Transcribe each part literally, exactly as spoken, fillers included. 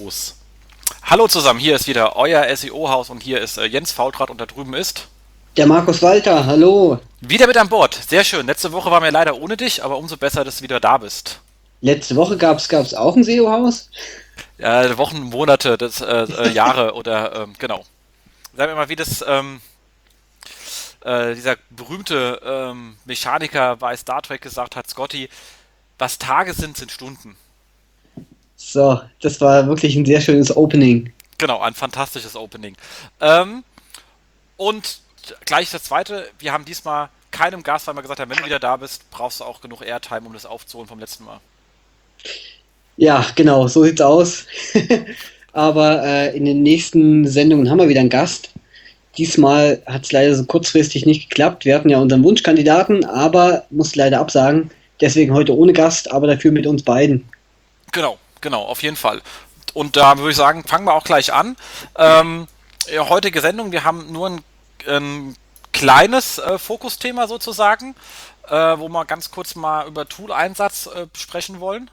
los. Hallo zusammen, hier ist wieder euer S E O-Haus und hier ist äh, Jens Faultrat und da drüben ist Der Markus Walter, hallo. wieder mit an Bord. Sehr schön. Letzte Woche waren wir leider ohne dich, aber umso besser, dass du wieder da bist. Letzte Woche gab es gab's auch ein S E O-Haus? Ja, Wochen, Monate, das, äh, äh, Jahre oder ähm, genau. Sag mir mal, wie das ähm, äh, dieser berühmte ähm, Mechaniker bei Star Trek gesagt hat, Scotty, was Tage sind, sind Stunden. So, das war wirklich ein sehr schönes Opening. Genau, ein fantastisches Opening. Ähm, und gleich das zweite, wir haben diesmal keinem Gast, weil wir gesagt haben, wenn du wieder da bist, brauchst du auch genug Airtime, um das aufzuholen vom letzten Mal. Ja, genau, so sieht's aus. Aber äh, in den nächsten Sendungen haben wir wieder einen Gast. Diesmal hat es leider so kurzfristig nicht geklappt. Wir hatten ja unseren Wunschkandidaten, aber muss leider absagen. Deswegen heute ohne Gast, aber dafür mit uns beiden. Genau, genau, auf jeden Fall. Und da würde ich sagen, fangen wir auch gleich an. Ähm, ja, heutige Sendung, wir haben nur ein, ein kleines äh, Fokusthema sozusagen, äh, wo wir ganz kurz mal über Tool-Einsatz äh, sprechen wollen.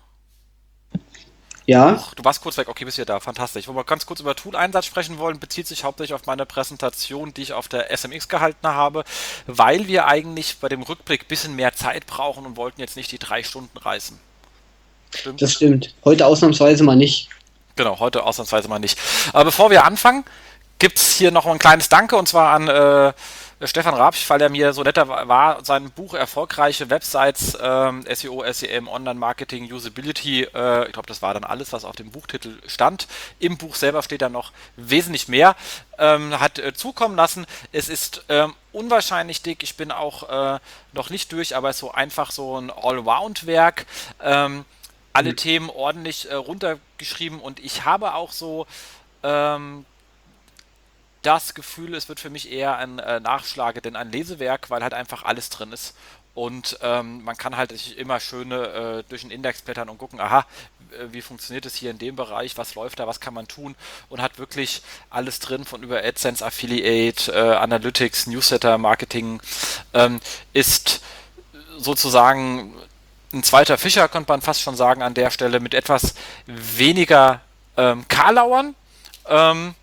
Ja, Huch, du warst kurz weg, okay, bist wieder da, fantastisch. Wo wir ganz kurz über Tool-Einsatz sprechen wollen, bezieht sich hauptsächlich auf meine Präsentation, die ich auf der S M X gehalten habe, weil wir eigentlich bei dem Rückblick ein bisschen mehr Zeit brauchen und wollten jetzt nicht die drei Stunden reißen. das Stimmt? stimmt. Heute ausnahmsweise mal nicht. Genau, heute ausnahmsweise mal nicht. Aber bevor wir anfangen, gibt es hier noch ein kleines Danke und zwar an äh, Stefan Rapsch, weil er mir so netter war, sein Buch Erfolgreiche Websites, ähm, S E O, S E M, Online-Marketing, Usability, äh, ich glaube, das war dann alles, was auf dem Buchtitel stand. Im Buch selber steht dann noch wesentlich mehr, ähm, hat äh, zukommen lassen. Es ist ähm, unwahrscheinlich dick, ich bin auch äh, noch nicht durch, aber es ist so einfach so ein Allround-Werk. Ähm, alle Themen ordentlich äh, runtergeschrieben und ich habe auch so ähm, das Gefühl, es wird für mich eher ein äh, Nachschlage, denn ein Lesewerk, weil halt einfach alles drin ist. Und ähm, man kann halt sich immer schöne äh, durch den Index blättern und gucken, aha, äh, wie funktioniert es hier in dem Bereich, was läuft da, was kann man tun und hat wirklich alles drin von über AdSense, Affiliate, äh, Analytics, Newsletter, Marketing, ähm, ist sozusagen ein zweiter Fischer, könnte man fast schon sagen, an der Stelle mit etwas weniger ähm, Karlauern. Ähm,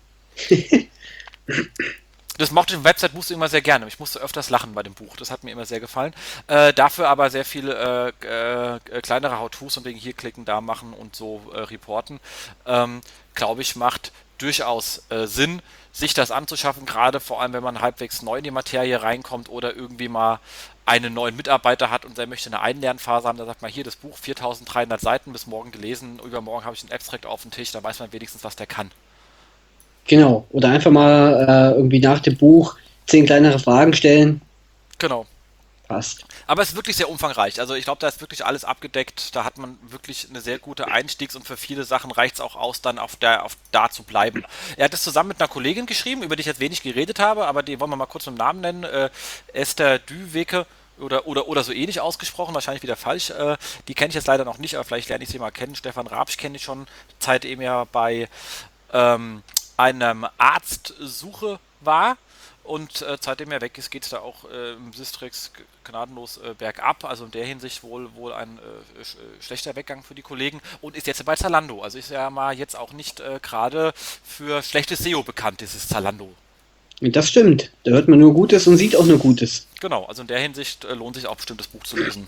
das mochte ich, Website musste immer sehr gerne. Ich musste öfters lachen bei dem Buch. Das hat mir immer sehr gefallen. Äh, dafür aber sehr viele äh, äh, kleinere How-Tos und wegen hier klicken, da machen und so äh, reporten. Ähm, Glaube ich, macht durchaus äh, Sinn, sich das anzuschaffen, gerade vor allem, wenn man halbwegs neu in die Materie reinkommt oder irgendwie mal einen neuen Mitarbeiter hat und der möchte eine Einlernphase haben, da sagt man hier das Buch, viertausenddreihundert Seiten, bis morgen gelesen, übermorgen habe ich einen Abstract auf dem Tisch, da weiß man wenigstens, was der kann. Genau. Oder einfach mal äh, irgendwie nach dem Buch zehn kleinere Fragen stellen. Genau. Passt. Aber es ist wirklich sehr umfangreich. Also ich glaube, da ist wirklich alles abgedeckt. Da hat man wirklich eine sehr gute Einstiegs- und für viele Sachen reicht es auch aus, dann auf, der, auf da zu bleiben. Er hat es zusammen mit einer Kollegin geschrieben, über die ich jetzt wenig geredet habe, aber die wollen wir mal kurz mit dem Namen nennen. Äh, Esther Düweke oder, oder, oder so ähnlich ausgesprochen, wahrscheinlich wieder falsch. Äh, die kenne ich jetzt leider noch nicht, aber vielleicht lerne ich sie mal kennen. Stefan Rapsch kenne ich schon, Zeit eben ja bei ähm, einem Arztsuche war. Und äh, seitdem er weg ist, geht es da auch äh, im Sistrix gnadenlos äh, bergab. Also in der Hinsicht wohl, wohl ein äh, sch äh, schlechter Weggang für die Kollegen. Und ist jetzt bei Zalando. Also ist ja mal jetzt auch nicht äh, gerade für schlechtes S E O bekannt, dieses Zalando. Das stimmt. Da hört man nur Gutes und sieht auch nur Gutes. Genau, also in der Hinsicht äh, lohnt sich auch bestimmt das Buch zu lesen.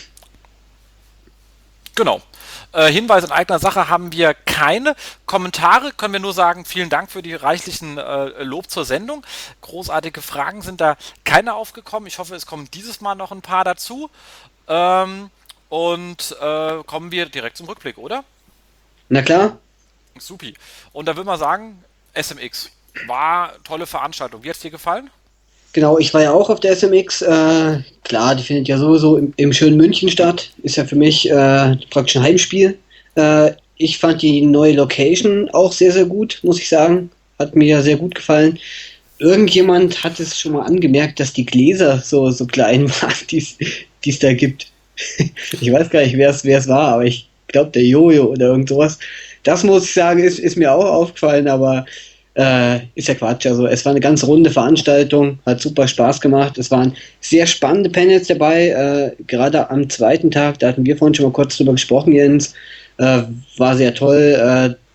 Genau. Äh, Hinweise in eigener Sache haben wir keine. Kommentare können wir nur sagen, vielen Dank für die reichlichen äh, Lob zur Sendung. Großartige Fragen sind da keine aufgekommen. Ich hoffe, es kommen dieses Mal noch ein paar dazu. Ähm, und äh, kommen wir direkt zum Rückblick, oder? Na klar. Supi. Und da würde man sagen, S M X war tolle Veranstaltung. Wie hat es dir gefallen? Genau, ich war ja auch auf der S M X. Äh, klar, die findet ja sowieso im, im schönen München statt. Ist ja für mich äh, praktisch ein Heimspiel. Äh, ich fand die neue Location auch sehr, sehr gut, muss ich sagen. Hat mir ja sehr gut gefallen. Irgendjemand hat es schon mal angemerkt, dass die Gläser so, so klein waren, die es da gibt. Ich weiß gar nicht, wer es wer es war, aber ich glaube, der Jojo oder irgend sowas. Das muss ich sagen, ist, ist mir auch aufgefallen, aber äh, ist ja Quatsch. Also es war eine ganz runde Veranstaltung, hat super Spaß gemacht. Es waren sehr spannende Panels dabei, äh, gerade am zweiten Tag, da hatten wir vorhin schon mal kurz drüber gesprochen, Jens, äh, war sehr toll. Äh,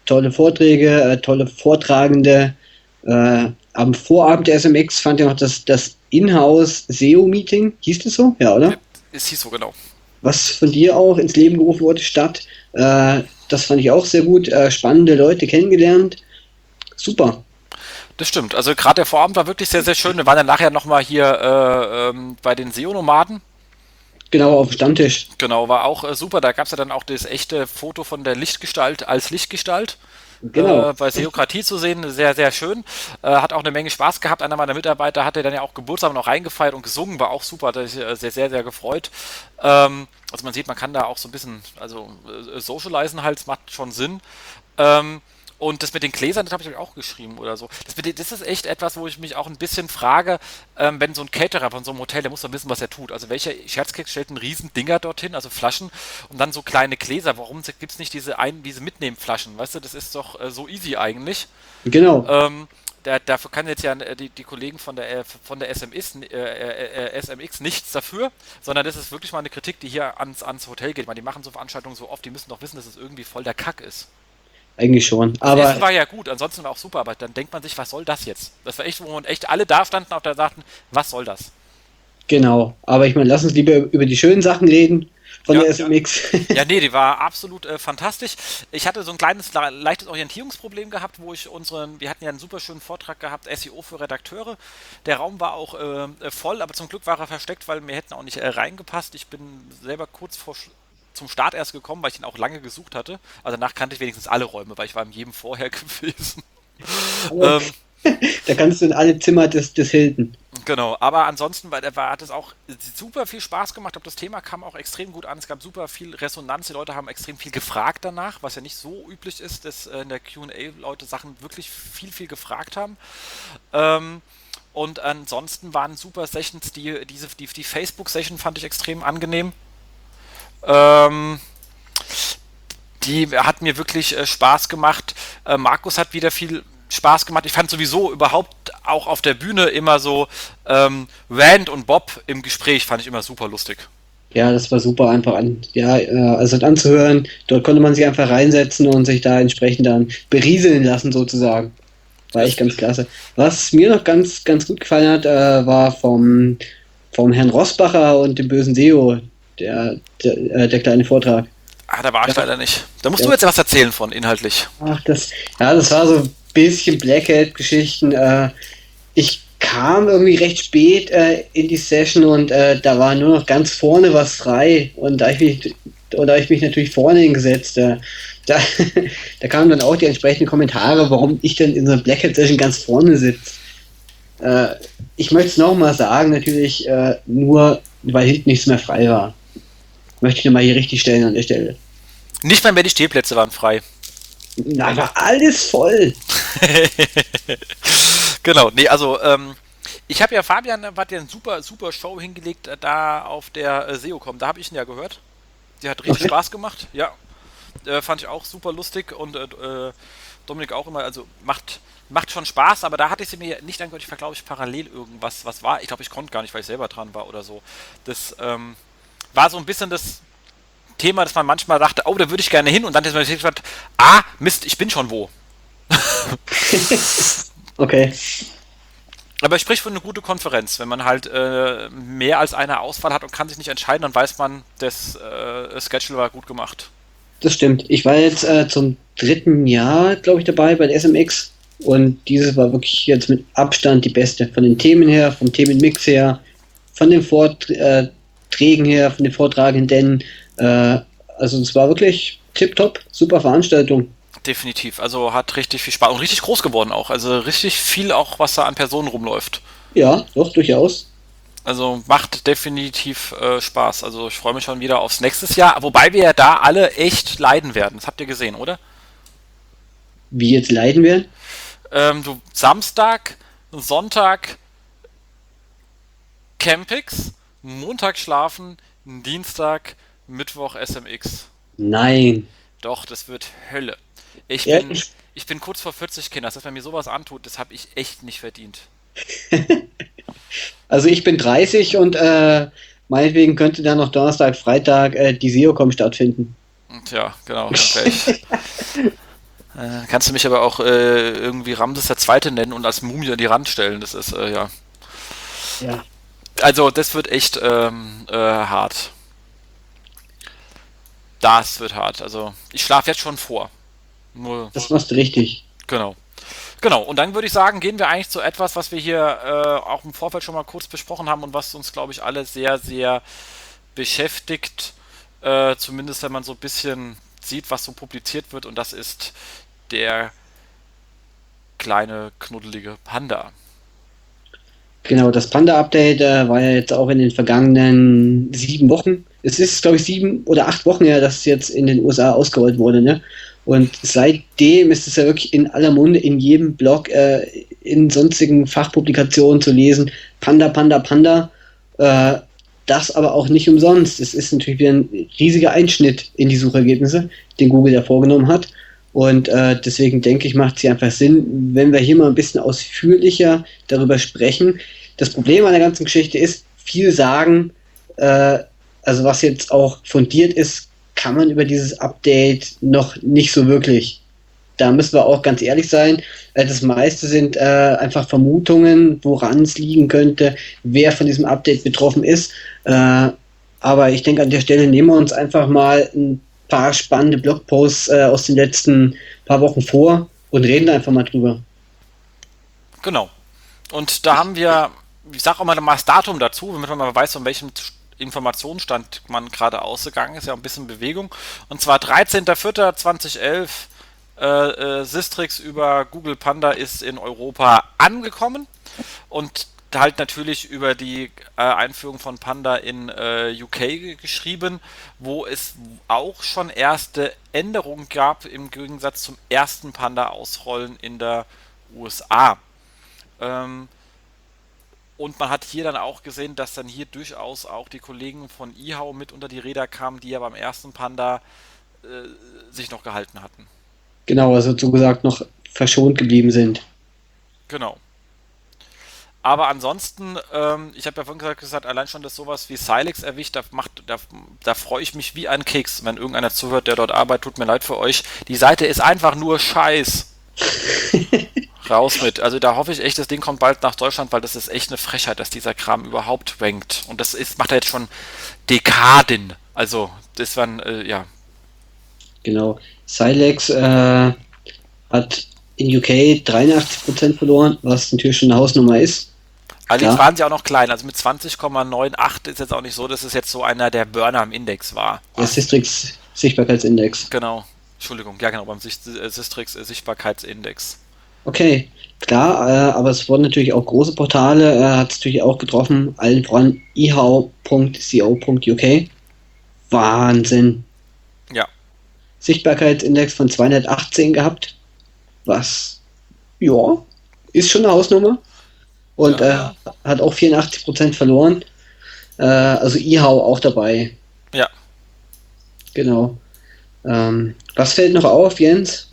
tolle Vorträge, äh, tolle Vortragende. Äh, am Vorabend der S M X fand ja noch das, das Inhouse S E O-Meeting, hieß das so? Ja, oder? Es hieß so, genau. Was von dir auch ins Leben gerufen wurde, statt. Äh, das fand ich auch sehr gut. Äh, spannende Leute kennengelernt. Super. Das stimmt. Also gerade der Vorabend war wirklich sehr, sehr schön. Wir waren dann nachher nochmal hier äh, ähm, bei den S E O-Nomaden. Genau, auf dem Stammtisch. Genau, war auch äh, super. Da gab es ja dann auch das echte Foto von der Lichtgestalt als Lichtgestalt. Genau. Äh, bei Seokratie zu sehen, sehr, sehr schön. Äh, hat auch eine Menge Spaß gehabt. Einer meiner Mitarbeiter hatte dann ja auch Geburtstag noch reingefeiert und gesungen, war auch super, hat sich äh, sehr, sehr, sehr gefreut. Ähm, also man sieht, man kann da auch so ein bisschen, also äh, socialisen halt, das macht schon Sinn. Ähm, und das mit den Gläsern, das habe ich euch auch geschrieben oder so. Das, mit den, das ist echt etwas, wo ich mich auch ein bisschen frage, ähm, wenn so ein Caterer von so einem Hotel, der muss doch wissen, was er tut. Also welcher Scherzkeks stellt einen riesen Dinger dorthin, also Flaschen und dann so kleine Gläser. Warum gibt es nicht diese, ein, diese Mitnehmflaschen? Weißt du, das ist doch äh, so easy eigentlich. Genau. Ähm, da, dafür kann jetzt ja die, die Kollegen von der, von der S M X, äh, äh, S M X nichts dafür, sondern das ist wirklich mal eine Kritik, die hier ans, ans Hotel geht. Weil die machen so Veranstaltungen so oft, die müssen doch wissen, dass es irgendwie voll der Kack ist. Eigentlich schon. Das Aber Essen war ja gut, ansonsten war auch super, aber dann denkt man sich, was soll das jetzt? Das war echt, wo man echt alle da standen und da sagten, was soll das? genau. Aber ich meine, lass uns lieber über die schönen Sachen reden von Ja, der S M X. Ja, nee, die war absolut äh, fantastisch. Ich hatte so ein kleines, le- leichtes Orientierungsproblem gehabt, wo ich unseren, wir hatten ja einen super schönen Vortrag gehabt, S E O für Redakteure. Der Raum war auch äh, voll, aber zum Glück war er versteckt, weil wir hätten auch nicht äh, reingepasst. Ich bin selber kurz vor Sch- zum Start erst gekommen, weil ich ihn auch lange gesucht hatte. Also danach kannte ich wenigstens alle Räume, weil ich war in jedem vorher gewesen. Aber ähm, da kannst du in alle Zimmer des, des Hilton. Genau, aber ansonsten war, war, hat es auch super viel Spaß gemacht. Ich glaube, das Thema kam auch extrem gut an. Es gab super viel Resonanz. Die Leute haben extrem viel gefragt danach, was ja nicht so üblich ist, dass äh, in der Q und A Leute Sachen wirklich viel, viel gefragt haben. Ähm, und ansonsten waren super Sessions. Die, diese, die, die Facebook-Session fand ich extrem angenehm. Ähm, die hat mir wirklich äh, Spaß gemacht. Äh, Markus hat wieder viel Spaß gemacht. Ich fand sowieso überhaupt auch auf der Bühne immer so ähm, Rand und Bob im Gespräch fand ich immer super lustig. Ja, das war super einfach an, ja, äh, also anzuhören. Dort konnte man sich einfach reinsetzen und sich da entsprechend dann berieseln lassen sozusagen. War echt ganz klasse. Was mir noch ganz, ganz gut gefallen hat, äh, war vom, vom Herrn Rossbacher und dem bösen S E O, der, der, äh, der kleine Vortrag. Ah, da war ich Ja. leider nicht. Da musst Ja. du jetzt was erzählen von, inhaltlich. Ach, das, ja, das war so ein bisschen Black Hat-Geschichten. Äh, ich kam irgendwie recht spät äh, in die Session und äh, da war nur noch ganz vorne was frei. Und da ich mich, und da ich mich natürlich vorne hingesetzt, äh, da, da kamen dann auch die entsprechenden Kommentare, warum ich denn in so einer Black Hat-Session ganz vorne sitze. Äh, ich möchte es nochmal sagen, natürlich äh, nur, weil hinten nichts mehr frei war. Möchte ich nochmal hier richtig stellen an der Stelle. Nicht mal mehr die Stehplätze waren frei. Da war alles voll. Genau, nee, also ähm, ich habe ja, Fabian hat ja eine super, super Show hingelegt äh, da auf der äh, SEOCom, da habe ich ihn ja gehört. Die hat richtig Okay. Spaß gemacht, ja. Äh, fand ich auch super lustig und äh, Dominik auch immer, also macht, macht schon Spaß, aber da hatte ich sie mir nicht angehört, ich war glaube ich parallel irgendwas, was war, ich glaube ich konnte gar nicht, weil ich selber dran war oder so. Das ähm, war so ein bisschen das Thema, dass man manchmal dachte, oh, da würde ich gerne hin und dann ist man gesagt, ah, Mist, ich bin schon wo. Okay. Aber ich spreche für eine gute Konferenz, wenn man halt äh, mehr als eine Auswahl hat und kann sich nicht entscheiden, dann weiß man, das äh, Schedule war gut gemacht. Das stimmt. Ich war jetzt äh, zum dritten Jahr, glaube ich, dabei bei der S M X und dieses war wirklich jetzt mit Abstand die beste. Von den Themen her, vom Themenmix her, von den Vorträgen her, von den Vortragenden. Äh, also es war wirklich tipptopp, super Veranstaltung. Definitiv, also hat richtig viel Spaß und richtig groß geworden auch, also richtig viel auch, was da an Personen rumläuft. Ja, doch, durchaus. Also macht definitiv äh, Spaß, also ich freue mich schon wieder aufs nächste Jahr, wobei wir ja da alle echt leiden werden, das habt ihr gesehen, oder? Wie jetzt leiden werden? Ähm, du, Samstag, Sonntag Campix, Montag schlafen, Dienstag, Mittwoch S M X. Nein. Doch, das wird Hölle. Ich Ja, bin, ich- ich bin kurz vor vierzig, Kinder, dass man mir sowas antut, das habe ich echt nicht verdient. Also ich bin dreißig und äh, meinetwegen könnte dann noch Donnerstag, Freitag äh, die SEOCom stattfinden. Und ja, genau, dann wär ich. Äh, kannst du mich aber auch äh, irgendwie Ramses der Zweite nennen und als Mumie an die Rand stellen. Das ist, äh, ja. Ja. Also, das wird echt ähm, äh, hart. Das wird hart. Also, ich schlafe jetzt schon vor. Nur, Das machst du richtig. genau. Genau, und dann würde ich sagen, gehen wir eigentlich zu etwas, was wir hier äh, auch im Vorfeld schon mal kurz besprochen haben und was uns, glaube ich, alle sehr, sehr beschäftigt. Äh, zumindest wenn man so ein bisschen sieht, was so publiziert wird, und das ist der kleine, knuddelige Panda. Genau, das Panda-Update äh, war ja jetzt auch in den vergangenen sieben Wochen. Es ist, glaube ich, sieben oder acht Wochen her, dass es jetzt in den U S A ausgerollt wurde, ne? Und seitdem ist es ja wirklich in aller Munde, in jedem Blog, äh, in sonstigen Fachpublikationen zu lesen. Panda, Panda, Panda. Äh, das aber auch nicht umsonst. Es ist natürlich wieder ein riesiger Einschnitt in die Suchergebnisse, den Google da vorgenommen hat. Und äh, deswegen denke ich, macht es hier einfach Sinn, wenn wir hier mal ein bisschen ausführlicher darüber sprechen. Das Problem an der ganzen Geschichte ist, viel sagen, äh, also was jetzt auch fundiert ist, kann man über dieses Update noch nicht so wirklich. Da müssen wir auch ganz ehrlich sein. Äh, das meiste sind äh, einfach Vermutungen, woran es liegen könnte, wer von diesem Update betroffen ist. Äh, aber ich denke, an der Stelle nehmen wir uns einfach mal ein paar spannende Blogposts äh, aus den letzten paar Wochen vor und reden einfach mal drüber. Genau. Und da haben wir, ich sage auch mal das Datum dazu, damit man mal weiß, von welchem Informationsstand man gerade ausgegangen ist, ja ein bisschen Bewegung. Und zwar dreizehnter vierter zweitausendelf, äh, äh, Sistrix über Google Panda ist in Europa angekommen und halt natürlich über die äh, Einführung von Panda in äh, U K geschrieben, wo es auch schon erste Änderungen gab im Gegensatz zum ersten Panda-Ausrollen in der U S A. Ähm, und man hat hier dann auch gesehen, dass dann hier durchaus auch die Kollegen von eHow mit unter die Räder kamen, die ja beim ersten Panda äh, sich noch gehalten hatten. Genau, also so gesagt noch verschont geblieben sind. Genau. Aber ansonsten, ähm, ich habe ja vorhin gesagt, gesagt, allein schon, dass sowas wie Silex erwischt, da, macht, da, da freue ich mich wie ein Keks, wenn irgendeiner zuhört, der dort arbeitet, tut mir leid für euch. Die Seite ist einfach nur Scheiß. Raus mit. Also da hoffe ich echt, das Ding kommt bald nach Deutschland, weil das ist echt eine Frechheit, dass dieser Kram überhaupt rankt. Und das ist, macht er jetzt schon Dekaden. Also, das waren, äh, ja. Genau. Silex äh, hat in U K dreiundachtzig Prozent verloren, was natürlich schon eine Hausnummer ist. Allerdings waren sie auch noch klein, also mit zwanzig Komma neunundachtzig ist jetzt auch nicht so, dass es jetzt so einer der Burner im Index war. Der Sistrix Sichtbarkeitsindex. Genau, Entschuldigung, ja genau, beim Sistrix Sichtbarkeitsindex. Okay, klar, äh, aber es wurden natürlich auch große Portale, äh, hat es natürlich auch getroffen, allen voran eHow Punkt co Punkt U K. Wahnsinn. Ja. Sichtbarkeitsindex von zweihundertachtzehn gehabt, was, ja, ist schon eine Hausnummer. Und ja. äh, hat auch vierundachtzig Prozent verloren. Äh, also eHow auch dabei. Ja. Genau. Ähm, was fällt noch auf, Jens?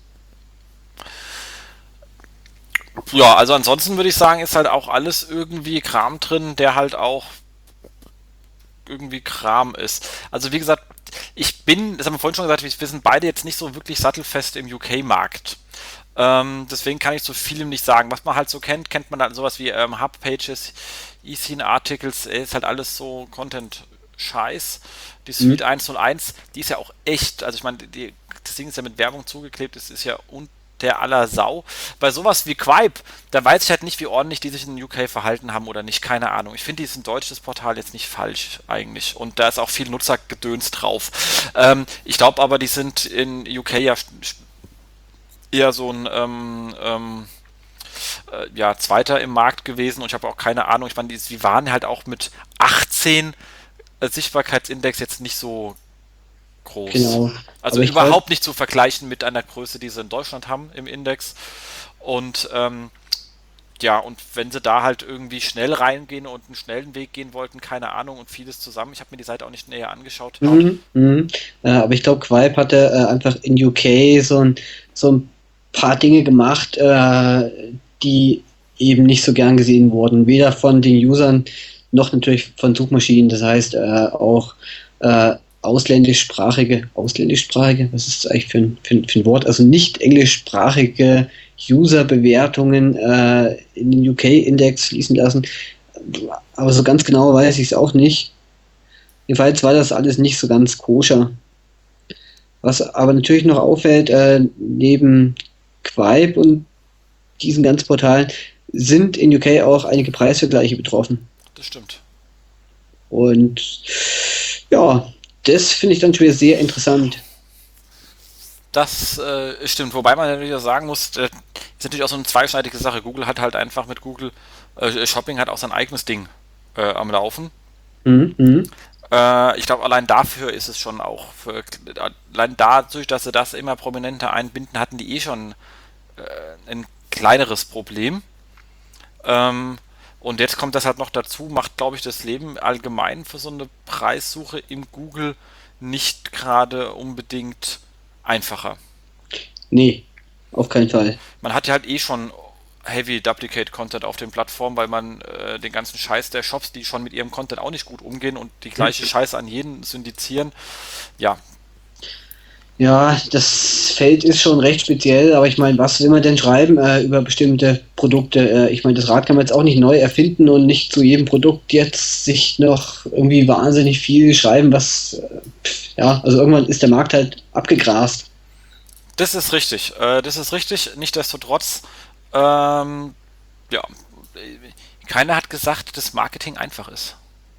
Ja, also ansonsten würde ich sagen, ist halt auch alles irgendwie Kram drin, der halt auch irgendwie Kram ist. Also wie gesagt, ich bin, das haben wir vorhin schon gesagt, wir sind beide jetzt nicht so wirklich sattelfest im U K-Markt. Ähm, deswegen kann ich zu vielem nicht sagen. Was man halt so kennt, kennt man dann sowas wie ähm, Hub-Pages, eScene-Articles, ist halt alles so Content-Scheiß. Die Suite mhm. hunderteins, die ist ja auch echt, also ich meine, die, das Ding ist ja mit Werbung zugeklebt, das ist ja un der aller Sau. Bei sowas wie Quipe, da weiß ich halt nicht, wie ordentlich die sich in U K verhalten haben oder nicht, keine Ahnung. Ich finde, die ist ein deutsches Portal jetzt nicht falsch eigentlich und da ist auch viel Nutzergedöns drauf. Ähm, ich glaube aber, die sind in U K ja eher so ein ähm, ähm, äh, ja, Zweiter im Markt gewesen und ich habe auch keine Ahnung, ich meine, die, die waren halt auch mit achtzehn äh, Sichtbarkeitsindex jetzt nicht so groß. Genau. Also überhaupt nicht zu vergleichen mit einer Größe, die sie in Deutschland haben im Index. Und ähm, ja, und wenn sie da halt irgendwie schnell reingehen und einen schnellen Weg gehen wollten, keine Ahnung, und vieles zusammen. Ich habe mir die Seite auch nicht näher angeschaut. Mhm, mhm. Äh, aber ich glaube, Quipe hatte äh, einfach in U K so ein, so ein paar Dinge gemacht, äh, die eben nicht so gern gesehen wurden. Weder von den Usern noch natürlich von Suchmaschinen. Das heißt, äh, auch äh, ausländischsprachige, ausländischsprachige, was ist das eigentlich für ein, für ein, für ein Wort? Also nicht englischsprachige User-Bewertungen äh, in den U K-Index fließen lassen. Aber so ganz genau weiß ich es auch nicht. Jedenfalls war das alles nicht so ganz koscher. Was aber natürlich noch auffällt, äh, neben Quipe und diesen ganzen Portalen sind in U K auch einige Preisvergleiche betroffen. Das stimmt. Und ja, das finde ich dann schon wieder sehr interessant. Das äh, stimmt, wobei man natürlich auch sagen muss, äh, ist natürlich auch so eine zweischneidige Sache. Google hat halt einfach mit Google äh, Shopping hat auch sein eigenes Ding äh, am Laufen. Mhm, mhm. Äh, ich glaube, allein dafür ist es schon auch, für, allein dadurch, dass sie das immer prominenter einbinden, hatten die eh schon äh, ein kleineres Problem. Ähm, und jetzt kommt das halt noch dazu, macht, glaube ich, das Leben allgemein für so eine Preissuche im Google nicht gerade unbedingt einfacher. Nee, auf keinen Fall. Man hat ja halt eh schon Heavy Duplicate Content auf den Plattformen, weil man äh, den ganzen Scheiß der Shops, die schon mit ihrem Content auch nicht gut umgehen und die gleiche Scheiße an jeden syndizieren. Ja, Ja, das Feld ist schon recht speziell, aber ich meine, was will man denn schreiben äh, über bestimmte Produkte? Äh, ich meine, das Rad kann man jetzt auch nicht neu erfinden und nicht zu jedem Produkt jetzt sich noch irgendwie wahnsinnig viel schreiben, was, äh, ja, also irgendwann ist der Markt halt abgegrast. das ist richtig. Äh, das ist richtig. Nichtsdestotrotz, ähm, ja, keiner hat gesagt, dass Marketing einfach ist.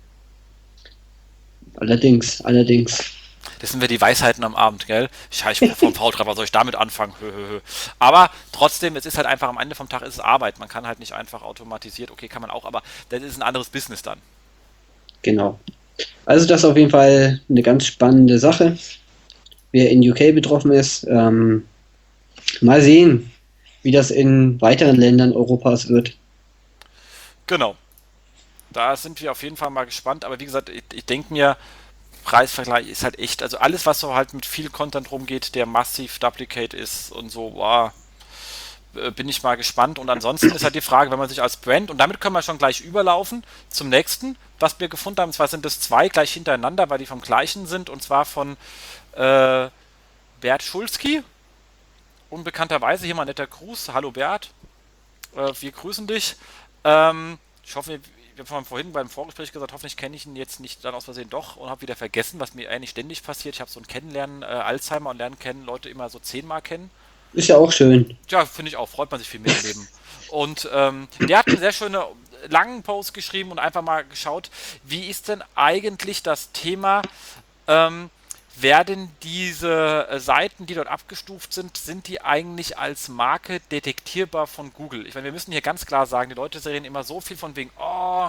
Allerdings, allerdings. Das sind wir die Weisheiten am Abend, gell? Ich, ich vom V-Treffer, was soll ich damit anfangen? Hö, hö, hö. Aber trotzdem, es ist halt einfach am Ende vom Tag ist es Arbeit. Man kann halt nicht einfach automatisiert, okay, kann man auch, aber das ist ein anderes Business dann. Genau. Also das ist auf jeden Fall eine ganz spannende Sache. Wer in U K betroffen ist, ähm, mal sehen, wie das in weiteren Ländern Europas wird. Genau. Da sind wir auf jeden Fall mal gespannt. Aber wie gesagt, ich, ich denke mir, Preisvergleich ist halt echt, also alles, was so halt mit viel Content rumgeht, der massiv Duplicate ist und so, wow, bin ich mal gespannt. Und ansonsten ist halt die Frage, wenn man sich als Brand, und damit können wir schon gleich überlaufen zum nächsten, was wir gefunden haben. Und zwar sind das zwei gleich hintereinander, weil die vom gleichen sind, und zwar von äh, Bert Schulzki. Unbekannterweise hier mal ein netter Gruß. Hallo Bert, äh, wir grüßen dich. Ähm, ich hoffe, wir haben vorhin beim Vorgespräch gesagt, hoffentlich kenne ich ihn jetzt nicht dann aus Versehen doch und habe wieder vergessen, was mir eigentlich ständig passiert. Ich habe so ein Kennenlernen, äh, Alzheimer und lernen kennen, Leute immer so zehnmal kennen. Ist ja auch schön. Ja, finde ich auch, freut man sich viel mehr im Leben. Und ähm, der hat einen sehr schönen, langen Post geschrieben und einfach mal geschaut, wie ist denn eigentlich das Thema, ähm, werden diese äh, Seiten, die dort abgestuft sind, sind die eigentlich als Marke detektierbar von Google? Ich meine, wir müssen hier ganz klar sagen, die Leute reden immer so viel von wegen, oh,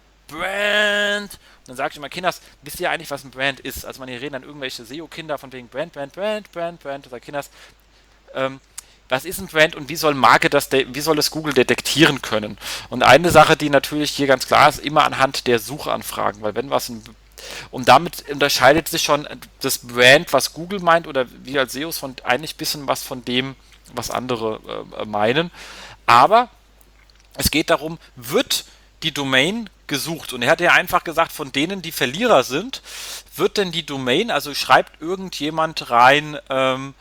Brand. Und dann sage ich immer, Kinders, wisst ihr eigentlich, was ein Brand ist? Also man hier reden dann irgendwelche S E O-Kinder von wegen Brand, Brand, Brand, Brand, Brand. Da sagt Kinders, ähm, was ist ein Brand und wie soll Marke das, de- wie soll das Google detektieren können? Und eine Sache, die natürlich hier ganz klar ist, immer anhand der Suchanfragen, weil wenn was ein und damit unterscheidet sich schon das Brand, was Google meint, oder wir als S E Os von eigentlich ein bisschen was von dem, was andere äh, meinen. Aber es geht darum, wird die Domain gesucht? Und er hat ja einfach gesagt, von denen, die Verlierer sind, wird denn die Domain, also schreibt irgendjemand rein ähm,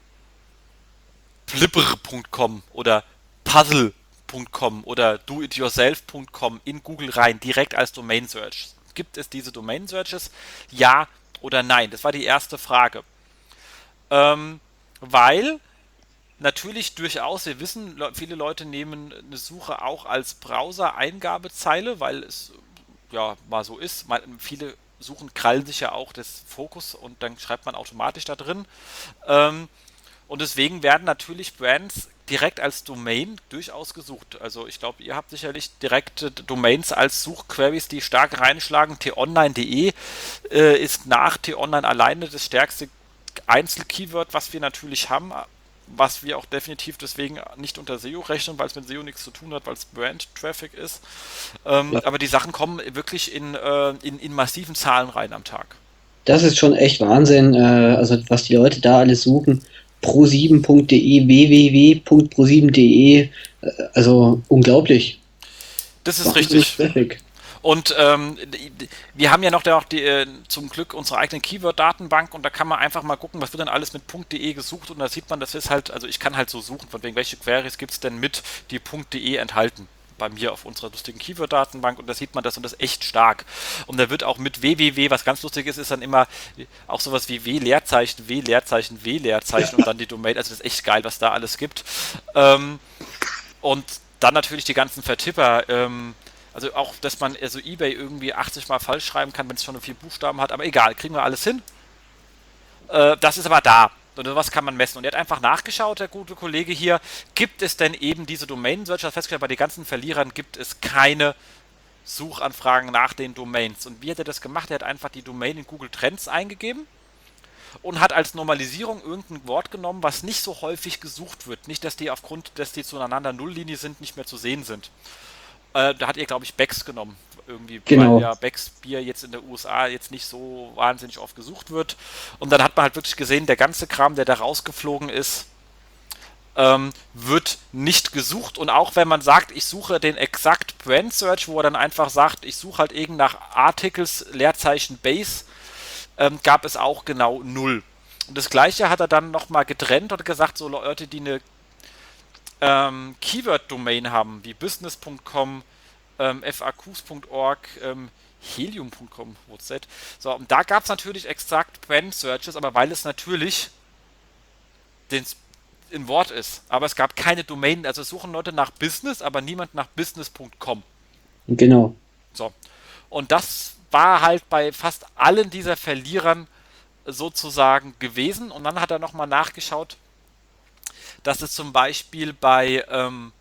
flipper punkt com oder puzzle punkt com oder doityourself punkt com in Google rein, direkt als Domain Search. Gibt es diese Domain Searches? Ja oder nein? Das war die erste Frage. Ähm, weil natürlich durchaus, wir wissen, viele Leute nehmen eine Suche auch als Browser-Eingabezeile, weil es ja mal so ist. Viele Suchen krallen sich ja auch des Fokus und dann schreibt man automatisch da drin. Ähm, und deswegen werden natürlich Brands direkt als Domain durchaus gesucht. Also ich glaube, ihr habt sicherlich direkte Domains als Suchqueries, die stark reinschlagen. t online punkt de äh, ist nach t-online alleine das stärkste Einzel-Keyword, was wir natürlich haben, was wir auch definitiv deswegen nicht unter S E O rechnen, weil es mit S E O nichts zu tun hat, weil es Brand-Traffic ist. Ähm, ja. Aber die Sachen kommen wirklich in, äh, in, in massiven Zahlen rein am Tag. Das ist schon echt Wahnsinn, äh, also was die Leute da alles suchen. pro sieben punkt de, w w w punkt pro sieben punkt de, also unglaublich. Das ist richtig. Traffic. Und ähm, wir haben ja noch, noch die, äh, zum Glück unsere eigene Keyword-Datenbank und da kann man einfach mal gucken, was wird denn alles mit .de gesucht und da sieht man, das ist halt, also ich kann halt so suchen, von wegen, welche Queries gibt es denn mit, die .de enthalten. Bei mir auf unserer lustigen Keyword-Datenbank und da sieht man das und das ist echt stark. Und da wird auch mit www, was ganz lustig ist, ist dann immer auch sowas wie W-Leerzeichen, W-Leerzeichen, W-Leerzeichen und dann die Domain. Also das ist echt geil, was da alles gibt. Ähm, und dann natürlich die ganzen Vertipper. Ähm, also auch, dass man also eBay irgendwie achtzig Mal falsch schreiben kann, wenn es schon nur vier Buchstaben hat. Aber egal, kriegen wir alles hin. Äh, das ist aber da. Und sowas kann man messen. Und er hat einfach nachgeschaut, der gute Kollege hier, gibt es denn eben diese Domain-Search? Er hat festgestellt, bei den ganzen Verlierern gibt es keine Suchanfragen nach den Domains. Und wie hat er das gemacht? Er hat einfach die Domain in Google Trends eingegeben und hat als Normalisierung irgendein Wort genommen, was nicht so häufig gesucht wird. Nicht, dass die aufgrund, dass die zueinander Nulllinie sind, nicht mehr zu sehen sind. Äh, da hat er, glaube ich, Becks genommen. Irgendwie, Genau. weil ja Becks Bier jetzt in der U S A jetzt nicht so wahnsinnig oft gesucht wird. Und dann hat man halt wirklich gesehen, der ganze Kram, der da rausgeflogen ist, ähm, wird nicht gesucht. Und auch wenn man sagt, ich suche den exakt Brand Search, wo er dann einfach sagt, ich suche halt irgend nach Articles, Leerzeichen Base, ähm, gab es auch genau null. Und das Gleiche hat er dann nochmal getrennt und gesagt, so Leute, die eine ähm, Keyword-Domain haben, wie business punkt com, ähm, f a qs punkt org, ähm, helium punkt com, what's that? So, und da gab es natürlich exakt Brand Searches, aber weil es natürlich den in Wort ist. Aber es gab keine Domain, also suchen Leute nach Business, aber niemand nach business punkt com. Genau. So. Und das war halt bei fast allen dieser Verlierern sozusagen gewesen. Und dann hat er nochmal nachgeschaut, dass es zum Beispiel bei ähm,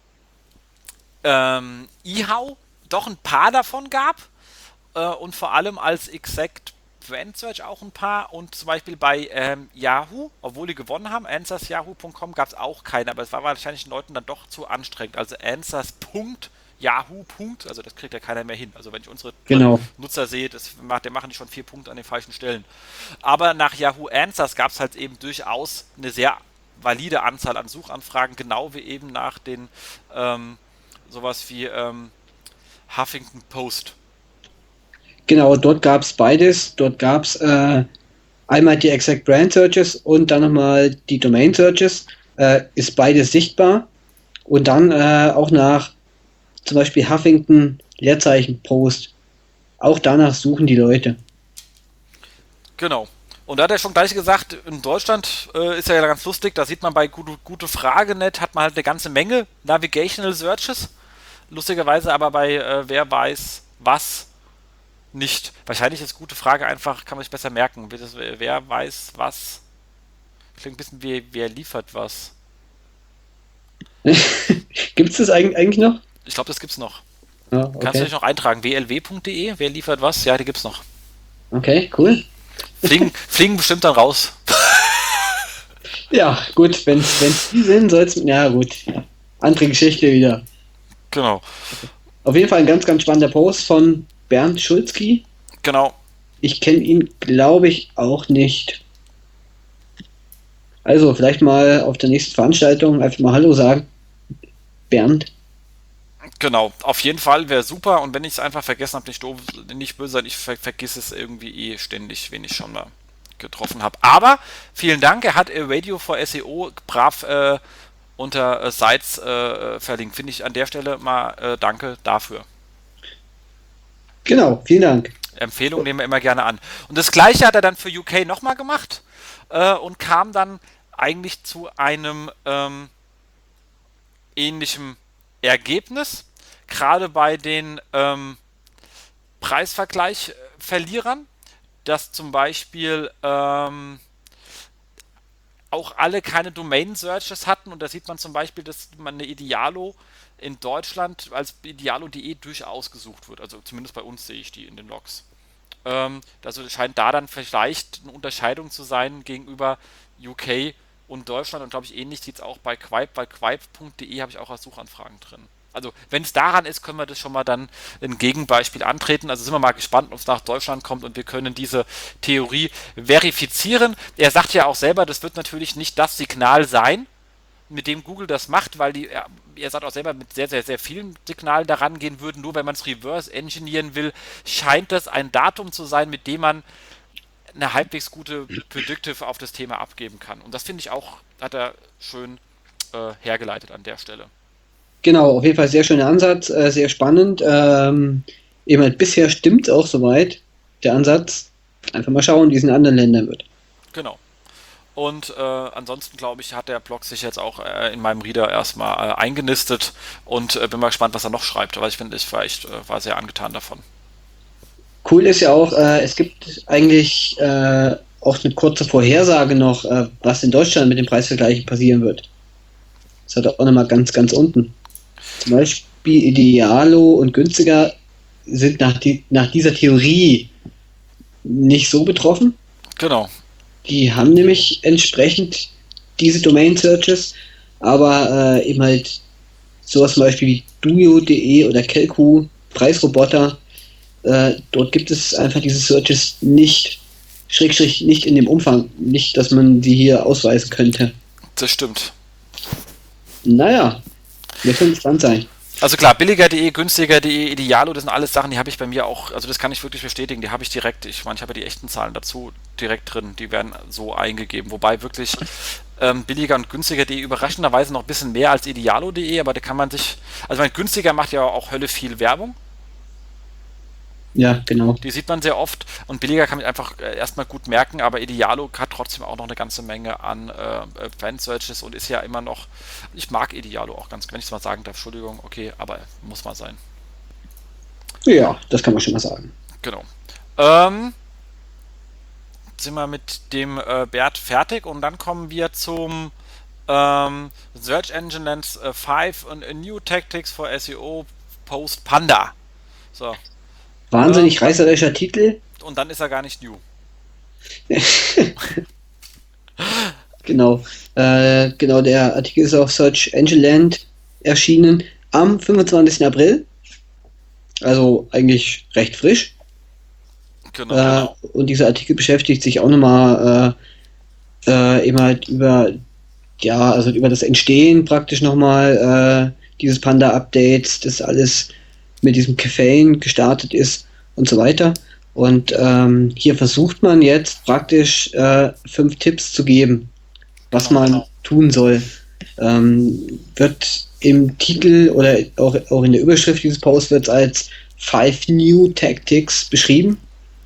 ähm, eHow doch ein paar davon gab äh, und vor allem als Exact Brand Search auch ein paar und zum Beispiel bei ähm, Yahoo, obwohl die gewonnen haben, answers yahoo punkt com gab es auch keine, aber es war wahrscheinlich den Leuten dann doch zu anstrengend. Also answers.yahoo. Also das kriegt ja keiner mehr hin. Also wenn ich unsere Genau. Nutzer sehe, das macht, der machen die schon vier Punkte an den falschen Stellen. Aber nach Yahoo Answers gab es halt eben durchaus eine sehr valide Anzahl an Suchanfragen, genau wie eben nach den ähm, sowas wie ähm, Huffington Post. Genau, dort gab es beides. Dort gab es äh, einmal die Exact Brand Searches und dann nochmal die Domain Searches. Äh, ist beides sichtbar. Und dann äh, auch nach zum Beispiel Huffington Leerzeichen Post. Auch danach suchen die Leute. Genau. Und da hat er schon gleich gesagt, in Deutschland äh, ist ja ganz lustig, da sieht man bei Gute, Gute Frage Punkt net hat man halt eine ganze Menge Navigational Searches. Lustigerweise aber bei äh, Wer weiß was nicht. Wahrscheinlich ist Gute Frage einfach, kann man sich besser merken. Wer weiß was. Klingt ein bisschen wie wer liefert was. Gibt es das eigentlich noch? Ich glaube, das gibt's noch. Ja, okay. Kannst du dich noch eintragen? w l w punkt d e, wer liefert was? Ja, die gibt's noch. Okay, cool. Fliegen, fliegen bestimmt dann raus. Ja, gut, wenn es die sind, soll es. Ja, gut. Ja. Andere Geschichte wieder. Genau. Auf jeden Fall ein ganz, ganz spannender Post von Bernd Schulzki. Genau. Ich kenne ihn, glaube ich, auch nicht. Also, vielleicht mal auf der nächsten Veranstaltung einfach mal Hallo sagen. Bernd. Genau, auf jeden Fall wäre super und wenn ich es einfach vergessen habe, nicht doof, nicht böse sein, ich ver vergesse es irgendwie eh ständig, wen ich schon mal getroffen habe. Aber vielen Dank, er hat Radio for S E O brav äh, unter äh, Sites äh, verlinkt. Finde ich an der Stelle mal äh, danke dafür. Genau, vielen Dank. Empfehlung nehmen wir immer gerne an. Und das gleiche hat er dann für U K nochmal gemacht äh, und kam dann eigentlich zu einem ähm, ähnlichen Ergebnis, gerade bei den ähm, Preisvergleich-Verlierern, dass zum Beispiel ähm, auch alle keine Domain-Searches hatten und da sieht man zum Beispiel, dass man eine Idealo in Deutschland als idealo punkt de durchaus gesucht wird, also zumindest bei uns sehe ich die in den Logs. Ähm, also scheint da dann vielleicht eine Unterscheidung zu sein gegenüber U K und Deutschland und glaube ich ähnlich sieht es auch bei Quipe, bei quipe punkt de habe ich auch als Suchanfragen drin. Also wenn es daran ist, können wir das schon mal dann ein Gegenbeispiel antreten. Also sind wir mal gespannt, ob es nach Deutschland kommt und wir können diese Theorie verifizieren. Er sagt ja auch selber, das wird natürlich nicht das Signal sein, mit dem Google das macht, weil die, er, er sagt auch selber, mit sehr, sehr, sehr vielen Signalen daran gehen würden, nur wenn man es reverse engineeren will, scheint das ein Datum zu sein, mit dem man eine halbwegs gute Predictive auf das Thema abgeben kann. Und das finde ich auch, hat er schön äh, hergeleitet an der Stelle. Genau, auf jeden Fall sehr schöner Ansatz, äh, sehr spannend. Ähm, eben halt bisher stimmt auch soweit der Ansatz. Einfach mal schauen, wie es in anderen Ländern wird. Genau. Und äh, ansonsten, glaube ich, hat der Blog sich jetzt auch äh, in meinem Reader erstmal äh, eingenistet und äh, bin mal gespannt, was er noch schreibt, weil ich finde, ich war echt, äh, war sehr angetan davon. Cool ist ja auch, äh, es gibt eigentlich äh, auch eine kurze Vorhersage noch, äh, was in Deutschland mit den Preisvergleichen passieren wird. Das hat er auch nochmal ganz, ganz unten. Zum Beispiel Idealo und günstiger sind nach, die, nach dieser Theorie nicht so betroffen. Genau. Die haben nämlich entsprechend diese Domain-Searches, aber äh, eben halt sowas zum Beispiel wie duo punkt de oder Kelku, Preisroboter, äh, dort gibt es einfach diese Searches nicht, schrägstrich nicht in dem Umfang, nicht, dass man die hier ausweisen könnte. Das stimmt. Naja, wird schon spannend sein. Also klar, billiger punkt de, günstiger punkt de, Idealo, das sind alles Sachen, die habe ich bei mir auch, also das kann ich wirklich bestätigen, die habe ich direkt, ich meine, ich habe ja die echten Zahlen dazu direkt drin, die werden so eingegeben, wobei wirklich ähm, billiger und günstiger punkt de überraschenderweise noch ein bisschen mehr als Idealo punkt de, aber da kann man sich, also mein günstiger macht ja auch Hölle viel Werbung. Ja, genau. Die sieht man sehr oft und billiger kann man einfach äh, erstmal gut merken, aber Idealo hat trotzdem auch noch eine ganze Menge an äh, Fan-Searches und ist ja immer noch, ich mag Idealo auch ganz, wenn ich es mal sagen darf, Entschuldigung, okay, aber muss mal sein. Ja, das kann man schon mal sagen. Genau. Ähm, sind wir mit dem äh, Bert fertig und dann kommen wir zum ähm, Search Engine Lens äh, fünf und uh, New Tactics for S E O Post Panda. So. Wahnsinnig Ähm, reißerischer Titel. Und dann ist er gar nicht new. Genau. Äh, genau, der Artikel ist auf Search Engine Land erschienen am fünfundzwanzigsten April. Also eigentlich recht frisch. Genau. Äh, und dieser Artikel beschäftigt sich auch nochmal äh, äh, eben halt über, ja, also über das Entstehen praktisch nochmal äh, dieses Panda-Updates, das alles mit diesem Caffeine gestartet ist und so weiter. Und ähm, hier versucht man jetzt praktisch äh, fünf Tipps zu geben, was Genau, man genau. tun soll. Ähm, wird im Titel oder auch, auch in der Überschrift dieses Posts wird es als Five New Tactics beschrieben.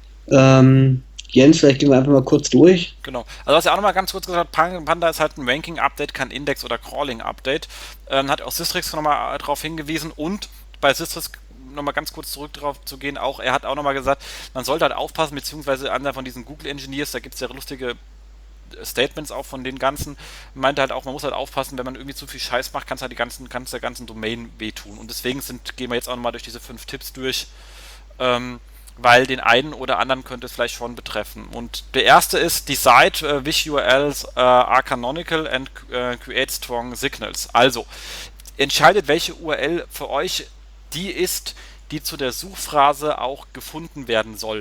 Ähm, Jens, vielleicht gehen wir einfach mal kurz durch. Genau. Also was er auch nochmal ganz kurz gesagt hat, Panda ist halt ein Ranking-Update, kein Index- oder Crawling-Update. Ähm, hat auch Systrix nochmal darauf hingewiesen und bei Systrix nochmal ganz kurz zurück darauf zu gehen, auch er hat auch nochmal gesagt, man sollte halt aufpassen, beziehungsweise einer von diesen Google Engineers, da gibt es ja lustige Statements auch von den ganzen, meinte halt auch, man muss halt aufpassen, wenn man irgendwie zu viel Scheiß macht, kann es halt die ganzen, kann's der ganzen Domain wehtun. Und deswegen sind, gehen wir jetzt auch nochmal durch diese fünf Tipps durch, ähm, weil den einen oder anderen könnte es vielleicht schon betreffen. Und der erste ist, Decide uh, which U R Ls uh, are canonical and uh, create strong signals. Also, entscheidet, welche U R L für euch die ist, die zu der Suchphrase auch gefunden werden soll.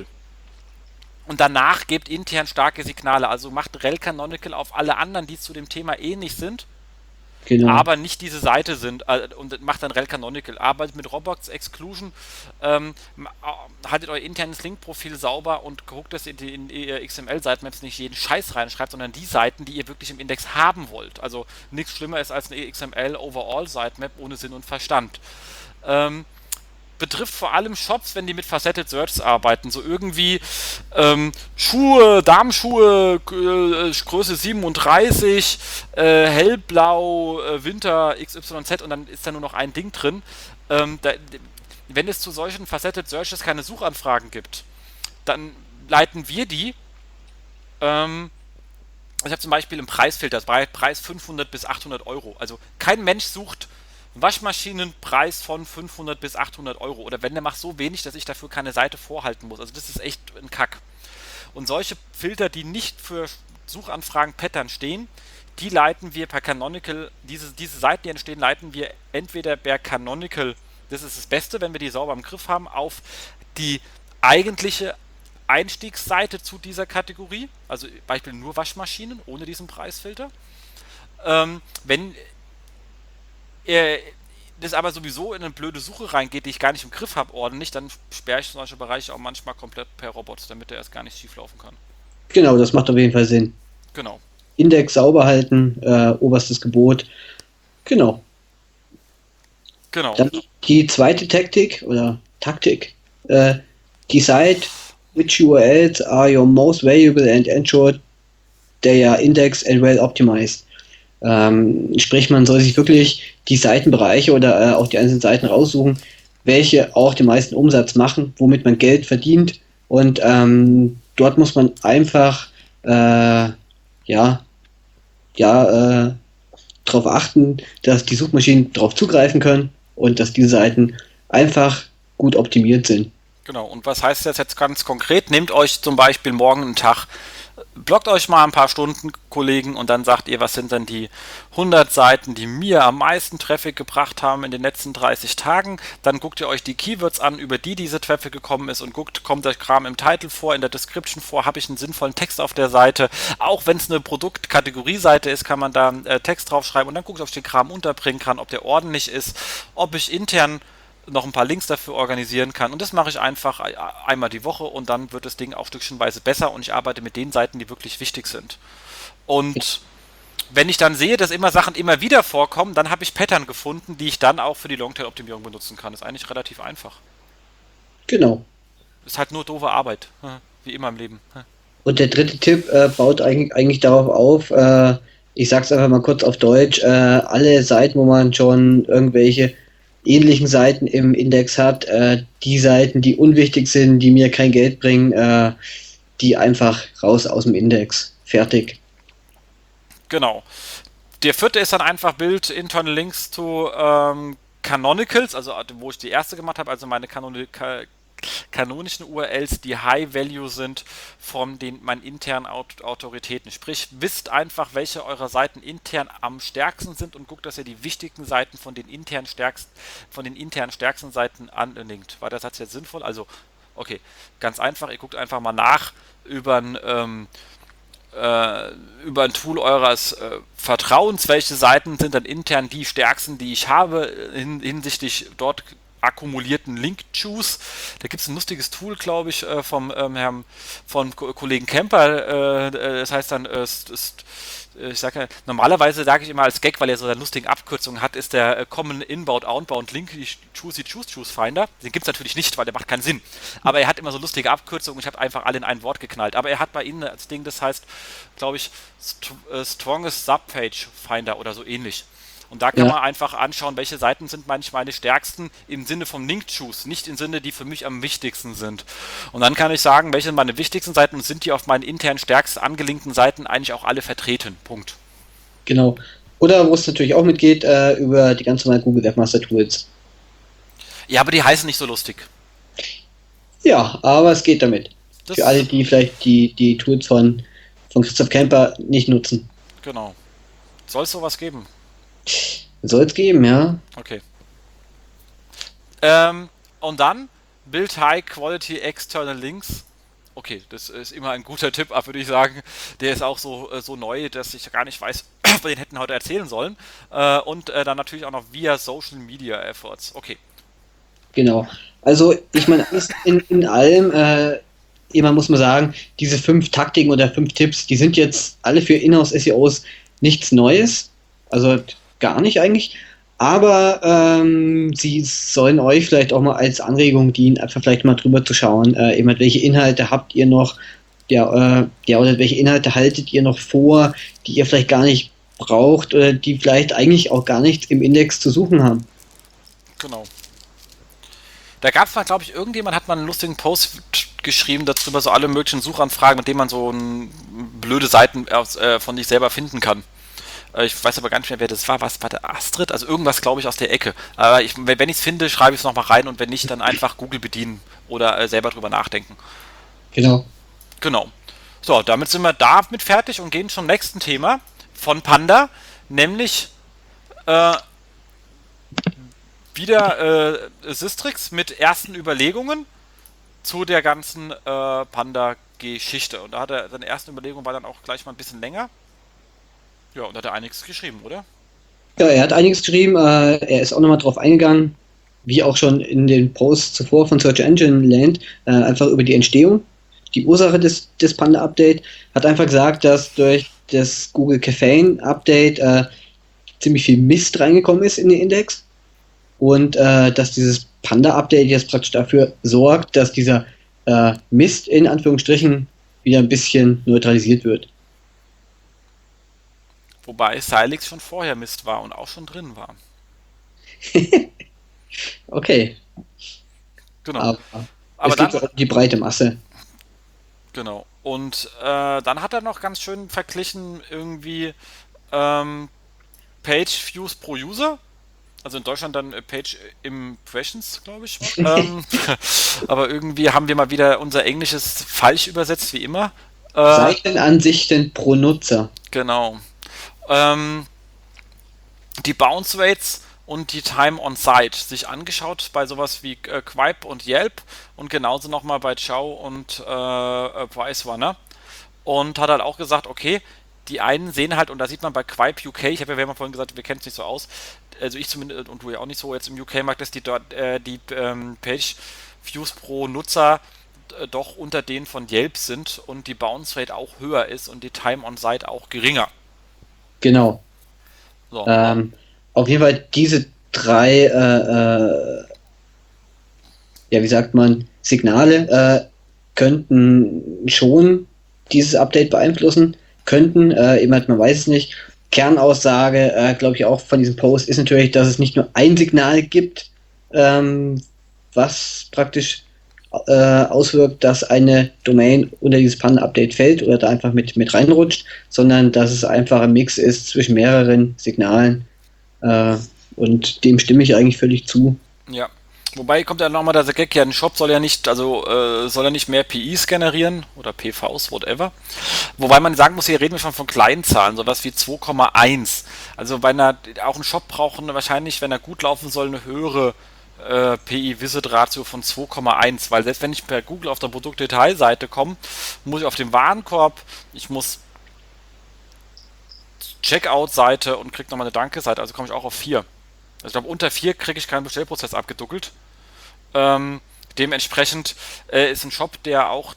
Und danach gebt intern starke Signale. Also macht rel canonical auf alle anderen, die zu dem Thema ähnlich sind, Genau. aber nicht diese Seite sind äh, und macht dann rel canonical. Arbeitet mit Robots Exclusion, ähm, haltet euer internes Link-Profil sauber und guckt, dass ihr in, in X M L-Sitemaps nicht jeden Scheiß reinschreibt, sondern die Seiten, die ihr wirklich im Index haben wollt. Also nichts schlimmer ist als eine X M L-Overall-Sitemap ohne Sinn und Verstand. Ähm, betrifft vor allem Shops, wenn die mit Faceted Searches arbeiten. So irgendwie ähm, Schuhe, Damenschuhe, äh, Größe siebenunddreißig, äh, hellblau, äh, Winter X Y Z und dann ist da nur noch ein Ding drin. Ähm, da, wenn es zu solchen Faceted Searches keine Suchanfragen gibt, dann leiten wir die ähm, ich habe zum Beispiel einen Preisfilter, Preis fünfhundert bis achthundert Euro. Also kein Mensch sucht Waschmaschinenpreis von fünfhundert bis achthundert Euro. Oder wenn, der macht so wenig, dass ich dafür keine Seite vorhalten muss. Also das ist echt ein Kack. Und solche Filter, die nicht für Suchanfragen-Pattern stehen, die leiten wir per Canonical, diese, diese Seiten, die entstehen, leiten wir entweder per Canonical, das ist das Beste, wenn wir die sauber im Griff haben, auf die eigentliche Einstiegsseite zu dieser Kategorie, also Beispiel nur Waschmaschinen, ohne diesen Preisfilter. Ähm, wenn ihr das aber sowieso in eine blöde Suche reingeht, die ich gar nicht im Griff habe ordentlich, dann sperre ich solche Bereiche auch manchmal komplett per Robot, damit der erst gar nicht schief laufen kann. Genau, das macht auf jeden Fall Sinn. Genau. Index sauber halten, äh, oberstes Gebot. Genau. Genau. Dann die zweite Taktik oder Taktik. Äh, decide which U R Ls are your most valuable and ensure they are indexed and well optimized. Ähm, sprich, man soll sich wirklich die Seitenbereiche oder äh, auch die einzelnen Seiten raussuchen, welche auch den meisten Umsatz machen, womit man Geld verdient. Und ähm, dort muss man einfach äh, ja, ja, äh, darauf achten, dass die Suchmaschinen darauf zugreifen können und dass diese Seiten einfach gut optimiert sind. Genau. Und was heißt das jetzt ganz konkret? Nehmt euch zum Beispiel morgen einen Tag, blockt euch mal ein paar Stunden, Kollegen, und dann sagt ihr, was sind denn die hundert Seiten, die mir am meisten Traffic gebracht haben in den letzten dreißig Tagen. Dann guckt ihr euch die Keywords an, über die diese Traffic gekommen ist, und guckt, kommt der Kram im Title vor, in der Description vor, habe ich einen sinnvollen Text auf der Seite. Auch wenn es eine Produktkategorieseite ist, kann man da äh, Text draufschreiben, und dann guckt, ob ich den Kram unterbringen kann, ob der ordentlich ist, ob ich intern noch ein paar Links dafür organisieren kann, und das mache ich einfach einmal die Woche, und dann wird das Ding auch stückchenweise besser, und ich arbeite mit den Seiten, die wirklich wichtig sind. Und wenn ich dann sehe, dass immer Sachen immer wieder vorkommen, dann habe ich Pattern gefunden, die ich dann auch für die Longtail-Optimierung benutzen kann. Das ist eigentlich relativ einfach. Genau. Ist halt nur doofe Arbeit, wie immer im Leben. Und der dritte Tipp äh, baut eigentlich, eigentlich darauf auf, äh, ich sag's einfach mal kurz auf Deutsch, äh, alle Seiten, wo man schon irgendwelche ähnlichen Seiten im Index hat, äh, die Seiten, die unwichtig sind, die mir kein Geld bringen, äh, die einfach raus aus dem Index. Fertig. Genau. Der vierte ist dann einfach Build Internal Links to ähm, Canonicals, also wo ich die erste gemacht habe, also meine Canonica kanonischen U R Ls, die High Value sind von den meinen internen Aut Autoritäten. Sprich, wisst einfach, welche eurer Seiten intern am stärksten sind, und guckt, dass ihr die wichtigen Seiten von den intern stärksten, von den intern stärksten Seiten anlinkt. War der Satz jetzt sinnvoll? Also, okay, ganz einfach, ihr guckt einfach mal nach über ein ähm, äh, über ein Tool eures äh, Vertrauens, welche Seiten sind dann intern die stärksten, die ich habe, hin, hinsichtlich dort akkumulierten Link-Juice. Da gibt es ein lustiges Tool, glaube ich, äh, vom ähm, Herrn, von Ko Kollegen Kemper. Äh, das heißt dann, äh, st, st, ich sage ja, normalerweise sage ich immer als Gag, weil er so eine lustige Abkürzung hat, ist der äh, Common Inbound Outbound Link, die Choosy Choose Choose Finder. Den gibt es natürlich nicht, weil der macht keinen Sinn. Aber er hat immer so lustige Abkürzungen. Ich habe einfach alle in ein Wort geknallt. Aber er hat bei Ihnen das Ding, das heißt, glaube ich, St äh, Strongest Subpage Finder oder so ähnlich. Und da kann Ja. man einfach anschauen, welche Seiten sind manchmal meine stärksten im Sinne vom Link-Choose, nicht im Sinne, die für mich am wichtigsten sind. Und dann kann ich sagen, welche sind meine wichtigsten Seiten, und sind die auf meinen intern stärkst angelinkten Seiten eigentlich auch alle vertreten. Punkt. Genau. Oder wo es natürlich auch mitgeht, äh, über die ganz normalen Google Webmaster Tools. Ja, aber die heißen nicht so lustig. Ja, aber es geht damit. Das Für alle, die vielleicht die, die Tools von, von Christoph Kemper nicht nutzen. Genau. Soll es sowas geben? Soll es geben, ja. Okay. Ähm, und dann Build High Quality External Links. Okay, das ist immer ein guter Tipp, aber würde ich sagen, der ist auch so, äh, so neu, dass ich gar nicht weiß, was wir den hätten heute erzählen sollen. Äh, und äh, dann natürlich auch noch via Social Media Efforts. Okay. Genau. Also, ich meine, alles in, in allem, äh, immer muss man sagen, diese fünf Taktiken oder fünf Tipps, die sind jetzt alle für Inhouse-S E Os nichts Neues. Also gar nicht eigentlich. Aber ähm, sie sollen euch vielleicht auch mal als Anregung dienen, einfach vielleicht mal drüber zu schauen, äh, eben, welche Inhalte habt ihr noch, ja, äh, ja, oder welche Inhalte haltet ihr noch vor, die ihr vielleicht gar nicht braucht oder die vielleicht eigentlich auch gar nichts im Index zu suchen haben. Genau. Da gab es mal, glaube ich, irgendjemand hat mal einen lustigen Post geschrieben darüber, so alle möglichen Suchanfragen, mit denen man so ein, blöde Seiten aus, äh, von sich selber finden kann. Äh, ich weiß aber gar nicht mehr, wer das war. Was war der Astrid? Also irgendwas, glaube ich, aus der Ecke. Aber ich, wenn ich es finde, schreibe ich es nochmal rein, und wenn nicht, dann einfach Google bedienen oder äh, selber drüber nachdenken. Genau. Genau. So, damit sind wir damit fertig und gehen zum nächsten Thema von Panda, nämlich äh, wieder äh, Sistrix mit ersten Überlegungen zu der ganzen äh, Panda-Geschichte. Und da hat er seine ersten Überlegungen war dann auch gleich mal ein bisschen länger. Ja, und hat er einiges geschrieben, oder? Ja, er hat einiges geschrieben, äh, er ist auch nochmal drauf eingegangen, wie auch schon in den Posts zuvor von Search Engine Land, äh, einfach über die Entstehung, die Ursache des, des Panda-Update, hat einfach gesagt, dass durch das Google Caffeine Update äh, ziemlich viel Mist reingekommen ist in den Index und äh, dass dieses Panda-Update jetzt praktisch dafür sorgt, dass dieser äh, Mist in Anführungsstrichen wieder ein bisschen neutralisiert wird. Wobei Silex schon vorher Mist war und auch schon drin war. Okay, Genau. aber Aber es geht dann, so um die breite Masse. genau. Und äh, dann hat er noch ganz schön verglichen irgendwie ähm, Page Views pro User. Also in Deutschland dann äh, Page Impressions, glaube ich. Ähm, aber irgendwie haben wir mal wieder unser Englisches falsch übersetzt, wie immer. Äh, Seitenansichten pro Nutzer. genau. Ähm, die Bounce Rates und die Time on Site sich angeschaut bei sowas wie äh, Quip und Yelp und genauso nochmal bei Chow und äh, äh, Pricerunner und hat halt auch gesagt, okay, die einen sehen halt, und da sieht man bei Quip U K, ich habe ja mal vorhin gesagt, wir kennen es nicht so aus, also ich zumindest und du ja auch nicht so jetzt im U K-Markt, dass die dort äh, die ähm, Page Views pro Nutzer äh, doch unter denen von Yelp sind und die Bounce Rate auch höher ist und die Time on Site auch geringer. Genau. So. Ähm, auf jeden Fall diese drei, äh, äh, ja, wie sagt man, Signale äh, könnten schon dieses Update beeinflussen, könnten, äh, eben halt, man weiß es nicht. Kernaussage, äh, glaube ich, auch von diesem Post ist natürlich, dass es nicht nur ein Signal gibt, ähm, was praktisch äh, auswirkt, dass eine Domain unter dieses Panda-Update fällt oder da einfach mit, mit reinrutscht, sondern dass es einfach ein Mix ist zwischen mehreren Signalen. Äh, und dem stimme ich eigentlich völlig zu. Ja. Wobei kommt ja nochmal der Gag, ja, ein Shop soll ja nicht, also äh, soll ja nicht mehr P Is generieren oder P Vs, whatever. Wobei man sagen muss, hier reden wir schon von kleinen Zahlen, sowas wie zwei Komma eins. Also bei einer, auch ein Shop braucht wahrscheinlich, wenn er gut laufen soll, eine höhere äh, P I-Visit-Ratio von zwei Komma eins, weil selbst wenn ich per Google auf der Produktdetailseite komme, muss ich auf den Warenkorb, ich muss Checkout-Seite und krieg nochmal eine Danke-Seite, also komme ich auch auf vier. Also ich glaube, unter vier kriege ich keinen Bestellprozess abgeduckelt. Ähm, dementsprechend äh, ist ein Shop, der auch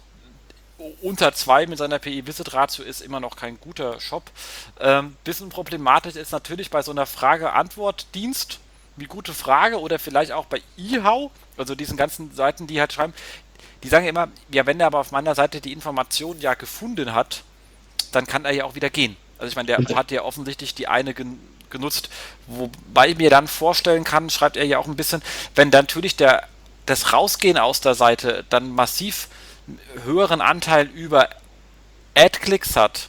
unter zwei mit seiner P I-Visit-Ratio ist, immer noch kein guter Shop. Ähm, bisschen problematisch ist natürlich bei so einer Frage-Antwort-Dienst, wie gute Frage, oder vielleicht auch bei eHow, also diesen ganzen Seiten, die halt schreiben, die sagen immer, ja, wenn er aber auf meiner Seite die Information ja gefunden hat, dann kann er ja auch wieder gehen. Also ich meine, der hat ja offensichtlich die eine gen genutzt, wobei ich mir dann vorstellen kann, schreibt er ja auch ein bisschen, wenn dann natürlich der, das Rausgehen aus der Seite dann massiv höheren Anteil über Ad-Klicks hat,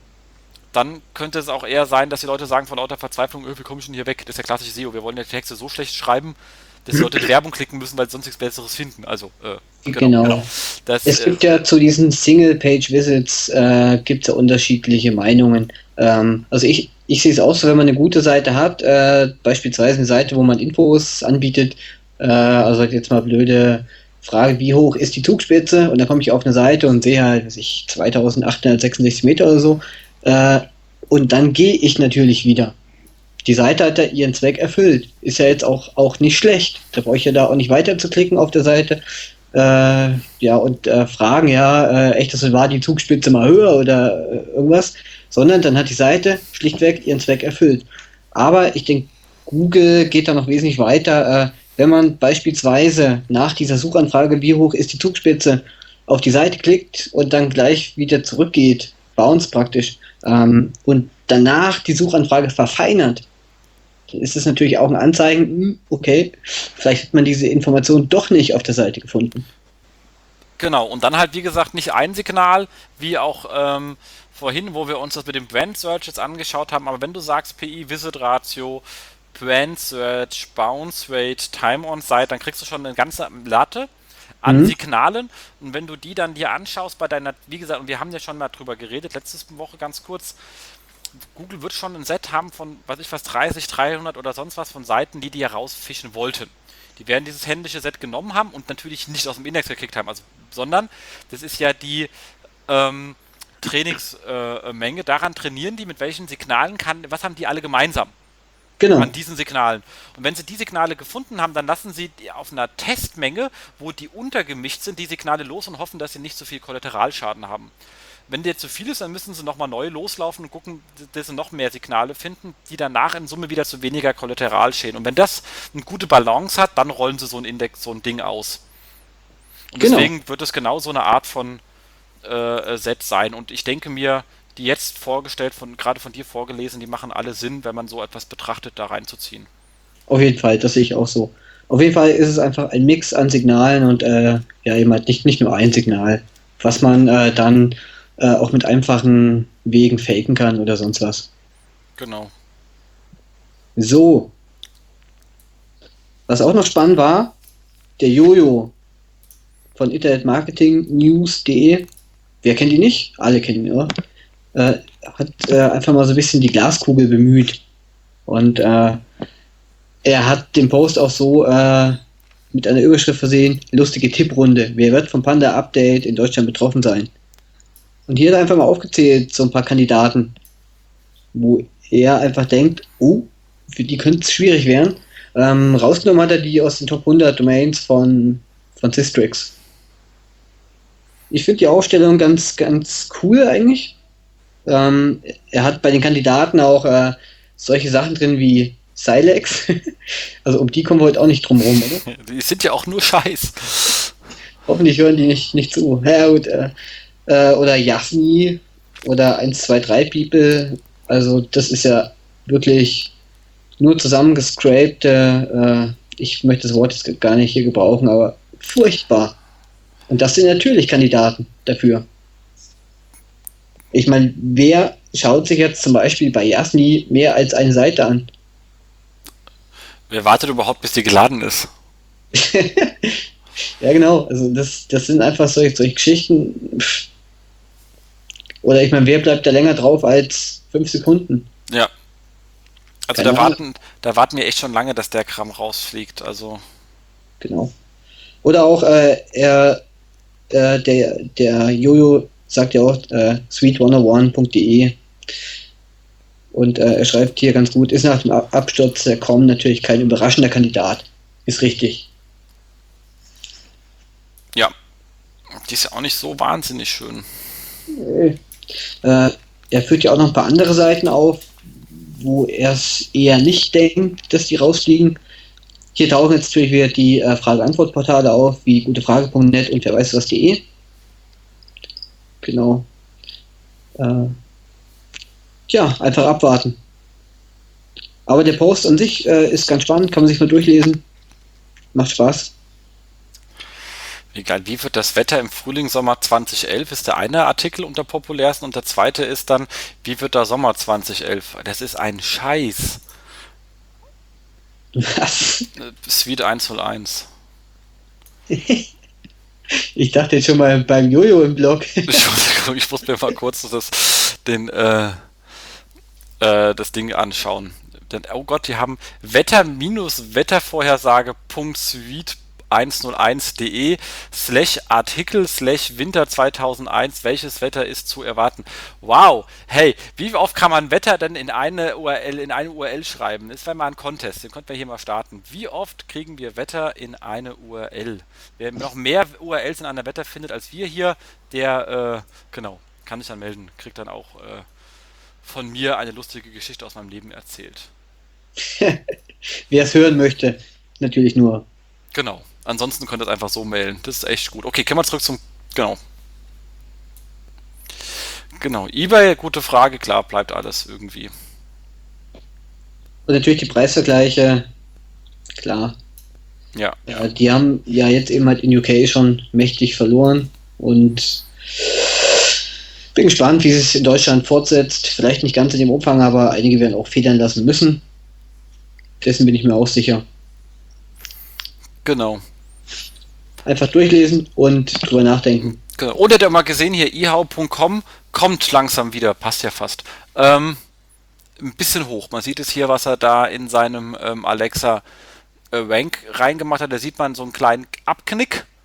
dann könnte es auch eher sein, dass die Leute sagen von lauter Verzweiflung, öh, wie komme ich denn hier weg? Das ist ja klassische S E O, wir wollen ja die Texte so schlecht schreiben, dass die Leute die Werbung klicken müssen, weil sie sonst nichts Besseres finden. Also, äh, genau. Genau. Das, Es äh, gibt ja zu diesen Single-Page-Visits äh, gibt es ja unterschiedliche Meinungen. Ähm, also ich, ich sehe es auch so, wenn man eine gute Seite hat, äh, beispielsweise eine Seite, wo man Infos anbietet, äh, also jetzt mal blöde Frage, wie hoch ist die Zugspitze? Und dann komme ich auf eine Seite und sehe halt, was ich, zweitausendachthundertsechsundsechzig Meter oder so. Äh, und dann gehe ich natürlich wieder. Die Seite hat ja ihren Zweck erfüllt. Ist ja jetzt auch, auch nicht schlecht. Da brauche ich ja da auch nicht weiter zu klicken auf der Seite. Äh, ja, und äh, fragen, ja, äh, echt, das war die Zugspitze mal höher oder äh, irgendwas. Sondern dann hat die Seite schlichtweg ihren Zweck erfüllt. Aber ich denke, Google geht da noch wesentlich weiter. Äh, wenn man beispielsweise nach dieser Suchanfrage, wie hoch ist die Zugspitze, auf die Seite klickt und dann gleich wieder zurückgeht, bounce praktisch, ähm, und danach die Suchanfrage verfeinert, dann ist es natürlich auch ein Anzeigen, okay, vielleicht hat man diese Information doch nicht auf der Seite gefunden. Genau, und dann halt, wie gesagt, nicht ein Signal, wie auch ähm, vorhin, wo wir uns das mit dem Brand Search jetzt angeschaut haben, aber wenn du sagst P I-Visit-Ratio, Brand Search, Bounce Rate, Time on Site, dann kriegst du schon eine ganze Latte an Mhm. Signalen, und wenn du die dann dir anschaust bei deiner, wie gesagt, und wir haben ja schon mal drüber geredet, letzte Woche ganz kurz, Google wird schon ein Set haben von, was ich was, dreißig, dreihundert oder sonst was von Seiten, die die herausfischen wollten. Die werden dieses händische Set genommen haben und natürlich nicht aus dem Index gekickt haben, also, sondern das ist ja die, ähm, Trainingsmenge. Äh, Menge. Daran trainieren die, mit welchen Signalen kann, was haben die alle gemeinsam an Genau, diesen Signalen. Und wenn sie die Signale gefunden haben, dann lassen sie die auf einer Testmenge, wo die untergemischt sind, die Signale los und hoffen, dass sie nicht so viel Kollateralschaden haben. Wenn der zu viel ist, dann müssen sie nochmal neu loslaufen und gucken, dass sie noch mehr Signale finden, die danach in Summe wieder zu weniger Kollateralschäden. Und wenn das eine gute Balance hat, dann rollen sie so ein Index, so ein Ding aus. Und genau. deswegen wird es genau so eine Art von äh, Set sein. Und ich denke mir, die jetzt vorgestellt, von gerade von dir vorgelesen, die machen alle Sinn, wenn man so etwas betrachtet, da reinzuziehen. Auf jeden Fall, das sehe ich auch so. Auf jeden Fall ist es einfach ein Mix an Signalen und äh, ja, eben halt nicht, nicht nur ein Signal, was man äh, dann äh, auch mit einfachen Wegen faken kann oder sonst was. Genau. So, was auch noch spannend war, der Jojo von Internet Marketing News punkt de, wer kennt ihn nicht? Alle kennen ihn, oder? Äh, hat äh, einfach mal so ein bisschen die Glaskugel bemüht. Und äh, er hat den Post auch so äh, mit einer Überschrift versehen, lustige Tipprunde. Wer wird vom Panda-Update in Deutschland betroffen sein? Und hier hat er einfach mal aufgezählt, so ein paar Kandidaten, wo er einfach denkt, oh, für die könnte es schwierig werden. Ähm, rausgenommen hat er die aus den Top hundert Domains von, von Systrix. Ich finde die Aufstellung ganz, ganz cool eigentlich. Ähm, er hat bei den Kandidaten auch äh, solche Sachen drin wie Silex. Also um die kommen wir heute auch nicht drum rum, oder? Die sind ja auch nur Scheiß. Hoffentlich hören die nicht, nicht zu. Ja, gut, äh, äh, oder Yasni oder eins zwei drei People. Also das ist ja wirklich nur zusammengescrapte, äh, ich möchte das Wort jetzt gar nicht hier gebrauchen, aber furchtbar. Und das sind natürlich Kandidaten dafür. Ich meine, wer schaut sich jetzt zum Beispiel bei Yasni mehr als eine Seite an? Wer wartet überhaupt, bis die geladen ist? Ja, genau. Also das, das sind einfach solche, solche Geschichten. Oder ich meine, wer bleibt da länger drauf als fünf Sekunden? Ja. Also Keine da Ahnung. warten, da warten wir echt schon lange, dass der Kram rausfliegt. Also Genau. Oder auch äh, er, äh, der, der Jojo sagt ja auch äh, sweet hunderteins punkt de und äh, er schreibt hier ganz gut, ist nach dem Ab- Absturz der Com natürlich kein überraschender Kandidat. Ist richtig. ja, die ist ja auch nicht so wahnsinnig schön. Äh, er führt ja auch noch ein paar andere Seiten auf, wo er es eher nicht denkt, dass die rausfliegen. Hier tauchen jetzt natürlich wieder die äh, Frage-Antwort-Portale auf, wie gutefrage punkt net und wer weiß was.de. Genau. Äh, tja, einfach abwarten. Aber der Post an sich äh, ist ganz spannend, kann man sich mal durchlesen. Macht Spaß. Wie geil, wie wird das Wetter im Frühling, Sommer zweitausendelf, ist der eine Artikel unter populärsten und der zweite ist dann, wie wird der Sommer zweitausendelf? Das ist ein Scheiß. Was? Äh, Suite hunderteins. Ich dachte jetzt schon mal beim Jojo im Blog. Entschuldigung, ich muss mir mal kurz das, den, äh, äh, das Ding anschauen. Denn, oh Gott, die haben wetter-wettervorhersage.suite hunderteins.de slash Artikel slash Winter zweitausendeins, welches Wetter ist zu erwarten. Wow, hey, wie oft kann man Wetter denn in eine U R L, in eine U R L schreiben? Das wäre mal ein Contest, den könnten wir hier mal starten. Wie oft kriegen wir Wetter in eine U R L? Wer noch mehr U R Ls in einer Wetter findet als wir hier, der, äh, genau, kann sich dann melden, kriegt dann auch äh, von mir eine lustige Geschichte aus meinem Leben erzählt. Wer es hören möchte, natürlich nur. Genau. Ansonsten könnt ihr es einfach so mailen. Das ist echt gut. Okay, kommen wir zurück zum. Genau. Genau. eBay, gute Frage. Klar, bleibt alles irgendwie. Und natürlich die Preisvergleiche, klar. Ja. Ja, die haben ja jetzt eben halt in U K schon mächtig verloren und bin gespannt, wie es in Deutschland fortsetzt. Vielleicht nicht ganz in dem Umfang, aber einige werden auch federn lassen müssen. Dessen bin ich mir auch sicher. Genau. Einfach durchlesen und drüber nachdenken. Genau. Und ihr habt ja mal gesehen, hier i h a u punkt com kommt langsam wieder, passt ja fast. Ähm, ein bisschen hoch. Man sieht es hier, was er da in seinem ähm, Alexa äh, Rank reingemacht hat. Da sieht man so einen kleinen Abknick.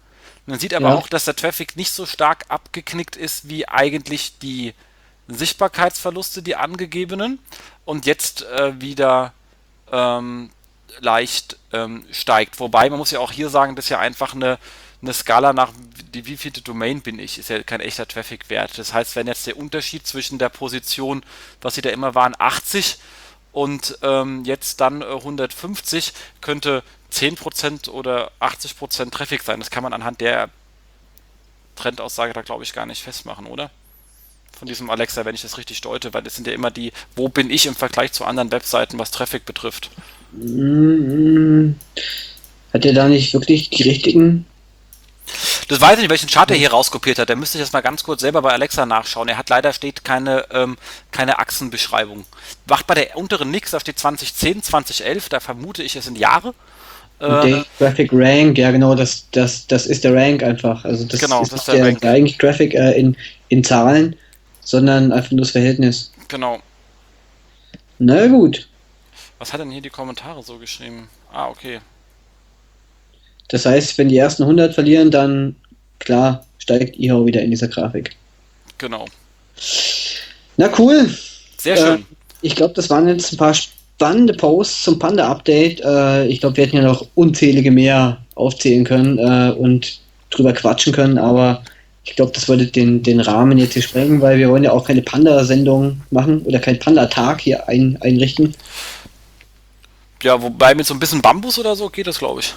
Man sieht aber Ja. auch, dass der Traffic nicht so stark abgeknickt ist, wie eigentlich die Sichtbarkeitsverluste, die angegebenen, und jetzt äh, wieder ähm, leicht ähm, steigt. Wobei, man muss ja auch hier sagen, das ist ja einfach eine, eine Skala nach, die, wie viele Domain bin ich, ist ja kein echter Traffic-Wert. Das heißt, wenn jetzt der Unterschied zwischen der Position, was sie da immer waren, achtzig und ähm, jetzt dann äh, hundertfünfzig, könnte zehn Prozent oder achtzig Prozent Traffic sein. Das kann man anhand der Trendaussage da, glaube ich, gar nicht festmachen, oder? Von diesem Alexa, wenn ich das richtig deute, weil das sind ja immer die, wo bin ich im Vergleich zu anderen Webseiten, was Traffic betrifft. Mm, Hat er da nicht wirklich die richtigen? Das weiß ich nicht, welchen Chart er hier rauskopiert hat. Der müsste ich jetzt mal ganz kurz selber bei Alexa nachschauen. Er hat leider steht keine, ähm, keine Achsenbeschreibung. Macht bei der unteren nix, da steht zwanzig zehn, zwanzig elf, da vermute ich, es sind Jahre. Äh, Day Traffic Rank, ja genau, das, das, das ist der Rank einfach. Also das genau, ist das ist nicht der der, Rank. der eigentlich Traffic äh, in, in Zahlen, sondern einfach nur das Verhältnis. Genau. Na gut. Was hat denn hier die Kommentare so geschrieben? Ah, okay. Das heißt, wenn die ersten hundert verlieren, dann klar steigt I H O wieder in dieser Grafik. Genau. Na cool. Sehr Äh, schön. ich glaube, das waren jetzt ein paar spannende Posts zum Panda-Update. Äh, ich glaube, wir hätten ja noch unzählige mehr aufzählen können äh, und drüber quatschen können, aber ich glaube, das würde den, den Rahmen jetzt hier sprengen, weil wir wollen ja auch keine Panda-Sendung machen oder keinen Panda-Tag hier ein, einrichten. Ja, wobei mit so ein bisschen Bambus oder so geht das, glaube ich.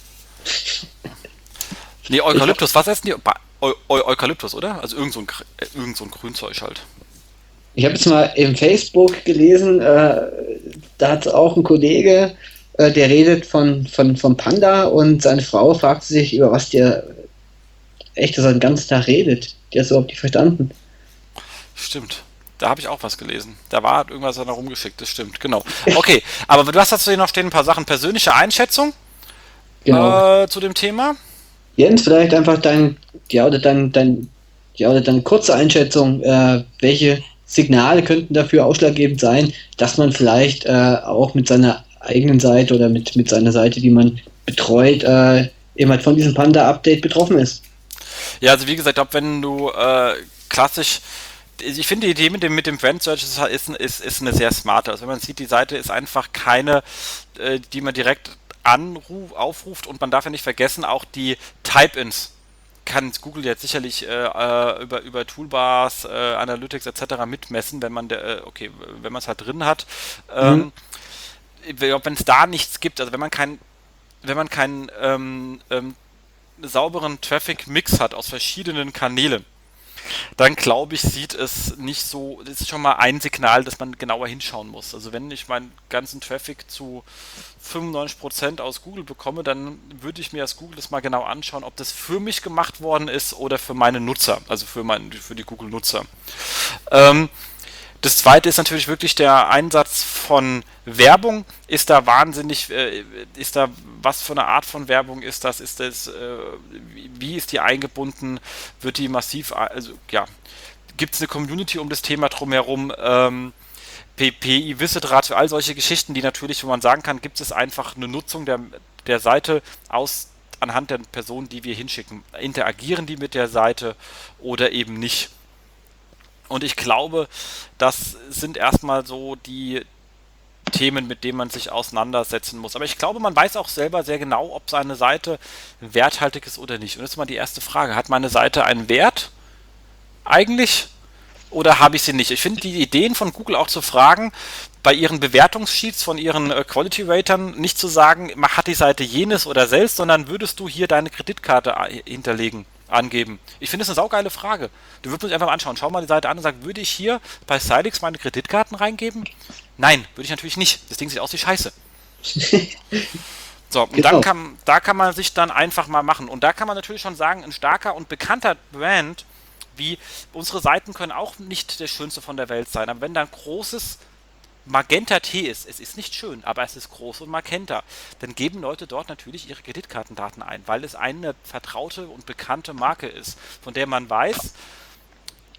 Nee, Eukalyptus, was essen die? Ba Eu Eu Eukalyptus, oder? Also irgend so ein, Gr- äh, irgend so ein Grünzeug halt. Ich habe jetzt mal im Facebook gelesen, äh, da hat auch ein Kollege, äh, der redet von, von, von Panda und seine Frau fragt sich, über was der echt so den ganzen Tag redet. Die hat es überhaupt nicht verstanden. Stimmt. Da habe ich auch was gelesen. Da war irgendwas da rumgeschickt, das stimmt, genau. Okay, aber du hast dazu hier noch stehen ein paar Sachen. Persönliche Einschätzung Genau. äh, zu dem Thema. Jens, vielleicht einfach dein, ja, oder dein, dein, ja, oder deine kurze Einschätzung, äh, welche Signale könnten dafür ausschlaggebend sein, dass man vielleicht äh, auch mit seiner eigenen Seite oder mit, mit seiner Seite, die man betreut, äh, eben halt von diesem Panda-Update betroffen ist. Ja, also wie gesagt, ich glaube, wenn du äh, klassisch, ich finde die Idee mit dem, mit dem Brand Search ist, ist, ist, ist eine sehr smarte. Also wenn man sieht, die Seite ist einfach keine, äh, die man direkt anruf, aufruft, und man darf ja nicht vergessen, auch die Type-Ins kann Google jetzt sicherlich äh, äh, über, über Toolbars, äh, Analytics et cetera mitmessen, wenn man der, äh, okay, wenn man es halt drin hat. Mhm. Ähm, wenn es da nichts gibt, also wenn man kein, wenn man keinen ähm, ähm, sauberen Traffic-Mix hat aus verschiedenen Kanälen, dann glaube ich, sieht es nicht so, das ist schon mal ein Signal, dass man genauer hinschauen muss. Also wenn ich meinen ganzen Traffic zu fünfundneunzig Prozent aus Google bekomme, dann würde ich mir als Google das mal genau anschauen, ob das für mich gemacht worden ist oder für meine Nutzer, also für, mein, für die Google-Nutzer. Ähm, Das zweite ist natürlich wirklich der Einsatz von Werbung. Ist da wahnsinnig, äh, ist da, was für eine Art von Werbung ist das? Ist das, äh, wie, wie ist die eingebunden? Wird die massiv, also ja, gibt es eine Community um das Thema drumherum? Ähm, P P I-Visitrate, all solche Geschichten, die natürlich, wo man sagen kann, gibt es einfach eine Nutzung der, der Seite aus anhand der Personen, die wir hinschicken. Interagieren die mit der Seite oder eben nicht? Und ich glaube, das sind erstmal so die Themen, mit denen man sich auseinandersetzen muss. Aber ich glaube, man weiß auch selber sehr genau, ob seine Seite werthaltig ist oder nicht. Und das ist mal die erste Frage. Hat meine Seite einen Wert eigentlich oder habe ich sie nicht? Ich finde die Ideen von Google auch zu fragen, bei ihren Bewertungssheets von ihren äh, Quality Ratern nicht zu sagen, hat die Seite jenes oder selbst, sondern würdest du hier deine Kreditkarte äh, hinterlegen, angeben? Ich finde es eine saugeile Frage. Du würdest mich einfach mal anschauen. Schau mal die Seite an und sag, würde ich hier bei Silex meine Kreditkarten reingeben? Nein, würde ich natürlich nicht. Das Ding sieht aus wie Scheiße. So, und Genau. dann kann, da kann man sich dann einfach mal machen. Und da kann man natürlich schon sagen, ein starker und bekannter Brand, wie unsere Seiten können auch nicht der schönste von der Welt sein. Aber wenn da ein großes Magenta-T ist, es ist nicht schön, aber es ist groß und Magenta, dann geben Leute dort natürlich ihre Kreditkartendaten ein, weil es eine vertraute und bekannte Marke ist, von der man weiß,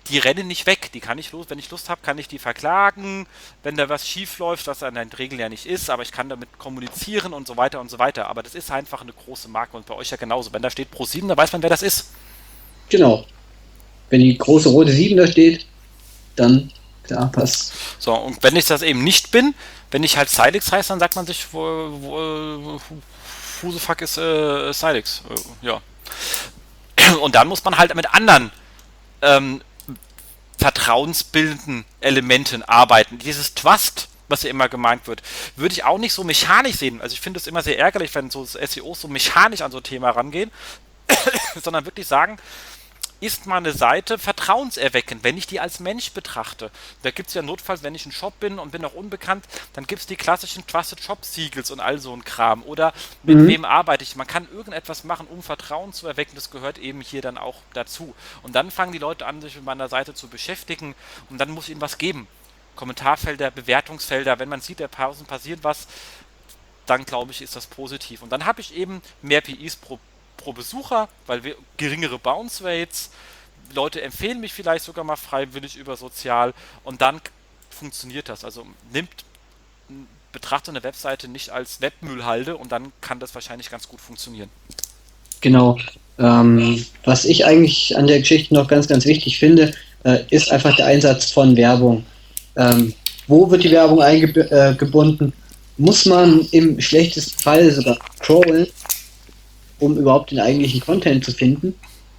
die rennen nicht weg, die kann ich los, wenn ich Lust habe, kann ich die verklagen, wenn da was schief läuft, was an den Regeln ja nicht ist, aber ich kann damit kommunizieren und so weiter und so weiter. Aber das ist einfach eine große Marke und bei euch ja genauso. Wenn da steht ProSieben, dann weiß man, wer das ist. Genau. Wenn die große rote sieben da steht, dann, klar, passt. So, und wenn ich das eben nicht bin, wenn ich halt Silex heiße, dann sagt man sich, wo, wo, who the fuck ist äh, Silex? Äh, ja. Und dann muss man halt mit anderen ähm, vertrauensbildenden Elementen arbeiten. Dieses Trust, was ja immer gemeint wird, würde ich auch nicht so mechanisch sehen. Also ich finde es immer sehr ärgerlich, wenn so S E Os so mechanisch an so ein Thema rangehen, sondern wirklich sagen, ist meine Seite vertrauenserweckend, wenn ich die als Mensch betrachte. Da gibt es ja notfalls, wenn ich ein Shop bin und bin noch unbekannt, dann gibt es die klassischen Trusted Shop Siegels und all so ein Kram. Oder mit mhm. wem arbeite ich? Man kann irgendetwas machen, um Vertrauen zu erwecken. Das gehört eben hier dann auch dazu. Und dann fangen die Leute an, sich mit meiner Seite zu beschäftigen und dann muss ich ihnen was geben. Kommentarfelder, Bewertungsfelder, wenn man sieht, der Pausen passiert was, dann glaube ich, ist das positiv. Und dann habe ich eben mehr P Is pro pro Besucher, weil wir geringere Bounce Rates, Leute empfehlen mich vielleicht sogar mal freiwillig über sozial und dann funktioniert das. Also nimmt, betrachtet eine Webseite nicht als Webmüllhalde und dann kann das wahrscheinlich ganz gut funktionieren. Genau. Ähm, was ich eigentlich an der Geschichte noch ganz, ganz wichtig finde, äh, ist einfach der Einsatz von Werbung. Ähm, wo wird die Werbung eingebunden? Muss man im schlechtesten Fall sogar crawlen, um überhaupt den eigentlichen Content zu finden?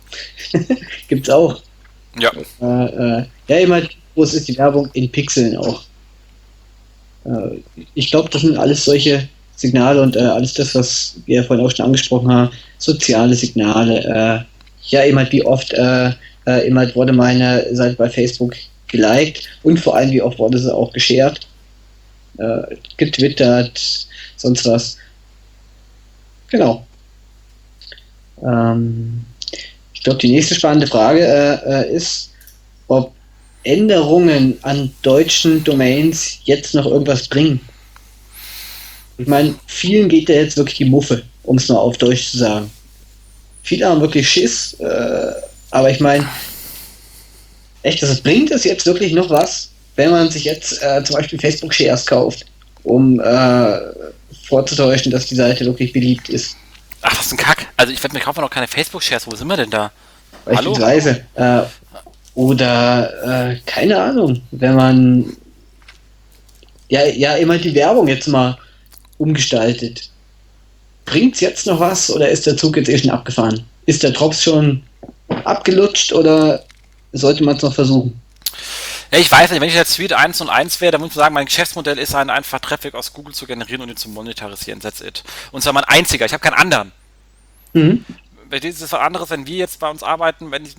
Gibt's auch. Ja. Äh, äh, ja, immer groß ist die Werbung in Pixeln auch. Äh, ich glaube, das sind alles solche Signale und äh, alles das, was wir vorhin auch schon angesprochen haben, soziale Signale. Äh, ja, immer wie oft äh, äh, immer wurde meine Seite bei Facebook geliked und vor allem wie oft wurde sie auch geshared, äh, getwittert, sonst was. Genau. Ähm, ich glaube, die nächste spannende Frage äh, ist, ob Änderungen an deutschen Domains jetzt noch irgendwas bringen. Ich meine, vielen geht da jetzt wirklich die Muffe, um es mal auf Deutsch zu sagen. Viele haben wirklich Schiss, äh, aber ich meine, echt, das bringt es jetzt wirklich noch was, wenn man sich jetzt äh, zum Beispiel Facebook-Shares kauft, um äh, vorzutäuschen, dass die Seite wirklich beliebt ist. Ach, das ist ein Kack. Also ich werde mir kaufen noch keine Facebook-Shares. Wo sind wir denn da? Beispielsweise. Äh, oder, äh, keine Ahnung, wenn man ja, ja immer die Werbung jetzt mal umgestaltet. Bringt's jetzt noch was oder ist der Zug jetzt eh schon abgefahren? Ist der Drops schon abgelutscht oder sollte man es noch versuchen? Ja, ich weiß nicht, wenn ich jetzt Suite eins und eins wäre, dann muss ich sagen, mein Geschäftsmodell ist ein einfach Traffic aus Google zu generieren und ihn zu monetarisieren, that's it. Und zwar mein einziger, ich habe keinen anderen. Mhm. Das ist was anderes, wenn wir jetzt bei uns arbeiten, wenn ich,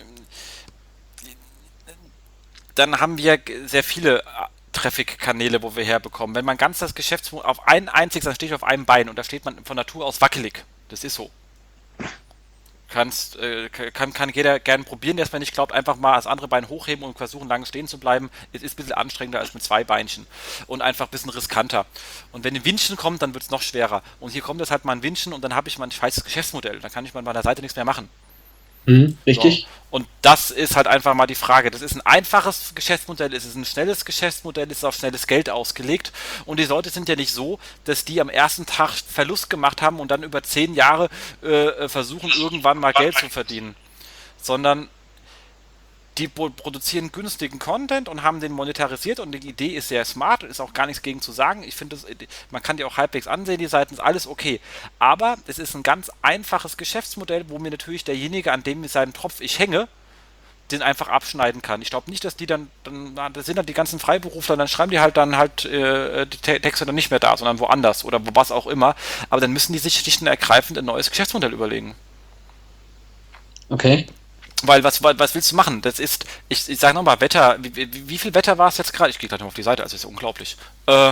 dann haben wir sehr viele Traffic-Kanäle, wo wir herbekommen. Wenn man ganz das Geschäftsmodell auf ein einziges, dann stehe ich auf einem Bein und da steht man von Natur aus wackelig. Das ist so. Kannst, äh, kann, kann jeder gerne probieren, erstmal nicht glaubt, einfach mal das andere Bein hochheben und versuchen, lange stehen zu bleiben. Es ist ein bisschen anstrengender als mit zwei Beinchen und einfach ein bisschen riskanter. Und wenn ein Windchen kommt, dann wird es noch schwerer. Und hier kommt jetzt halt mal ein Windchen und dann habe ich mein falsches Geschäftsmodell. Dann kann ich mal bei der Seite nichts mehr machen. Mhm, richtig. So. Und das ist halt einfach mal die Frage. Das ist ein einfaches Geschäftsmodell, es ist ein schnelles Geschäftsmodell, es ist auf schnelles Geld ausgelegt. Und die Leute sind ja nicht so, dass die am ersten Tag Verlust gemacht haben und dann über zehn Jahre äh, versuchen, irgendwann mal Geld zu verdienen. Sondern die produzieren günstigen Content und haben den monetarisiert und die Idee ist sehr smart, ist auch gar nichts gegen zu sagen. Ich finde, man kann die auch halbwegs ansehen, die Seiten, ist alles okay. Aber es ist ein ganz einfaches Geschäftsmodell, wo mir natürlich derjenige, an dem mit seinem Tropf ich hänge, den einfach abschneiden kann. Ich glaube nicht, dass die dann, dann, das sind dann die ganzen Freiberufler, dann schreiben die halt dann halt äh, die Texte dann nicht mehr da, sondern woanders oder wo was auch immer. Aber dann müssen die sich schlicht und ergreifend ein neues Geschäftsmodell überlegen. Okay. Weil, was, was willst du machen? Das ist, ich, ich sage nochmal, Wetter, wie, wie, wie viel Wetter war es jetzt gerade? Ich gehe gleich noch auf die Seite, also ist ja unglaublich. Äh,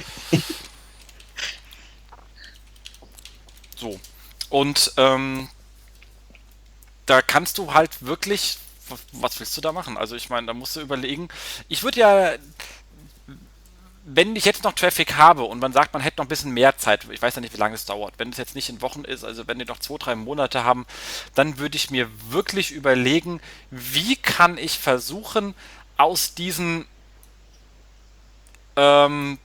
so. Und ähm, da kannst du halt wirklich, was willst du da machen? Also ich meine, da musst du überlegen, ich würde ja, wenn ich jetzt noch Traffic habe und man sagt, man hätte noch ein bisschen mehr Zeit, ich weiß ja nicht, wie lange es dauert, wenn es jetzt nicht in Wochen ist, also wenn wir noch zwei, drei Monate haben, dann würde ich mir wirklich überlegen, wie kann ich versuchen, aus diesen ähm,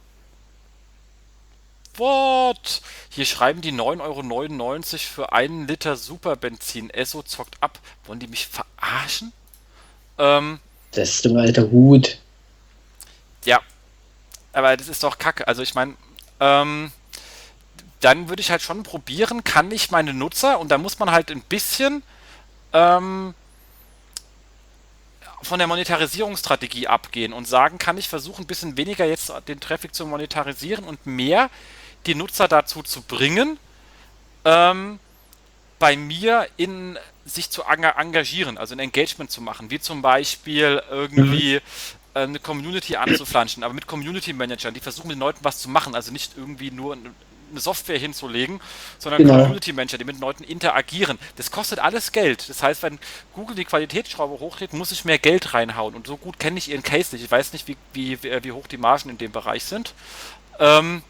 what? Hier schreiben die neun Euro neunundneunzig für einen Liter Superbenzin. Esso zockt ab. Wollen die mich verarschen? Ähm, Das ist ein alter Hut. ja, aber das ist doch Kacke. Also ich meine, ähm, dann würde ich halt schon probieren, kann ich meine Nutzer, und da muss man halt ein bisschen ähm, von der Monetarisierungsstrategie abgehen und sagen, kann ich versuchen, ein bisschen weniger jetzt den Traffic zu monetarisieren und mehr die Nutzer dazu zu bringen, ähm, bei mir in sich zu engagieren, also ein Engagement zu machen, wie zum Beispiel Mhm. irgendwie äh, eine Community anzuflanschen, aber mit Community Managern, die versuchen mit den Leuten was zu machen, also nicht irgendwie nur eine Software hinzulegen, sondern Genau. Community Manager, die mit Leuten interagieren. Das kostet alles Geld. Das heißt, wenn Google die Qualitätsschraube hochdreht, muss ich mehr Geld reinhauen. Und so gut kenne ich ihren Case nicht. Ich weiß nicht, wie, wie, wie hoch die Margen in dem Bereich sind. Ähm,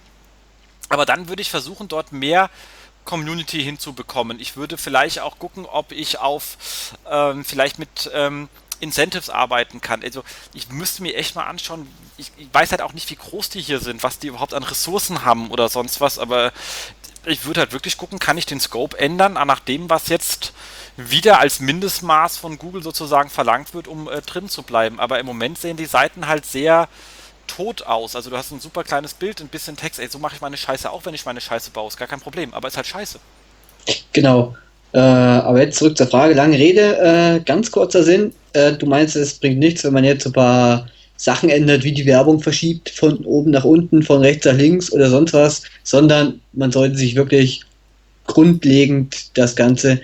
aber dann würde ich versuchen, dort mehr Community hinzubekommen. Ich würde vielleicht auch gucken, ob ich auf ähm, vielleicht mit ähm, Incentives arbeiten kann. Also ich müsste mir echt mal anschauen, ich, ich weiß halt auch nicht, wie groß die hier sind, was die überhaupt an Ressourcen haben oder sonst was, aber ich würde halt wirklich gucken, kann ich den Scope ändern, nach dem, was jetzt wieder als Mindestmaß von Google sozusagen verlangt wird, um äh, drin zu bleiben. Aber im Moment sehen die Seiten halt sehr tot aus. Also du hast ein super kleines Bild, ein bisschen Text. Ey, so mache ich meine Scheiße auch, wenn ich meine Scheiße baue. Ist gar kein Problem, aber ist halt scheiße. Genau. Äh, aber jetzt zurück zur Frage. Lange Rede, äh, ganz kurzer Sinn. Äh, du meinst, es bringt nichts, wenn man jetzt so ein paar Sachen ändert, wie die Werbung verschiebt, von oben nach unten, von rechts nach links oder sonst was, sondern man sollte sich wirklich grundlegend das Ganze,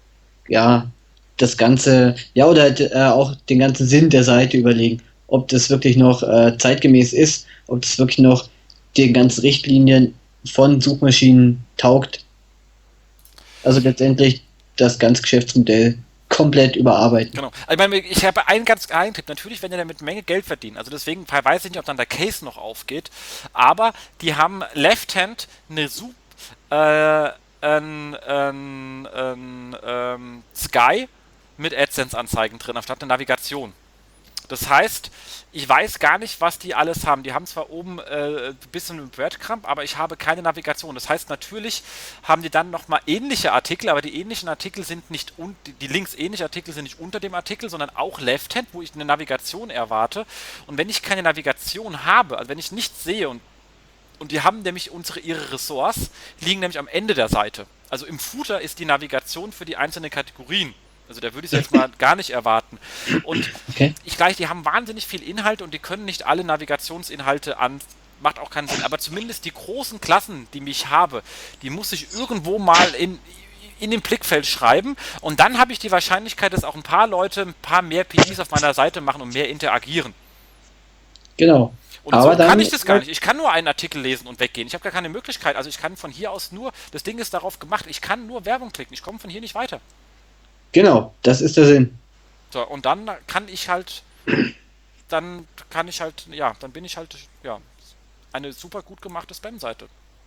ja, das Ganze, ja, oder halt, äh, auch den ganzen Sinn der Seite überlegen, ob das wirklich noch äh, zeitgemäß ist, ob das wirklich noch den ganzen Richtlinien von Suchmaschinen taugt. Also letztendlich das ganze Geschäftsmodell komplett überarbeiten. Genau. Also ich, meine, ich habe einen ganz kleinen Tipp. Natürlich werden die damit eine Menge Geld verdienen. Also deswegen weiß ich nicht, ob dann der Case noch aufgeht. Aber die haben Left Hand eine super äh, ein, ein, ein, ähm, Sky mit AdSense-Anzeigen drin, anstatt eine Navigation. Das heißt, ich weiß gar nicht, was die alles haben. Die haben zwar oben äh, ein bisschen ein Breadcrumb, aber ich habe keine Navigation. Das heißt, natürlich haben die dann nochmal ähnliche Artikel, aber die ähnlichen Artikel sind nicht, un die Links ähnliche Artikel sind nicht unter dem Artikel, sondern auch Left-Hand, wo ich eine Navigation erwarte. Und wenn ich keine Navigation habe, also wenn ich nichts sehe und und die haben nämlich unsere, ihre Ressorts, liegen nämlich am Ende der Seite. Also im Footer ist die Navigation für die einzelnen Kategorien. Also da würde ich es jetzt mal gar nicht erwarten. Und Okay. ich gleich, die haben wahnsinnig viel Inhalt und die können nicht alle Navigationsinhalte an. Macht auch keinen Sinn. Aber zumindest die großen Klassen, die ich habe, die muss ich irgendwo mal in, in dem Blickfeld schreiben. Und dann habe ich die Wahrscheinlichkeit, dass auch ein paar Leute ein paar mehr P Is auf meiner Seite machen und mehr interagieren. Genau. Und Aber so kann dann, ich das gar nicht. Ich kann nur einen Artikel lesen und weggehen. Ich habe gar keine Möglichkeit. Also ich kann von hier aus nur, das Ding ist darauf gemacht, ich kann nur Werbung klicken. Ich komme von hier nicht weiter. genau, das ist der Sinn. So, und dann kann ich halt, dann kann ich halt, ja, dann bin ich halt, ja, eine super gut gemachte Spam-Seite.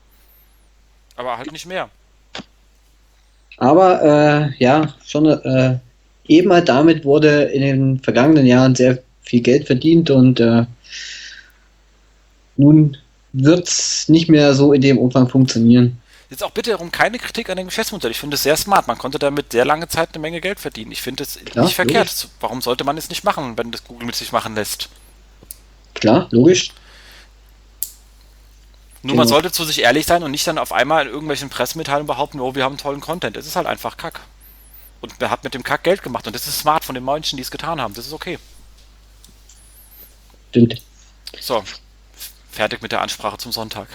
Aber halt nicht mehr. Aber äh, ja, schon äh, eben halt damit wurde in den vergangenen Jahren sehr viel Geld verdient und äh, nun wird es nicht mehr so in dem Umfang funktionieren. Jetzt auch bitte darum keine Kritik an dem Geschäftsmodell. Ich finde es sehr smart. Man konnte damit sehr lange Zeit eine Menge Geld verdienen. Ich finde es nicht Klar, logisch. verkehrt. Warum sollte man es nicht machen, wenn das Google mit sich machen lässt? Klar, logisch. Nur man Genau. sollte zu sich ehrlich sein und nicht dann auf einmal in irgendwelchen Pressemitteilungen behaupten, oh, wir haben tollen Content. Es ist halt einfach Kack. Und wer hat mit dem Kack Geld gemacht? Und das ist smart von den Menschen, die es getan haben. Das ist okay. Stimmt. So, fertig mit der Ansprache zum Sonntag.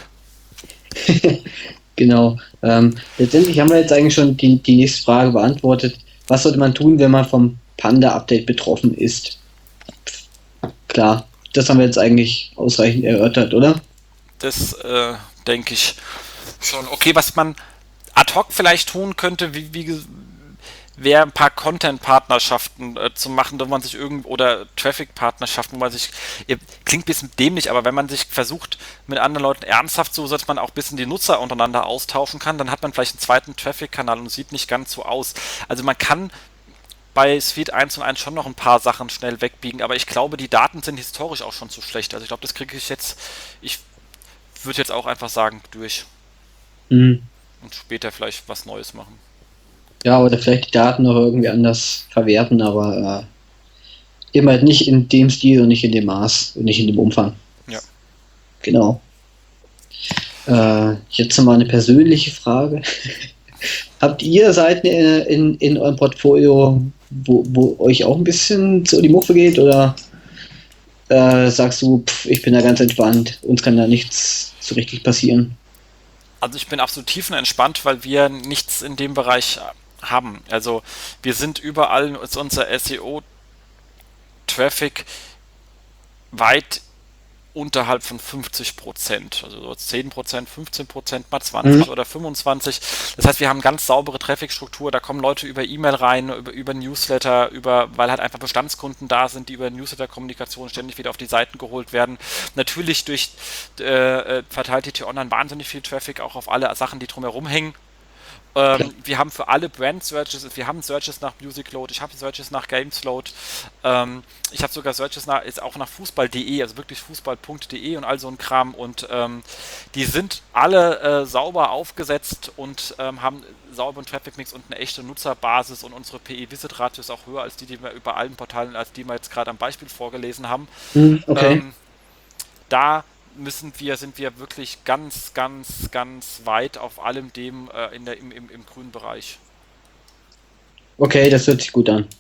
Genau. Ähm, letztendlich haben wir jetzt eigentlich schon die, die nächste Frage beantwortet. Was sollte man tun, wenn man vom Panda-Update betroffen ist? Klar, das haben wir jetzt eigentlich ausreichend erörtert, oder? Das äh, denke ich schon. Okay, was man ad hoc vielleicht tun könnte, wie, wie, wäre ein paar Content-Partnerschaften äh, zu machen, wo man sich irgend oder Traffic-Partnerschaften, wo man sich, ihr, klingt ein bisschen dämlich, aber wenn man sich versucht, mit anderen Leuten ernsthaft so, dass man auch ein bisschen die Nutzer untereinander austauschen kann, dann hat man vielleicht einen zweiten Traffic-Kanal und sieht nicht ganz so aus. Also man kann bei Suite eins und eins schon noch ein paar Sachen schnell wegbiegen, aber ich glaube, die Daten sind historisch auch schon zu schlecht. Also ich glaube, das kriege ich jetzt, ich würde jetzt auch einfach sagen, durch. Mhm. Und später vielleicht was Neues machen. Ja, oder vielleicht die Daten noch irgendwie anders verwerten, aber äh, eben halt nicht in dem Stil und nicht in dem Maß und nicht in dem Umfang. Ja. Genau. Äh, jetzt nochmal eine persönliche Frage. Habt ihr Seiten in, in, in eurem Portfolio, wo, wo euch auch ein bisschen so die Muffe geht, oder äh, sagst du, pff, ich bin da ganz entspannt, uns kann da nichts so richtig passieren? Also ich bin absolut tiefenentspannt, weil wir nichts in dem Bereich haben. Also wir sind überall, ist unser S E O-Traffic weit unterhalb von fünfzig Prozent, also so zehn Prozent, fünfzehn Prozent, mal zwanzig mhm. oder fünfundzwanzig. Das heißt, wir haben ganz saubere Traffic-Struktur, da kommen Leute über E-Mail rein, über, über Newsletter, über, weil halt einfach Bestandskunden da sind, die über Newsletter-Kommunikation ständig wieder auf die Seiten geholt werden. Natürlich durch äh, verteilt die T-Online wahnsinnig viel Traffic, auch auf alle Sachen, die drumherum hängen. Ähm, wir haben für alle Brand-Searches, wir haben Searches nach Musicload, ich habe Searches nach Gamesload, ähm, ich habe sogar Searches nach, ist auch nach Fußball punkt de, also wirklich Fußball punkt de und all so ein Kram, und ähm, die sind alle äh, sauber aufgesetzt und ähm, haben sauberen Traffic-Mix und eine echte Nutzerbasis, und unsere P E-Visit-Ratio ist auch höher als die, die wir über allen Portalen, als die wir jetzt gerade am Beispiel vorgelesen haben. Mhm, okay. Ähm, da müssen wir, sind wir wirklich ganz, ganz, ganz weit auf allem dem äh, in der, im, im, im grünen Bereich. Okay, das hört sich gut an.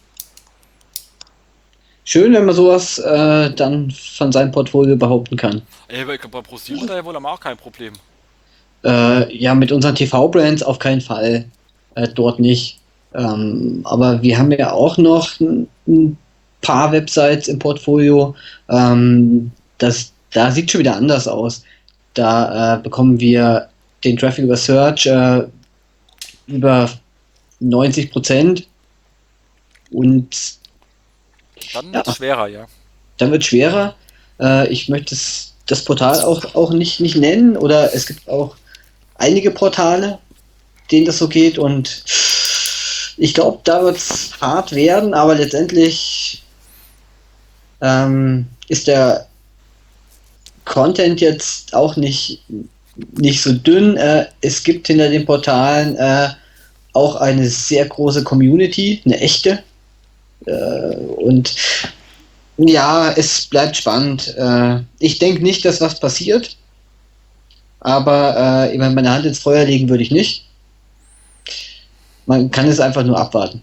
Schön, wenn man sowas äh, dann von seinem Portfolio behaupten kann. Ey, bei ProSieben da wohl haben wir auch kein Problem. Äh, ja, mit unseren T V-Brands auf keinen Fall. Äh, dort nicht. Ähm, aber wir haben ja auch noch ein, ein paar Websites im Portfolio. Ähm, das Da sieht schon wieder anders aus. Da äh, bekommen wir den Traffic über Search äh, über neunzig Prozent, und dann wird es ja schwerer, ja. Dann wird es schwerer. Äh, ich möchte das, das Portal auch, auch nicht, nicht nennen, oder es gibt auch einige Portale, denen das so geht, und ich glaube, da wird es hart werden, aber letztendlich ähm, ist der Content jetzt auch nicht, nicht so dünn. Äh, es gibt hinter den Portalen äh, auch eine sehr große Community, eine echte. Äh, und ja, es bleibt spannend. Äh, ich denke nicht, dass was passiert, aber äh, ich meine, meine Hand ins Feuer legen würde ich nicht. Man kann es einfach nur abwarten.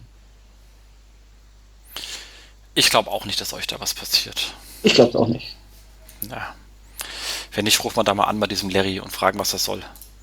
Ich glaube auch nicht, dass euch da was passiert. Ich glaube es auch nicht. Ja. Wenn nicht, ruft man da mal an bei diesem Larry und fragen, was das soll.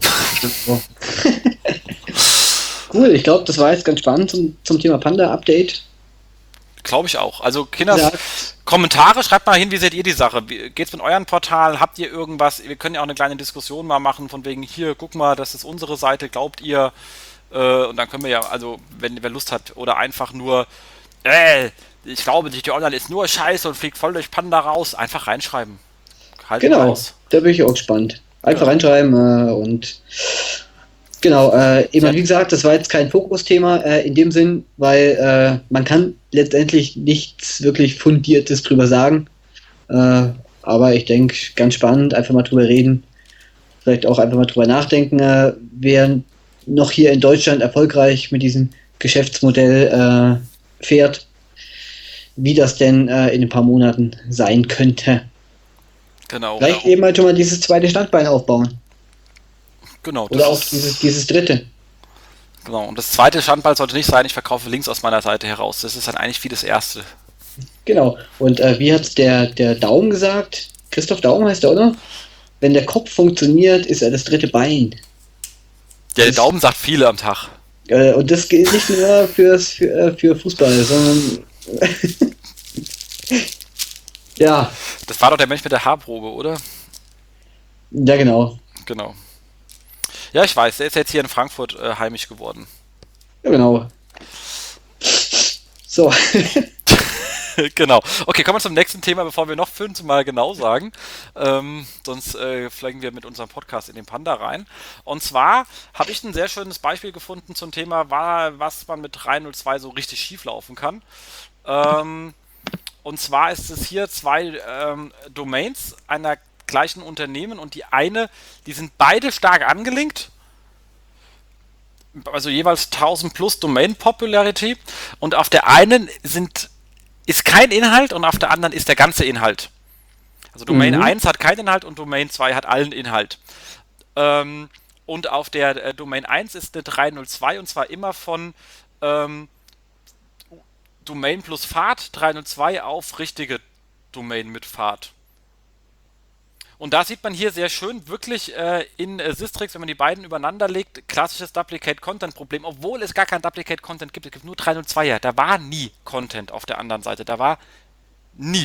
Cool, ich glaube, das war jetzt ganz spannend zum, zum Thema Panda-Update. Glaube ich auch. Also Kinder, ja. Kommentare, schreibt mal hin, wie seht ihr die Sache? Geht's mit euren Portalen? Habt ihr irgendwas? Wir können ja auch eine kleine Diskussion mal machen, von wegen, hier, guck mal, das ist unsere Seite, glaubt ihr? Äh, und dann können wir ja, also, wenn wer Lust hat, oder einfach nur, äh, ich glaube, die T-Online ist nur scheiße und fliegt voll durch Panda raus, einfach reinschreiben. Halt genau, raus. Da bin ich auch gespannt. Einfach ja. reinschreiben äh, und genau, äh, eben ja. wie gesagt, das war jetzt kein Fokusthema äh, in dem Sinn, weil äh, man kann letztendlich nichts wirklich Fundiertes drüber sagen. Äh, aber ich denke, ganz spannend, einfach mal drüber reden. Vielleicht auch einfach mal drüber nachdenken, äh, wer noch hier in Deutschland erfolgreich mit diesem Geschäftsmodell äh, fährt, wie das denn äh, in ein paar Monaten sein könnte. Genau. Vielleicht genau. eben halt schon mal dieses zweite Standbein aufbauen. Genau. Oder auch dieses, dieses dritte. Genau. Und das zweite Standbein sollte nicht sein, ich verkaufe Links aus meiner Seite heraus. Das ist dann eigentlich wie das erste. Genau. Und äh, wie hat der, der Daum gesagt? Christoph Daum heißt er, oder? Wenn der Kopf funktioniert, ist er das dritte Bein. Ja, der Daumen sagt viele am Tag. Äh, und das gilt nicht nur fürs, für, für Fußball, sondern ja. Das war doch der Mensch mit der Haarprobe, oder? Ja, genau. Genau. Ja, ich weiß, der ist jetzt hier in Frankfurt äh, heimisch geworden. Ja, genau. So. Genau. Okay, kommen wir zum nächsten Thema, bevor wir noch fünf mal genau sagen. Ähm, sonst äh, fliegen wir mit unserem Podcast in den Panda rein. Und zwar habe ich ein sehr schönes Beispiel gefunden zum Thema, war, was man mit drei null zwei so richtig schief laufen kann. Ähm, und zwar ist es hier zwei ähm, Domains einer gleichen Unternehmen und die eine, die sind beide stark angelinkt. Also jeweils tausend plus Domain Popularity und auf der einen sind ist kein Inhalt und auf der anderen ist der ganze Inhalt. Also Domain Mhm. eins hat keinen Inhalt und Domain zwei hat allen Inhalt. Ähm, und auf der äh, Domain eins ist eine drei null zwei und zwar immer von ähm, Domain plus Pfad drei null zwei auf richtige Domain mit Pfad. Und da sieht man hier sehr schön wirklich äh, in äh, Sistrix, wenn man die beiden übereinander legt, klassisches Duplicate-Content-Problem, obwohl es gar kein Duplicate-Content gibt. Es gibt nur drei null zweier. Da war nie Content auf der anderen Seite. Da war nie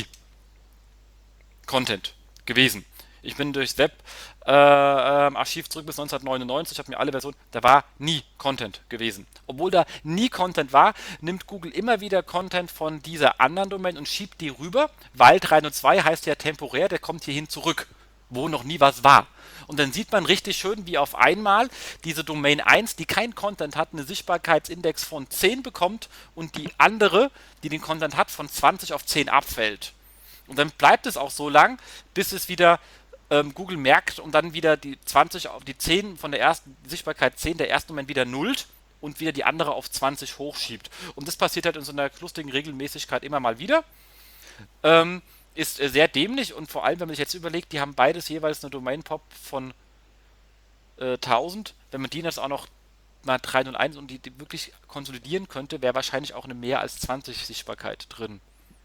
Content gewesen. Ich bin durchs Web-Archiv äh, zurück bis neunzehnhundertneunundneunzig, habe mir alle Versionen, da war nie Content gewesen. Obwohl da nie Content war, nimmt Google immer wieder Content von dieser anderen Domain und schiebt die rüber, weil drei null zwei heißt ja temporär, der kommt hierhin zurück, wo noch nie was war. Und dann sieht man richtig schön, wie auf einmal diese Domain eins, die kein Content hat, eine Sichtbarkeitsindex von zehn bekommt und die andere, die den Content hat, von zwanzig auf zehn abfällt. Und dann bleibt es auch so lang, bis es wieder ähm, Google merkt und dann wieder die zwanzig auf die zehn von der ersten Sichtbarkeit zehn der ersten Moment wieder nullt und wieder die andere auf zwanzig hochschiebt. Und das passiert halt in so einer lustigen Regelmäßigkeit immer mal wieder. Ähm, ist äh, sehr dämlich und vor allem, wenn man sich jetzt überlegt, die haben beides jeweils eine Domain-Pop von äh, tausend. Wenn man die jetzt auch noch mal drei null eins und die, die wirklich konsolidieren könnte, wäre wahrscheinlich auch eine mehr als zwanzig Sichtbarkeit drin.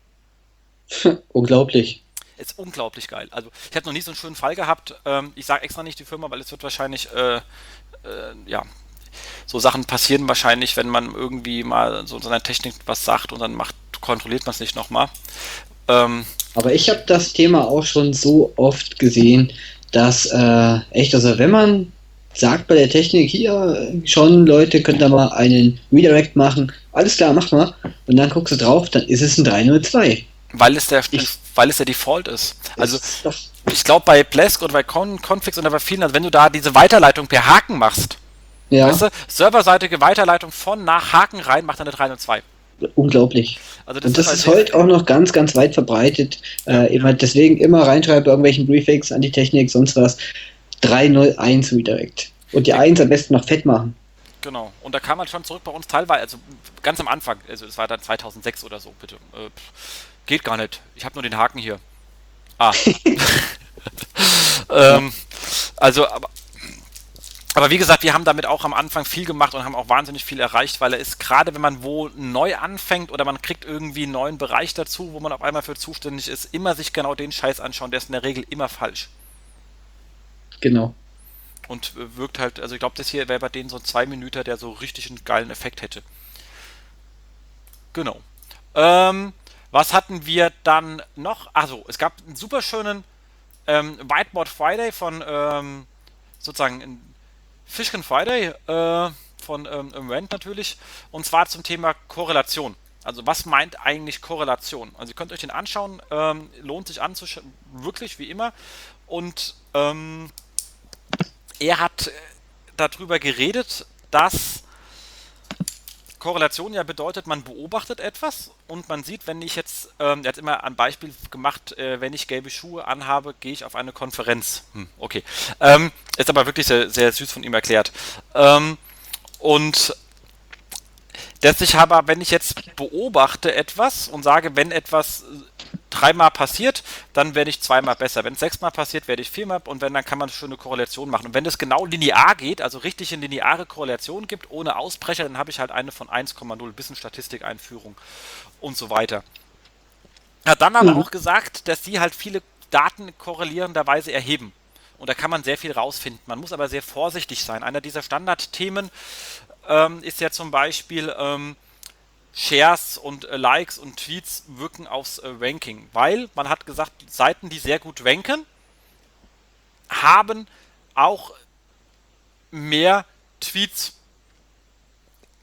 Unglaublich. Ist unglaublich geil. Also ich habe noch nie so einen schönen Fall gehabt. Ähm, ich sage extra nicht die Firma, weil es wird wahrscheinlich, äh, äh, ja, so Sachen passieren wahrscheinlich, wenn man irgendwie mal so seiner Technik was sagt und dann macht, kontrolliert man es nicht nochmal. Ähm, Aber ich habe das Thema auch schon so oft gesehen, dass äh, echt, also wenn man sagt bei der Technik, hier schon, Leute, könnt ihr mal einen Redirect machen, alles klar, mach mal. Und dann guckst du drauf, dann ist es ein drei null zwei. weil es der Ich, weil es der Default ist. Also ist doch, ich glaube bei Plesk oder bei Con Configs oder bei vielen, also wenn du da diese Weiterleitung per Haken machst, weißt ja, du, serverseitige Weiterleitung von nach Haken rein macht eine drei null zwei. unglaublich. Also das Und ist das halt ist sehr, heute auch noch ganz, ganz weit verbreitet. ja, Äh, immer, deswegen immer reinschreiben bei irgendwelchen Briefings an die Technik, sonst was. drei null eins Redirect. Und die ja, eins am besten noch fett machen. genau. Und da kam man schon zurück bei uns teilweise, also ganz am Anfang, also es war dann zweitausendsechs oder so, bitte. Äh, pff, geht gar nicht. Ich habe nur den Haken hier. Ah. Ja, ähm, also, aber, aber wie gesagt, wir haben damit auch am Anfang viel gemacht und haben auch wahnsinnig viel erreicht, weil er ist, gerade wenn man wo neu anfängt oder man kriegt irgendwie einen neuen Bereich dazu, wo man auf einmal für zuständig ist, immer sich genau den Scheiß anschauen, der ist in der Regel immer falsch. genau. Und äh, wirkt halt, also ich glaube, das hier wäre bei denen so ein zwei Minuten, der so richtig einen geilen Effekt hätte. Genau. Ähm, was hatten wir dann noch? Also, es gab einen super schönen ähm, Whiteboard Friday von ähm, sozusagen ein Fishkin Friday äh, von ähm, Rand natürlich. Und zwar zum Thema Korrelation. Also was meint eigentlich Korrelation? Also ihr könnt euch den anschauen, ähm, lohnt sich anzuschauen, wirklich wie immer. Und ähm, er hat äh, darüber geredet, dass Korrelation ja bedeutet, man beobachtet etwas und man sieht, wenn ich jetzt, ähm, er hat immer ein Beispiel gemacht, äh, wenn ich gelbe Schuhe anhabe, gehe ich auf eine Konferenz. Hm, okay. Ähm, ist aber wirklich sehr, sehr süß von ihm erklärt. Ähm, und letztlich aber, wenn ich jetzt beobachte etwas und sage, wenn etwas dreimal passiert, dann werde ich zweimal besser. Wenn es sechsmal passiert, werde ich viermal und wenn, dann kann man eine schöne Korrelation machen. Und wenn es genau linear geht, also richtig eine lineare Korrelation gibt, ohne Ausbrecher, dann habe ich halt eine von eins Komma null, bisschen Statistikeinführung und so weiter. Hat dann aber Mhm. auch gesagt, dass sie halt viele Daten korrelierenderweise erheben. Und da kann man sehr viel rausfinden. Man muss aber sehr vorsichtig sein. Einer dieser Standardthemen ähm, ist ja zum Beispiel ähm, Shares und äh, Likes und Tweets wirken aufs äh, Ranking, weil man hat gesagt, Seiten, die sehr gut ranken, haben auch mehr Tweets. Punkt.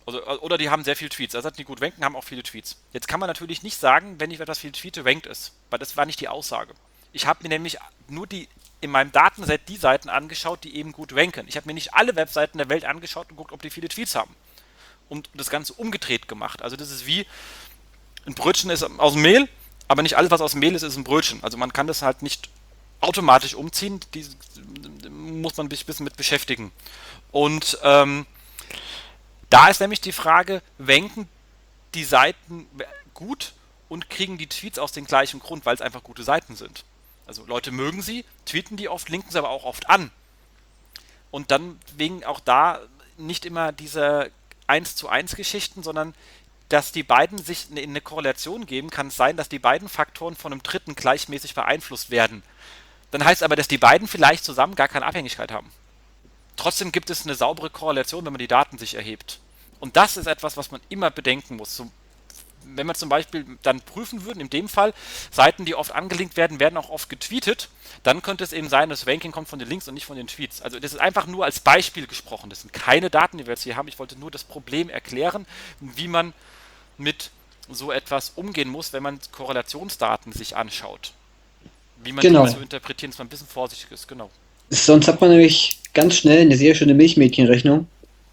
Also, oder die haben sehr viele Tweets. Also die gut ranken, haben auch viele Tweets. Jetzt kann man natürlich nicht sagen, wenn ich etwas viel tweete, rankt es. Weil das war nicht die Aussage. Ich habe mir nämlich nur die in meinem Datenset die Seiten angeschaut, die eben gut ranken. Ich habe mir nicht alle Webseiten der Welt angeschaut und geguckt, ob die viele Tweets haben. Und das Ganze umgedreht gemacht. Also das ist wie, ein Brötchen ist aus dem Mehl, aber nicht alles, was aus dem Mehl ist, ist ein Brötchen. Also man kann das halt nicht automatisch umziehen. Die muss man sich ein bisschen mit beschäftigen. Und ähm, da ist nämlich die Frage, ranken die Seiten gut und kriegen die Tweets aus dem gleichen Grund, weil es einfach gute Seiten sind. Also Leute mögen sie, tweeten die oft, linken sie aber auch oft an. Und dann wegen auch da nicht immer diese eins zu eins Geschichten, sondern dass die beiden sich in eine Korrelation geben, kann es sein, dass die beiden Faktoren von einem Dritten gleichmäßig beeinflusst werden. Dann heißt aber, dass die beiden vielleicht zusammen gar keine Abhängigkeit haben. Trotzdem gibt es eine saubere Korrelation, wenn man die Daten sich erhebt. Und das ist etwas, was man immer bedenken muss. So, wenn wir zum Beispiel dann prüfen würden, in dem Fall, Seiten, die oft angelinkt werden, werden auch oft getweetet, dann könnte es eben sein, das Ranking kommt von den Links und nicht von den Tweets. Also das ist einfach nur als Beispiel gesprochen. Das sind keine Daten, die wir jetzt hier haben. Ich wollte nur das Problem erklären, wie man mit so etwas umgehen muss, wenn man Korrelationsdaten sich anschaut. Wie man Genau. die zu interpretieren, dass man ein bisschen vorsichtig ist. Genau. Sonst hat man nämlich ganz schnell eine sehr schöne Milchmädchenrechnung,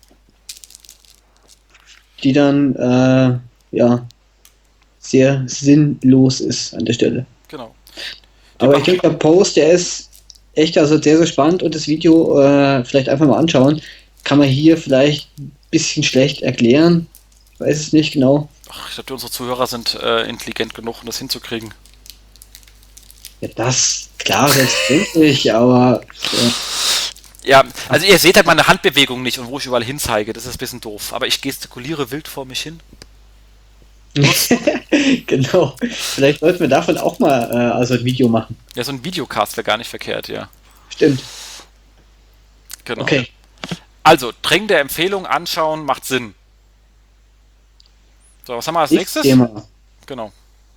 die dann äh, ja sehr sinnlos ist an der Stelle. Genau. Aber ich denke, der Post, der ist echt also sehr, sehr spannend und das Video äh, vielleicht einfach mal anschauen. Kann man hier vielleicht ein bisschen schlecht erklären. Ich weiß es nicht genau. Ach, ich glaube, unsere Zuhörer sind äh, intelligent genug, um das hinzukriegen. Ja, das, klar, selbstverständlich, aber... Äh, Ja, also ihr seht halt meine Handbewegung nicht und wo ich überall hinzeige. Das ist ein bisschen doof. Aber ich gestikuliere wild vor mich hin. genau. Vielleicht sollten wir davon auch mal äh, also ein Video machen. Ja, so ein Videocast wäre gar nicht verkehrt, ja. Stimmt. Genau. Okay. Also, drängende Empfehlung anschauen macht Sinn. So, was haben wir als nächstes? Thema. Genau.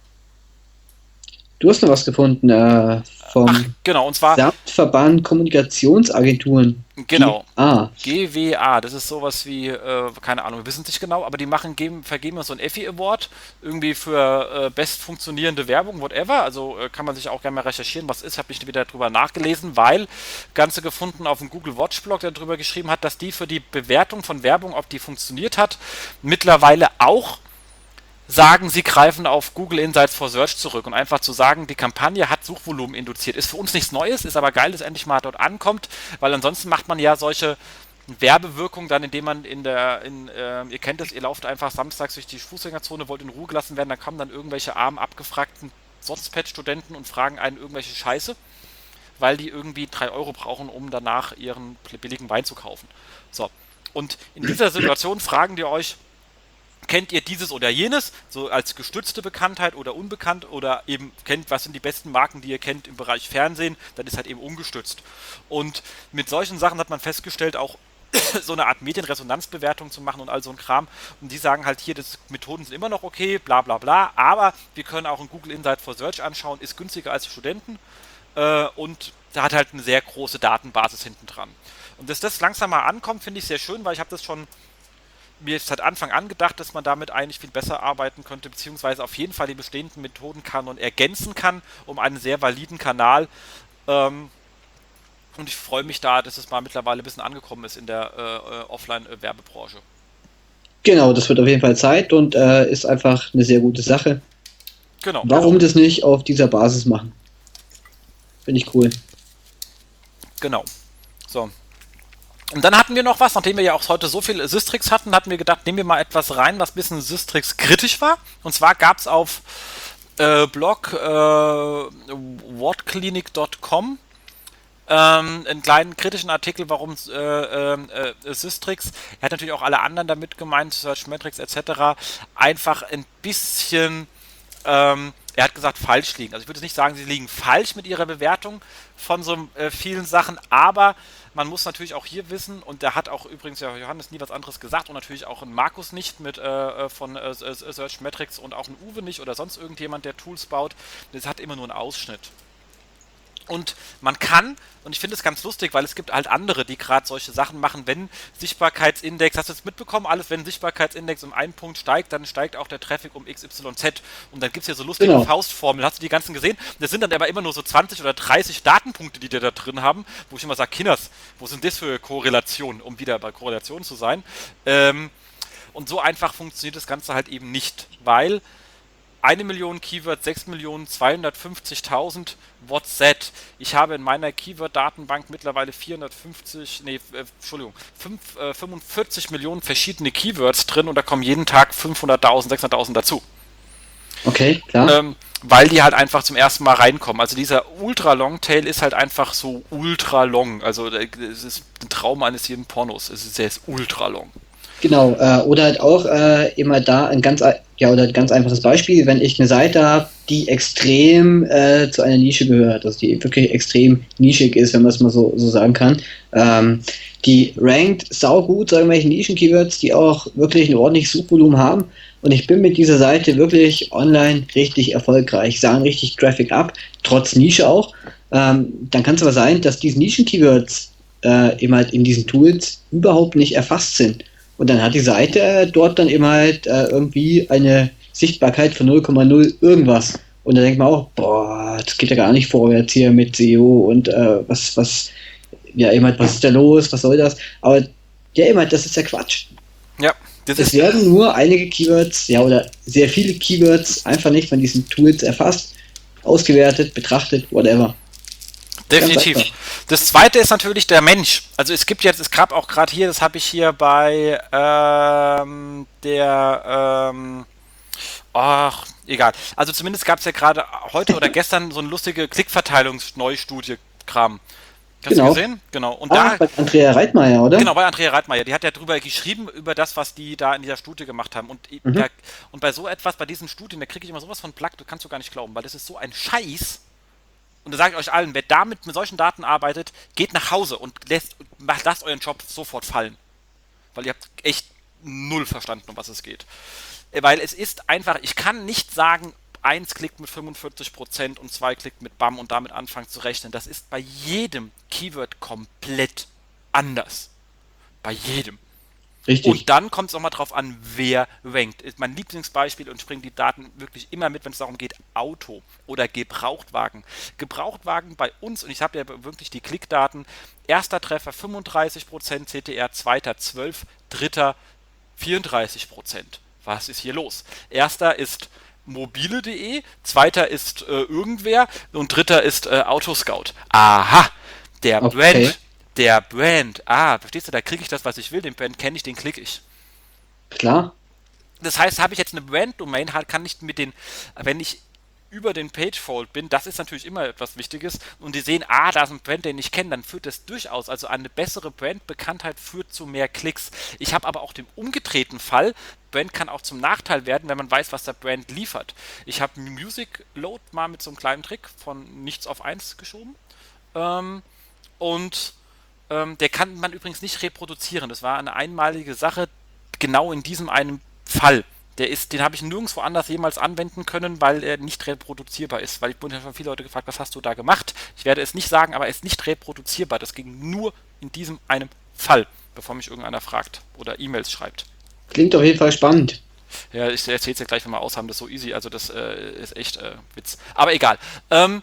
Du hast noch was gefunden äh, vom Ach, genau, und zwar Gesamtverband Kommunikationsagenturen. Genau. Ah. G W A, das ist sowas wie, äh, keine Ahnung, wir wissen es nicht genau, aber die machen, geben, vergeben so einen Effi Award, irgendwie für äh, best funktionierende Werbung, whatever. Also äh, kann man sich auch gerne mal recherchieren, was ist. Habe ich wieder drüber nachgelesen, weil Ganze gefunden auf dem Google Watch Blog, der darüber geschrieben hat, dass die für die Bewertung von Werbung, ob die funktioniert hat, mittlerweile auch sagen, sie greifen auf Google Insights for Search zurück und einfach zu sagen, die Kampagne hat Suchvolumen induziert. Ist für uns nichts Neues, ist aber geil, dass endlich mal dort ankommt, weil ansonsten macht man ja solche Werbewirkung dann, indem man in der, in, äh, ihr kennt es, ihr lauft einfach samstags durch die Fußgängerzone, wollt in Ruhe gelassen werden, dann kommen dann irgendwelche armen, abgefragten Sozped-Studenten und fragen einen irgendwelche Scheiße, weil die irgendwie drei Euro brauchen, um danach ihren billigen Wein zu kaufen. So, und in dieser Situation fragen die euch, kennt ihr dieses oder jenes, so als gestützte Bekanntheit oder unbekannt oder eben kennt, was sind die besten Marken, die ihr kennt im Bereich Fernsehen, dann ist halt eben ungestützt. Und mit solchen Sachen hat man festgestellt, auch so eine Art Medienresonanzbewertung zu machen und all so ein Kram. Und die sagen halt hier, das Methoden sind immer noch okay, bla bla bla, aber wir können auch in Google Insight for Search anschauen, ist günstiger als Studenten äh, und da hat halt eine sehr große Datenbasis hinten dran. Und dass das langsam mal ankommt, finde ich sehr schön, weil ich habe das schon mir ist seit Anfang an gedacht, dass man damit eigentlich viel besser arbeiten könnte, beziehungsweise auf jeden Fall die bestehenden Methodenkanon ergänzen kann, um einen sehr validen Kanal. Ähm, und ich freue mich da, dass es mal mittlerweile ein bisschen angekommen ist in der äh, Offline-Werbebranche. Genau, das wird auf jeden Fall Zeit und äh, ist einfach eine sehr gute Sache. Genau. Warum das nicht auf dieser Basis machen? Finde ich cool. Genau. So. Und dann hatten wir noch was, nachdem wir ja auch heute so viel Systrix hatten, hatten wir gedacht, nehmen wir mal etwas rein, was ein bisschen Systrix kritisch war. Und zwar gab es auf äh, Blog äh, wordclinic punkt com ähm, einen kleinen kritischen Artikel, warum äh, äh, Systrix, er hat natürlich auch alle anderen damit gemeint, Searchmetrics et cetera, einfach ein bisschen... Ähm, er hat gesagt, falsch liegen. Also ich würde nicht sagen, sie liegen falsch mit ihrer Bewertung von so äh, vielen Sachen, aber man muss natürlich auch hier wissen, und da hat auch übrigens ja Johannes nie was anderes gesagt und natürlich auch ein Markus nicht mit äh, von äh, Searchmetrics und auch ein Uwe nicht oder sonst irgendjemand, der Tools baut, das hat immer nur einen Ausschnitt. Und man kann, und ich finde es ganz lustig, weil es gibt halt andere, die gerade solche Sachen machen, wenn Sichtbarkeitsindex, hast du jetzt mitbekommen, alles, wenn Sichtbarkeitsindex um einen Punkt steigt, dann steigt auch der Traffic um X Y Z. Und dann gibt es ja so lustige Genau. Faustformeln, hast du die ganzen gesehen? Das sind dann aber immer nur so zwanzig oder dreißig Datenpunkte, die die da drin haben, wo ich immer sage, Kinders, wo sind das für Korrelationen, um wieder bei Korrelationen zu sein? Ähm, und so einfach funktioniert das Ganze halt eben nicht, weil eine Million Keywords, sechs Millionen zweihundertfünfzigtausend, what's that? Ich habe in meiner Keyword-Datenbank mittlerweile vierhundertfünfzig, nee, äh, Entschuldigung, fünf, äh, fünfundvierzig Millionen verschiedene Keywords drin und da kommen jeden Tag fünfhunderttausend, sechshunderttausend dazu. Okay, klar. Ähm, weil die halt einfach zum ersten Mal reinkommen. Also dieser Ultra-Long-Tail ist halt einfach so ultra-long. Also es ist ein Traum eines jeden Pornos. Es ist, der ist ultra-long. Genau, äh, oder halt auch äh, immer da ein ganz, ei- ja, oder ein ganz einfaches Beispiel, wenn ich eine Seite habe, die extrem äh, zu einer Nische gehört, also die wirklich extrem nischig ist, wenn man es mal so, so sagen kann. Ähm, die rankt saugut zu irgendwelchen Nischen-Keywords, die auch wirklich ein ordentliches Suchvolumen haben. Und ich bin mit dieser Seite wirklich online richtig erfolgreich, sahen richtig Traffic ab, trotz Nische auch. Ähm, dann kann es aber sein, dass diese Nischen-Keywords äh, eben halt in diesen Tools überhaupt nicht erfasst sind. Und dann hat die Seite äh, dort dann immer halt äh, irgendwie eine Sichtbarkeit von null Komma null irgendwas. Und da denkt man auch, boah, das geht ja gar nicht vorwärts hier mit S E O und äh, was, was, ja, eben halt, was ist da los, was soll das? Aber ja, eben halt, das ist ja Quatsch. Ja, das Es ist werden nur einige Keywords, ja, oder sehr viele Keywords einfach nicht von diesen Tools erfasst, ausgewertet, betrachtet, whatever. definitiv. Das zweite ist natürlich der Mensch. Also es gibt jetzt, es gab auch gerade hier, das habe ich hier bei ähm, der, ähm, ach, egal. Also zumindest gab es ja gerade heute oder gestern so eine lustige Klickverteilungsneustudie-Kram. Hast du Genau. gesehen? Genau. Und Ah, da, bei Andrea Reitmeier, oder? genau, bei Andrea Reitmeier, die hat ja drüber geschrieben, über das, was die da in dieser Studie gemacht haben. Und, Mhm. da, und bei so etwas, bei diesen Studien, da kriege ich immer sowas von Plack, du kannst du gar nicht glauben, weil das ist so ein Scheiß. Und da sage ich euch allen, wer damit mit solchen Daten arbeitet, geht nach Hause und lässt, macht, lasst euren Job sofort fallen. Weil ihr habt echt null verstanden, um was es geht. Weil es ist einfach, ich kann nicht sagen, eins klickt mit fünfundvierzig Prozent und zwei klickt mit B A M und damit anfangen zu rechnen. Das ist bei jedem Keyword komplett anders. Bei jedem. Richtig. Und dann kommt es auch mal drauf an, wer rankt. Ist mein Lieblingsbeispiel und ich bringe die Daten wirklich immer mit, wenn es darum geht, Auto oder Gebrauchtwagen. Gebrauchtwagen bei uns, und ich habe ja wirklich die Klickdaten, erster Treffer fünfunddreißig Prozent C T R, zweiter zwölf, dritter vierunddreißig Prozent. Was ist hier los? Erster ist mobile punkt de, zweiter ist äh, irgendwer und dritter ist äh, Autoscout. Aha, der Okay. Brand, der Brand, ah, verstehst du, da kriege ich das, was ich will, den Brand kenne ich, den klicke ich. Klar. Das heißt, habe ich jetzt eine Brand-Domain, kann ich mit den, wenn ich über den Pagefold bin, das ist natürlich immer etwas Wichtiges, und die sehen, ah, da ist ein Brand, den ich kenne, dann führt das durchaus, also eine bessere Brandbekanntheit führt zu mehr Klicks. Ich habe aber auch den umgedrehten Fall, Brand kann auch zum Nachteil werden, wenn man weiß, was der Brand liefert. Ich habe Music Load mal mit so einem kleinen Trick von nichts auf eins geschoben, ähm, und ähm, der kann man übrigens nicht reproduzieren. Das war eine einmalige Sache, genau in diesem einen Fall. Der ist, den habe ich nirgendwo anders jemals anwenden können, weil er nicht reproduzierbar ist. Weil ich wurde ja schon viele Leute gefragt, was hast du da gemacht? Ich werde es nicht sagen, aber er ist nicht reproduzierbar. Das ging nur in diesem einen Fall, bevor mich irgendeiner fragt oder E-Mails schreibt. Klingt auf jeden Fall spannend. Ja, ich erzähle es ja gleich, wenn wir aushaben, das ist so easy. Also das äh, ist echt äh, Witz. Aber egal. Ähm,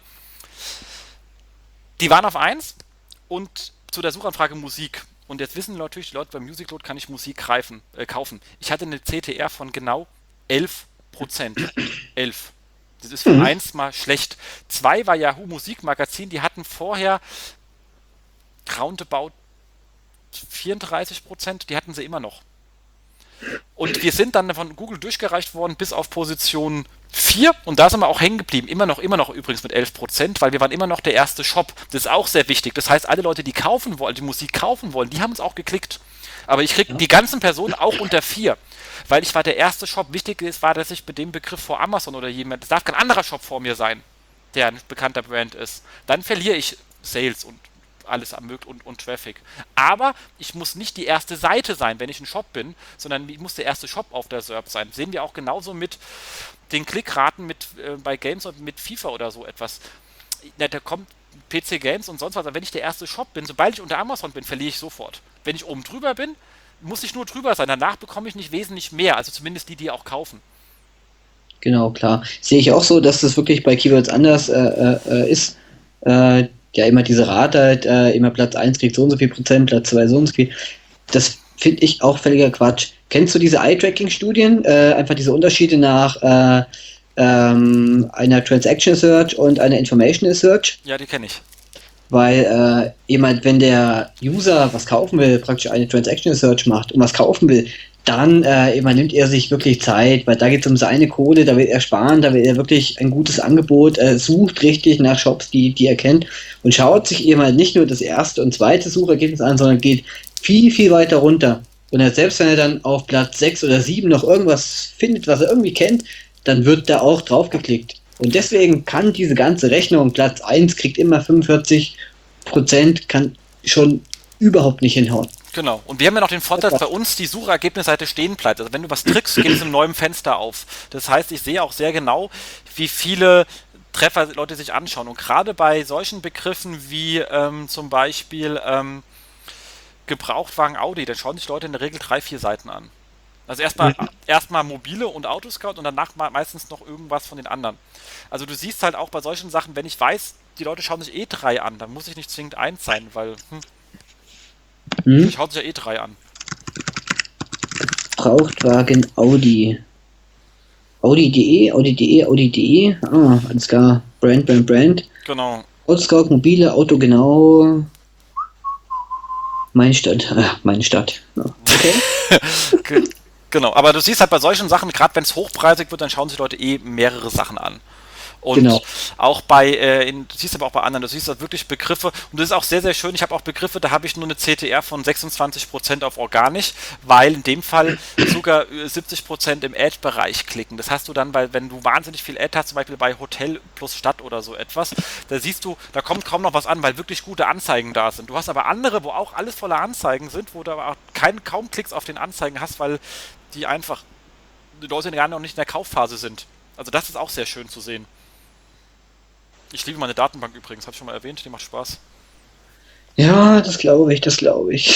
die waren auf eins und zu der Suchanfrage Musik. Und jetzt wissen natürlich die Leute, beim Music Load kann ich Musik greifen, äh, kaufen. Ich hatte eine C T R von genau elf Prozent. elf. Das ist für Mhm. eins mal schlecht. Zwei war Yahoo Musikmagazin, die hatten vorher roundabout vierunddreißig Prozent, die hatten sie immer noch. Und wir sind dann von Google durchgereicht worden bis auf Position vier und da sind wir auch hängen geblieben. Immer noch, immer noch übrigens mit elf Prozent, weil wir waren immer noch der erste Shop. Das ist auch sehr wichtig. Das heißt, alle Leute, die kaufen wollen, die Musik kaufen wollen, die haben uns auch geklickt. Aber ich kriege Ja. die ganzen Personen auch unter vier, weil ich war der erste Shop. Wichtig ist, war, dass ich mit dem Begriff vor Amazon oder jemand, es darf kein anderer Shop vor mir sein, der ein bekannter Brand ist. Dann verliere ich Sales und alles ermögt und, und Traffic. Aber ich muss nicht die erste Seite sein, wenn ich ein Shop bin, sondern ich muss der erste Shop auf der S E R P sein. Sehen wir auch genauso mit den Klickraten mit, äh, bei Games und mit FIFA oder so etwas. Na, da kommt P C Games und sonst was, aber wenn ich der erste Shop bin, sobald ich unter Amazon bin, verliere ich sofort. Wenn ich oben drüber bin, muss ich nur drüber sein. Danach bekomme ich nicht wesentlich mehr, also zumindest die, die auch kaufen. Genau, klar. Sehe ich auch so, dass das wirklich bei Keywords anders äh, äh, ist. Äh, ja, immer diese Rate halt, äh, immer Platz eins kriegt so und so viel Prozent, Platz zwei so und so viel. Das finde ich auch völliger Quatsch. Kennst du diese Eye-Tracking-Studien? Äh, einfach diese Unterschiede nach äh, ähm, einer Transaction Search und einer Informational Search? Ja, die kenne ich. Weil äh, jemand, wenn der User was kaufen will, praktisch eine Transaction Search macht und was kaufen will, dann äh, immer nimmt er sich wirklich Zeit, weil da geht es um seine Kohle, da will er sparen, da will er wirklich ein gutes Angebot, äh, sucht richtig nach Shops, die, die er kennt und schaut sich eben halt nicht nur das erste und zweite Suchergebnis an, sondern geht viel, viel weiter runter. Und er, selbst wenn er dann auf Platz sechs oder sieben noch irgendwas findet, was er irgendwie kennt, dann wird da auch drauf geklickt. Und deswegen kann diese ganze Rechnung, Platz eins kriegt immer fünfundvierzig Prozent, kann schon überhaupt nicht hinhauen. Genau. Und wir haben ja noch den Vorteil, dass bei uns die Suchergebnisseite stehen bleibt. Also wenn du was trickst, geht es in einem neuen Fenster auf. Das heißt, ich sehe auch sehr genau, wie viele Treffer Leute sich anschauen. Und gerade bei solchen Begriffen wie ähm, zum Beispiel ähm, Gebrauchtwagen Audi, dann schauen sich Leute in der Regel drei, vier Seiten an. Also erstmal Mhm. erstmal mobile und Autoscout und danach meistens noch irgendwas von den anderen. Also du siehst halt auch bei solchen Sachen, wenn ich weiß, die Leute schauen sich eh drei an, dann muss ich nicht zwingend eins sein, weil hm, Hm? die schauen sich ja eh drei an. Gebrauchtwagen Audi. Audi.de, Audi.de, Audi.de. Ah, alles klar. Brand, Brand, Brand. Genau. Autoscout, mobile, Auto genau. Meine Stadt. Ah, meine Stadt. Ja. Okay. Ge- Genau, aber du siehst halt bei solchen Sachen, gerade wenn es hochpreisig wird, dann schauen sich Leute eh mehrere Sachen an. Und Genau. auch bei, äh, in, du siehst aber auch bei anderen, du siehst halt wirklich Begriffe, und das ist auch sehr, sehr schön, ich habe auch Begriffe, da habe ich nur eine C T R von sechsundzwanzig Prozent auf organisch, weil in dem Fall sogar äh, siebzig Prozent im Ad-Bereich klicken. Das hast du dann, weil wenn du wahnsinnig viel Ad hast, zum Beispiel bei Hotel plus Stadt oder so etwas, da siehst du, da kommt kaum noch was an, weil wirklich gute Anzeigen da sind. Du hast aber andere, wo auch alles voller Anzeigen sind, wo du aber auch kein, kaum Klicks auf den Anzeigen hast, weil die einfach, die Leute gar noch nicht in der Kaufphase sind. Also das ist auch sehr schön zu sehen. Ich liebe meine Datenbank übrigens, habe ich schon mal erwähnt, die macht Spaß. Ja, das glaube ich, das glaube ich.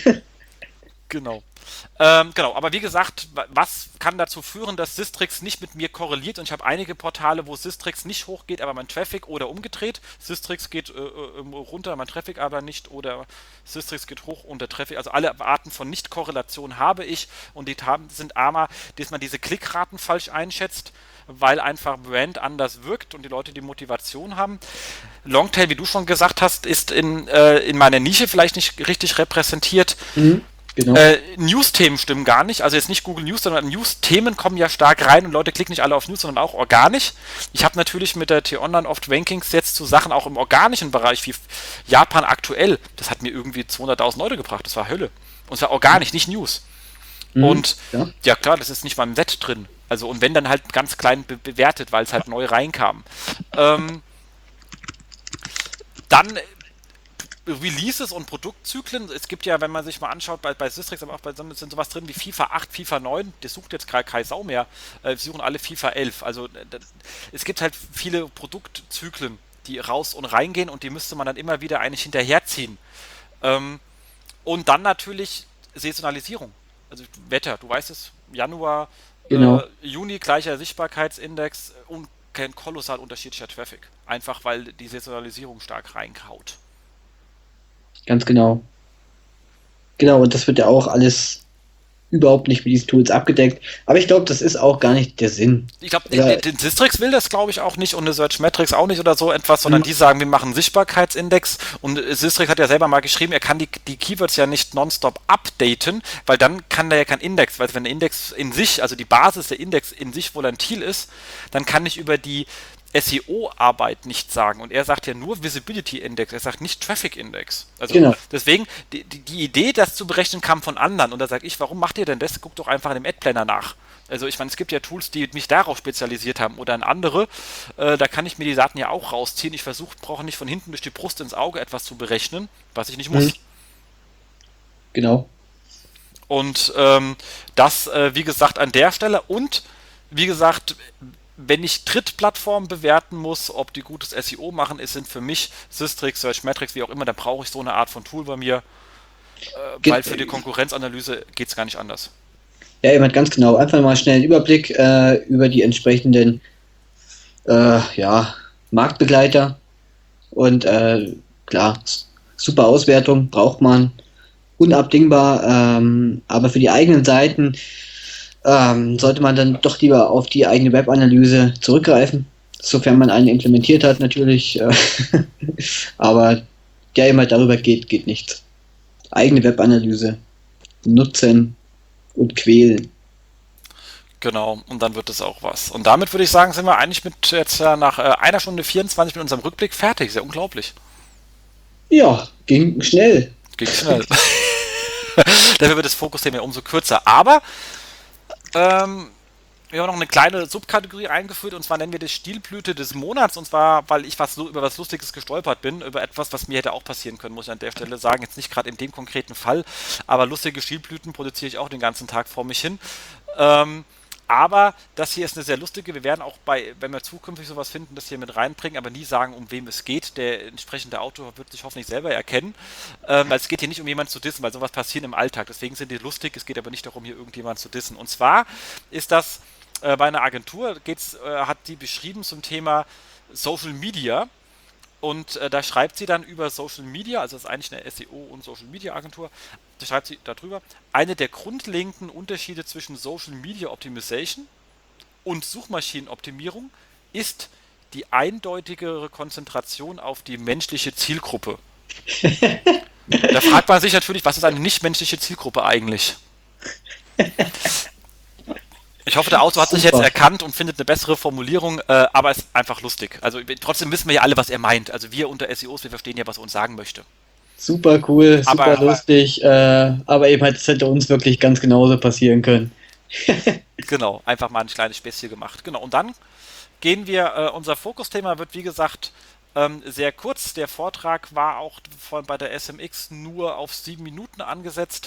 Genau. Ähm, genau, aber wie gesagt, wa- was kann dazu führen, dass Sistrix nicht mit mir korreliert? Und ich habe einige Portale, wo Sistrix nicht hochgeht, aber mein Traffic oder umgedreht. Sistrix geht äh, äh, runter, mein Traffic aber nicht oder Sistrix geht hoch und der Traffic. Also alle Arten von Nicht-Korrelation habe ich und die haben, sind armer, dass man diese Klickraten falsch einschätzt, weil einfach Brand anders wirkt und die Leute die Motivation haben. Longtail, wie du schon gesagt hast, ist in, äh, in meiner Nische vielleicht nicht richtig repräsentiert. Mhm. Genau. Äh, News-Themen stimmen gar nicht. Also jetzt nicht Google News, sondern News-Themen kommen ja stark rein und Leute klicken nicht alle auf News, sondern auch organisch. Ich habe natürlich mit der T-Online oft Rankings jetzt zu Sachen auch im organischen Bereich wie Japan aktuell. Das hat mir irgendwie zweihunderttausend Leute gebracht. Das war Hölle. Und zwar organisch, nicht News. Mhm. Und Ja. ja klar, das ist nicht mal im Set drin. Also und wenn dann halt ganz klein be bewertet, weil es halt neu reinkam. Ähm, dann Releases und Produktzyklen. Es gibt ja, wenn man sich mal anschaut, bei, bei Systrix, aber auch bei Sonne sind sowas drin wie FIFA acht, FIFA neun. Das sucht jetzt gerade keine Sau mehr. Äh, sie suchen alle FIFA elf. Also äh, das, es gibt halt viele Produktzyklen, die raus und reingehen und die müsste man dann immer wieder eigentlich hinterherziehen. Ähm, und dann natürlich Saisonalisierung. Also Wetter, du weißt es, Januar, äh, Genau. Juni gleicher Sichtbarkeitsindex und kein kolossal unterschiedlicher Traffic. Einfach weil die Saisonalisierung stark reinkaut. Ganz genau. Genau, und das wird ja auch alles überhaupt nicht mit diesen Tools abgedeckt. Aber ich glaube, das ist auch gar nicht der Sinn. Ich glaube, Oder, den Sistrix will das, glaube ich, auch nicht und eine Searchmetrics auch nicht oder so etwas, sondern hm, die sagen, wir machen einen Sichtbarkeitsindex und äh, Sistrix hat ja selber mal geschrieben, er kann die, die Keywords ja nicht nonstop updaten, weil dann kann der ja kein Index, weil wenn der Index in sich, also die Basis der Index in sich volatil ist, dann kann ich über die S E O-Arbeit nicht sagen. Und er sagt ja nur Visibility Index, er sagt nicht Traffic Index. Also genau. deswegen, die, die, die Idee, das zu berechnen, kam von anderen. Und da sage ich, warum macht ihr denn das? Guckt doch einfach in dem Ad-Planner nach. Also ich meine, es gibt ja Tools, die mich darauf spezialisiert haben oder in andere. Äh, da kann ich mir die Daten ja auch rausziehen. Ich versuche, brauche nicht von hinten durch die Brust ins Auge etwas zu berechnen, was ich nicht Hm, muss. genau. Und ähm, das, äh, wie gesagt, an der Stelle. Und wie gesagt, wenn ich Drittplattformen bewerten muss, ob die gutes S E O machen, ist, sind für mich Systrix, Searchmetrics, wie auch immer, da brauche ich so eine Art von Tool bei mir, äh, weil für die Konkurrenzanalyse geht es gar nicht anders. Ja, jemand ganz genau. Einfach mal schnell einen Überblick äh, über die entsprechenden äh, ja, Marktbegleiter und äh, klar, super Auswertung braucht man, unabdingbar, ähm, aber für die eigenen Seiten ähm, sollte man dann doch lieber auf die eigene Webanalyse zurückgreifen, sofern man eine implementiert hat natürlich, äh, aber der immer darüber geht, geht nichts. Eigene Webanalyse nutzen und quälen. Genau, und dann wird es auch was. Und damit würde ich sagen, sind wir eigentlich mit jetzt äh, nach äh, einer Stunde vierundzwanzig mit unserem Rückblick fertig. Sehr unglaublich. Ja, ging schnell. Ging schnell. Dafür wird das Fokusthema umso kürzer. Aber ähm, wir haben noch eine kleine Subkategorie eingeführt, und zwar nennen wir das Stilblüte des Monats, und zwar, weil ich was über was Lustiges gestolpert bin, über etwas, was mir hätte auch passieren können, muss ich an der Stelle sagen. Jetzt nicht gerade in dem konkreten Fall, aber lustige Stilblüten produziere ich auch den ganzen Tag vor mich hin. Ähm, Aber das hier ist eine sehr lustige. Wir werden auch bei, wenn wir zukünftig sowas finden, das hier mit reinbringen, aber nie sagen, um wem es geht. Der entsprechende Autor wird sich hoffentlich selber erkennen. Ähm, weil es geht hier nicht um jemanden zu dissen, weil sowas passiert im Alltag. Deswegen sind die lustig. Es geht aber nicht darum, hier irgendjemanden zu dissen. Und zwar ist das äh, bei einer Agentur, geht's, äh, hat die beschrieben zum Thema Social Media. Und äh, da schreibt sie dann über Social Media, also das ist eigentlich eine S E O- und Social Media Agentur, da schreibt sie darüber, eine der grundlegenden Unterschiede zwischen Social Media Optimization und Suchmaschinenoptimierung ist die eindeutigere Konzentration auf die menschliche Zielgruppe. Da fragt man sich natürlich, was ist eine nichtmenschliche Zielgruppe eigentlich? Ich hoffe, der Autor hat sich jetzt erkannt und findet eine bessere Formulierung, äh, aber es ist einfach lustig. Also trotzdem wissen wir ja alle, was er meint. Also wir unter S E Os, wir verstehen ja, was er uns sagen möchte. Super cool, super aber, lustig, äh, aber eben halt, es hätte uns wirklich ganz genauso passieren können. Genau, einfach mal ein kleines Späßchen gemacht. Genau, und dann gehen wir, äh, unser Fokusthema wird wie gesagt ähm, sehr kurz. Der Vortrag war auch von, bei der S M X nur auf sieben Minuten angesetzt.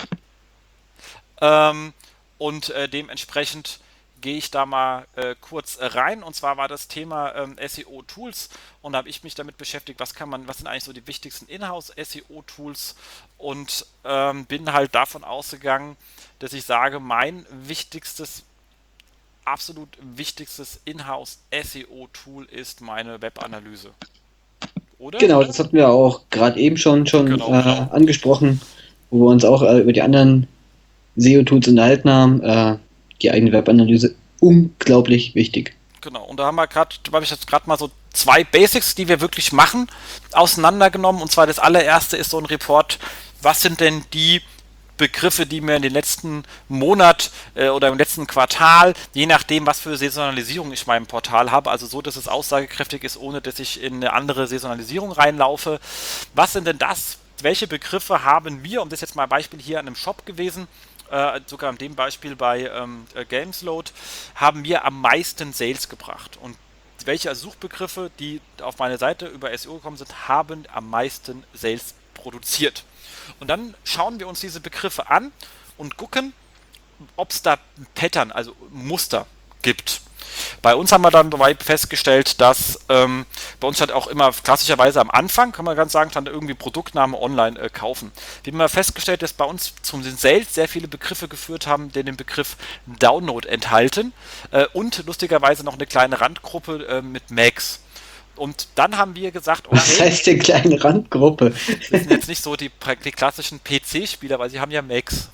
Ähm, Und äh, dementsprechend gehe ich da mal äh, kurz äh, rein. Und zwar war das Thema ähm, S E O-Tools, und da habe ich mich damit beschäftigt, was kann man, was sind eigentlich so die wichtigsten Inhouse-S E O-Tools, und ähm, bin halt davon ausgegangen, dass ich sage, mein wichtigstes, absolut wichtigstes Inhouse-S E O-Tool ist meine Webanalyse. Oder? Genau, das hatten wir auch gerade eben schon, schon Genau, äh, genau. angesprochen, wo wir uns auch äh, über die anderen S E O-Tools unterhalten haben. Äh, die eigene Webanalyse, unglaublich wichtig. Genau, und da haben wir gerade, da habe ich jetzt gerade mal so zwei Basics, die wir wirklich machen, auseinandergenommen. Und zwar das allererste ist so ein Report, was sind denn die Begriffe, die mir in den letzten Monat äh, oder im letzten Quartal, je nachdem, was für Saisonalisierung ich in meinem Portal habe, also so, dass es aussagekräftig ist, ohne dass ich in eine andere Saisonalisierung reinlaufe. Was sind denn das? Welche Begriffe haben wir, um das jetzt mal ein Beispiel hier an einem Shop gewesen, äh, sogar in dem Beispiel bei ähm, Gamesload, haben mir am meisten Sales gebracht? Und welche Suchbegriffe, die auf meine Seite über S E O gekommen sind, haben am meisten Sales produziert? Und dann schauen wir uns diese Begriffe an und gucken, ob es da ein Pattern, also Muster gibt. Bei uns haben wir dann dabei festgestellt, dass ähm, bei uns halt auch immer klassischerweise am Anfang, kann man ganz sagen, stand irgendwie Produktname online äh, kaufen. Wir haben mal festgestellt, dass bei uns zum Sales sehr viele Begriffe geführt haben, die den Begriff Download enthalten, äh, und lustigerweise noch eine kleine Randgruppe äh, mit Macs. Und dann haben wir gesagt, okay, was heißt denn kleine Randgruppe? Das sind jetzt nicht so die, die klassischen P C-Spieler, weil sie haben ja Macs.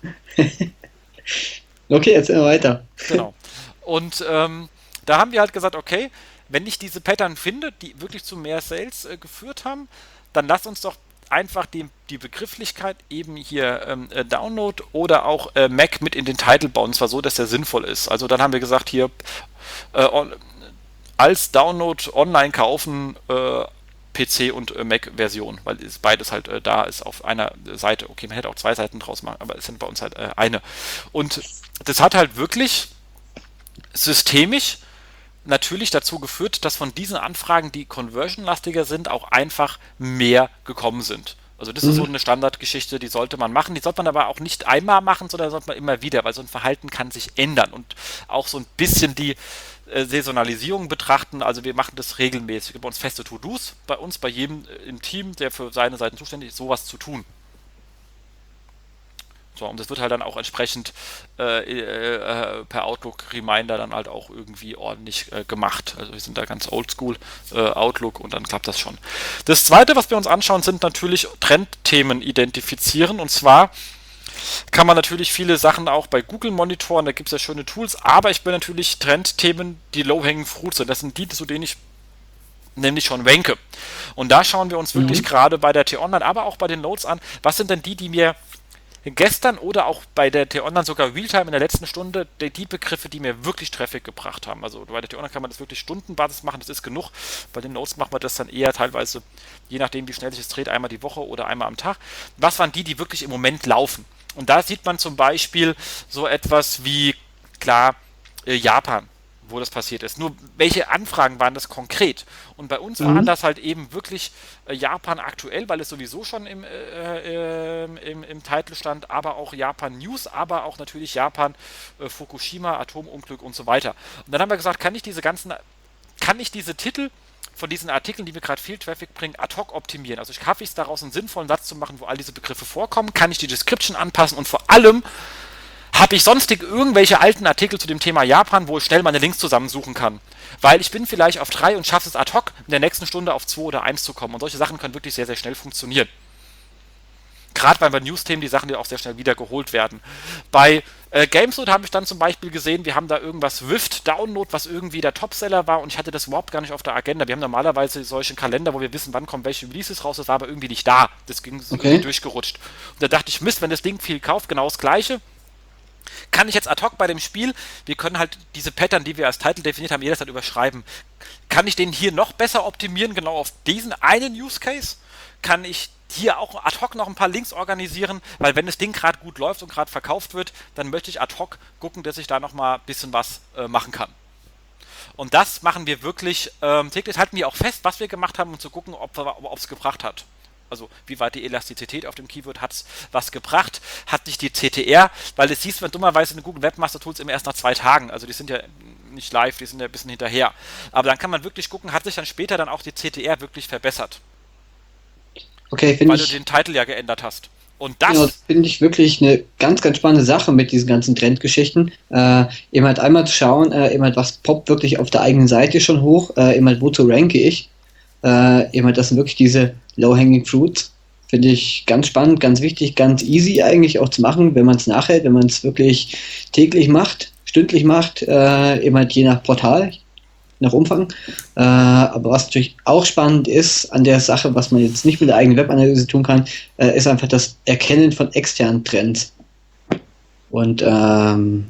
Okay, jetzt immer weiter. Genau. Und ähm, da haben wir halt gesagt, okay, wenn ich diese Pattern finde, die wirklich zu mehr Sales äh, geführt haben, dann lass uns doch einfach die, die Begrifflichkeit eben hier ähm, äh, Download oder auch äh, Mac mit in den Titel bauen, und zwar so, dass der sinnvoll ist. Also dann haben wir gesagt, hier äh, on, als Download online kaufen, äh, P C und äh, Mac-Version, weil es beides halt äh, da ist auf einer Seite. Okay, man hätte auch zwei Seiten draus machen, aber es sind bei uns halt äh, eine. Und das hat halt wirklich systemisch natürlich dazu geführt, dass von diesen Anfragen, die conversion-lastiger sind, auch einfach mehr gekommen sind. Also das mhm. ist so eine Standardgeschichte, die sollte man machen. Die sollte man aber auch nicht einmal machen, sondern sollte man immer wieder, weil so ein Verhalten kann sich ändern und auch so ein bisschen die äh, Saisonalisierung betrachten. Also wir machen das regelmäßig. Wir haben uns feste To-Dos bei uns, bei jedem äh, im Team, der für seine Seiten zuständig ist, sowas zu tun. So, und das wird halt dann auch entsprechend äh, äh, per Outlook-Reminder dann halt auch irgendwie ordentlich äh, gemacht. Also wir sind da ganz oldschool, äh, Outlook, und dann klappt das schon. Das zweite, was wir uns anschauen, sind natürlich Trendthemen identifizieren. Und zwar kann man natürlich viele Sachen auch bei Google monitoren, da gibt es ja schöne Tools, aber ich bin natürlich Trendthemen, die low-hanging fruit sind. Das sind die, zu denen ich nämlich schon ranke. Und da schauen wir uns wirklich Mhm. gerade bei der T-Online, aber auch bei den Notes an, was sind denn die, die mir gestern oder auch bei der T-Online sogar Realtime in der letzten Stunde, die, die Begriffe, die mir wirklich Traffic gebracht haben. Also bei der T-Online kann man das wirklich Stundenbasis machen, das ist genug. Bei den Notes macht man das dann eher teilweise, je nachdem wie schnell sich es dreht, einmal die Woche oder einmal am Tag. Was waren die, die wirklich im Moment laufen? Und da sieht man zum Beispiel so etwas wie, klar, äh, Japan, wo das passiert ist. Nur welche Anfragen waren das konkret? Und bei uns waren Mhm. das halt eben wirklich äh, Japan aktuell, weil es sowieso schon im, äh, äh, im, im Titel stand, aber auch Japan News, aber auch natürlich Japan, äh, Fukushima, Atomunglück und so weiter. Und dann haben wir gesagt, kann ich diese ganzen, kann ich diese Titel von diesen Artikeln, die mir gerade viel Traffic bringen, ad hoc optimieren? Also schaffe ich es daraus, einen sinnvollen Satz zu machen, wo all diese Begriffe vorkommen? Kann ich die Description anpassen? Und vor allem, habe ich sonstig irgendwelche alten Artikel zu dem Thema Japan, wo ich schnell meine Links zusammensuchen kann? Weil ich bin vielleicht auf drei und schaffe es ad hoc, in der nächsten Stunde auf zwei oder eins zu kommen. Und solche Sachen können wirklich sehr, sehr schnell funktionieren. Gerade bei News-Themen, die Sachen, die auch sehr schnell wieder geholt werden. Bei äh, GameStop habe ich dann zum Beispiel gesehen, wir haben da irgendwas Rift Download, was irgendwie der Topseller war, und ich hatte das überhaupt gar nicht auf der Agenda. Wir haben normalerweise solche Kalender, wo wir wissen, wann kommen welche Releases raus, das war aber irgendwie nicht da. Das ging so Okay. irgendwie durchgerutscht. Und da dachte ich, Mist, wenn das Ding viel kauft, genau das Gleiche. Kann ich jetzt ad hoc bei dem Spiel, wir können halt diese Pattern, die wir als Titel definiert haben, jederzeit überschreiben. Kann ich den hier noch besser optimieren, genau auf diesen einen Use Case? Kann ich hier auch ad hoc noch ein paar Links organisieren? Weil wenn das Ding gerade gut läuft und gerade verkauft wird, dann möchte ich ad hoc gucken, dass ich da nochmal ein bisschen was äh, machen kann. Und das machen wir wirklich ähm, täglich, halten wir auch fest, was wir gemacht haben, um zu gucken, ob es gebracht hat. Also wie weit die Elastizität auf dem Keyword hat es was gebracht, hat nicht die C T R, weil das siehst du dummerweise in den Google Webmaster Tools immer erst nach zwei Tagen, also die sind ja nicht live, die sind ja ein bisschen hinterher. Aber dann kann man wirklich gucken, hat sich dann später dann auch die C T R wirklich verbessert, Okay, finde weil du ich, den Titel ja geändert hast. Und genau, das, finde ich wirklich eine ganz, ganz spannende Sache mit diesen ganzen Trendgeschichten. Äh, eben halt einmal zu schauen, äh, eben halt, was poppt wirklich auf der eigenen Seite schon hoch, äh, eben halt, wozu ranke ich. Äh, eben halt, das sind wirklich diese low-hanging fruits. Finde ich ganz spannend, ganz wichtig, ganz easy eigentlich auch zu machen, wenn man es nachhält, wenn man es wirklich täglich macht, stündlich macht, äh, eben halt je nach Portal, nach Umfang. Äh, aber was natürlich auch spannend ist an der Sache, was man jetzt nicht mit der eigenen Webanalyse tun kann, äh, ist einfach das Erkennen von externen Trends. Und ähm,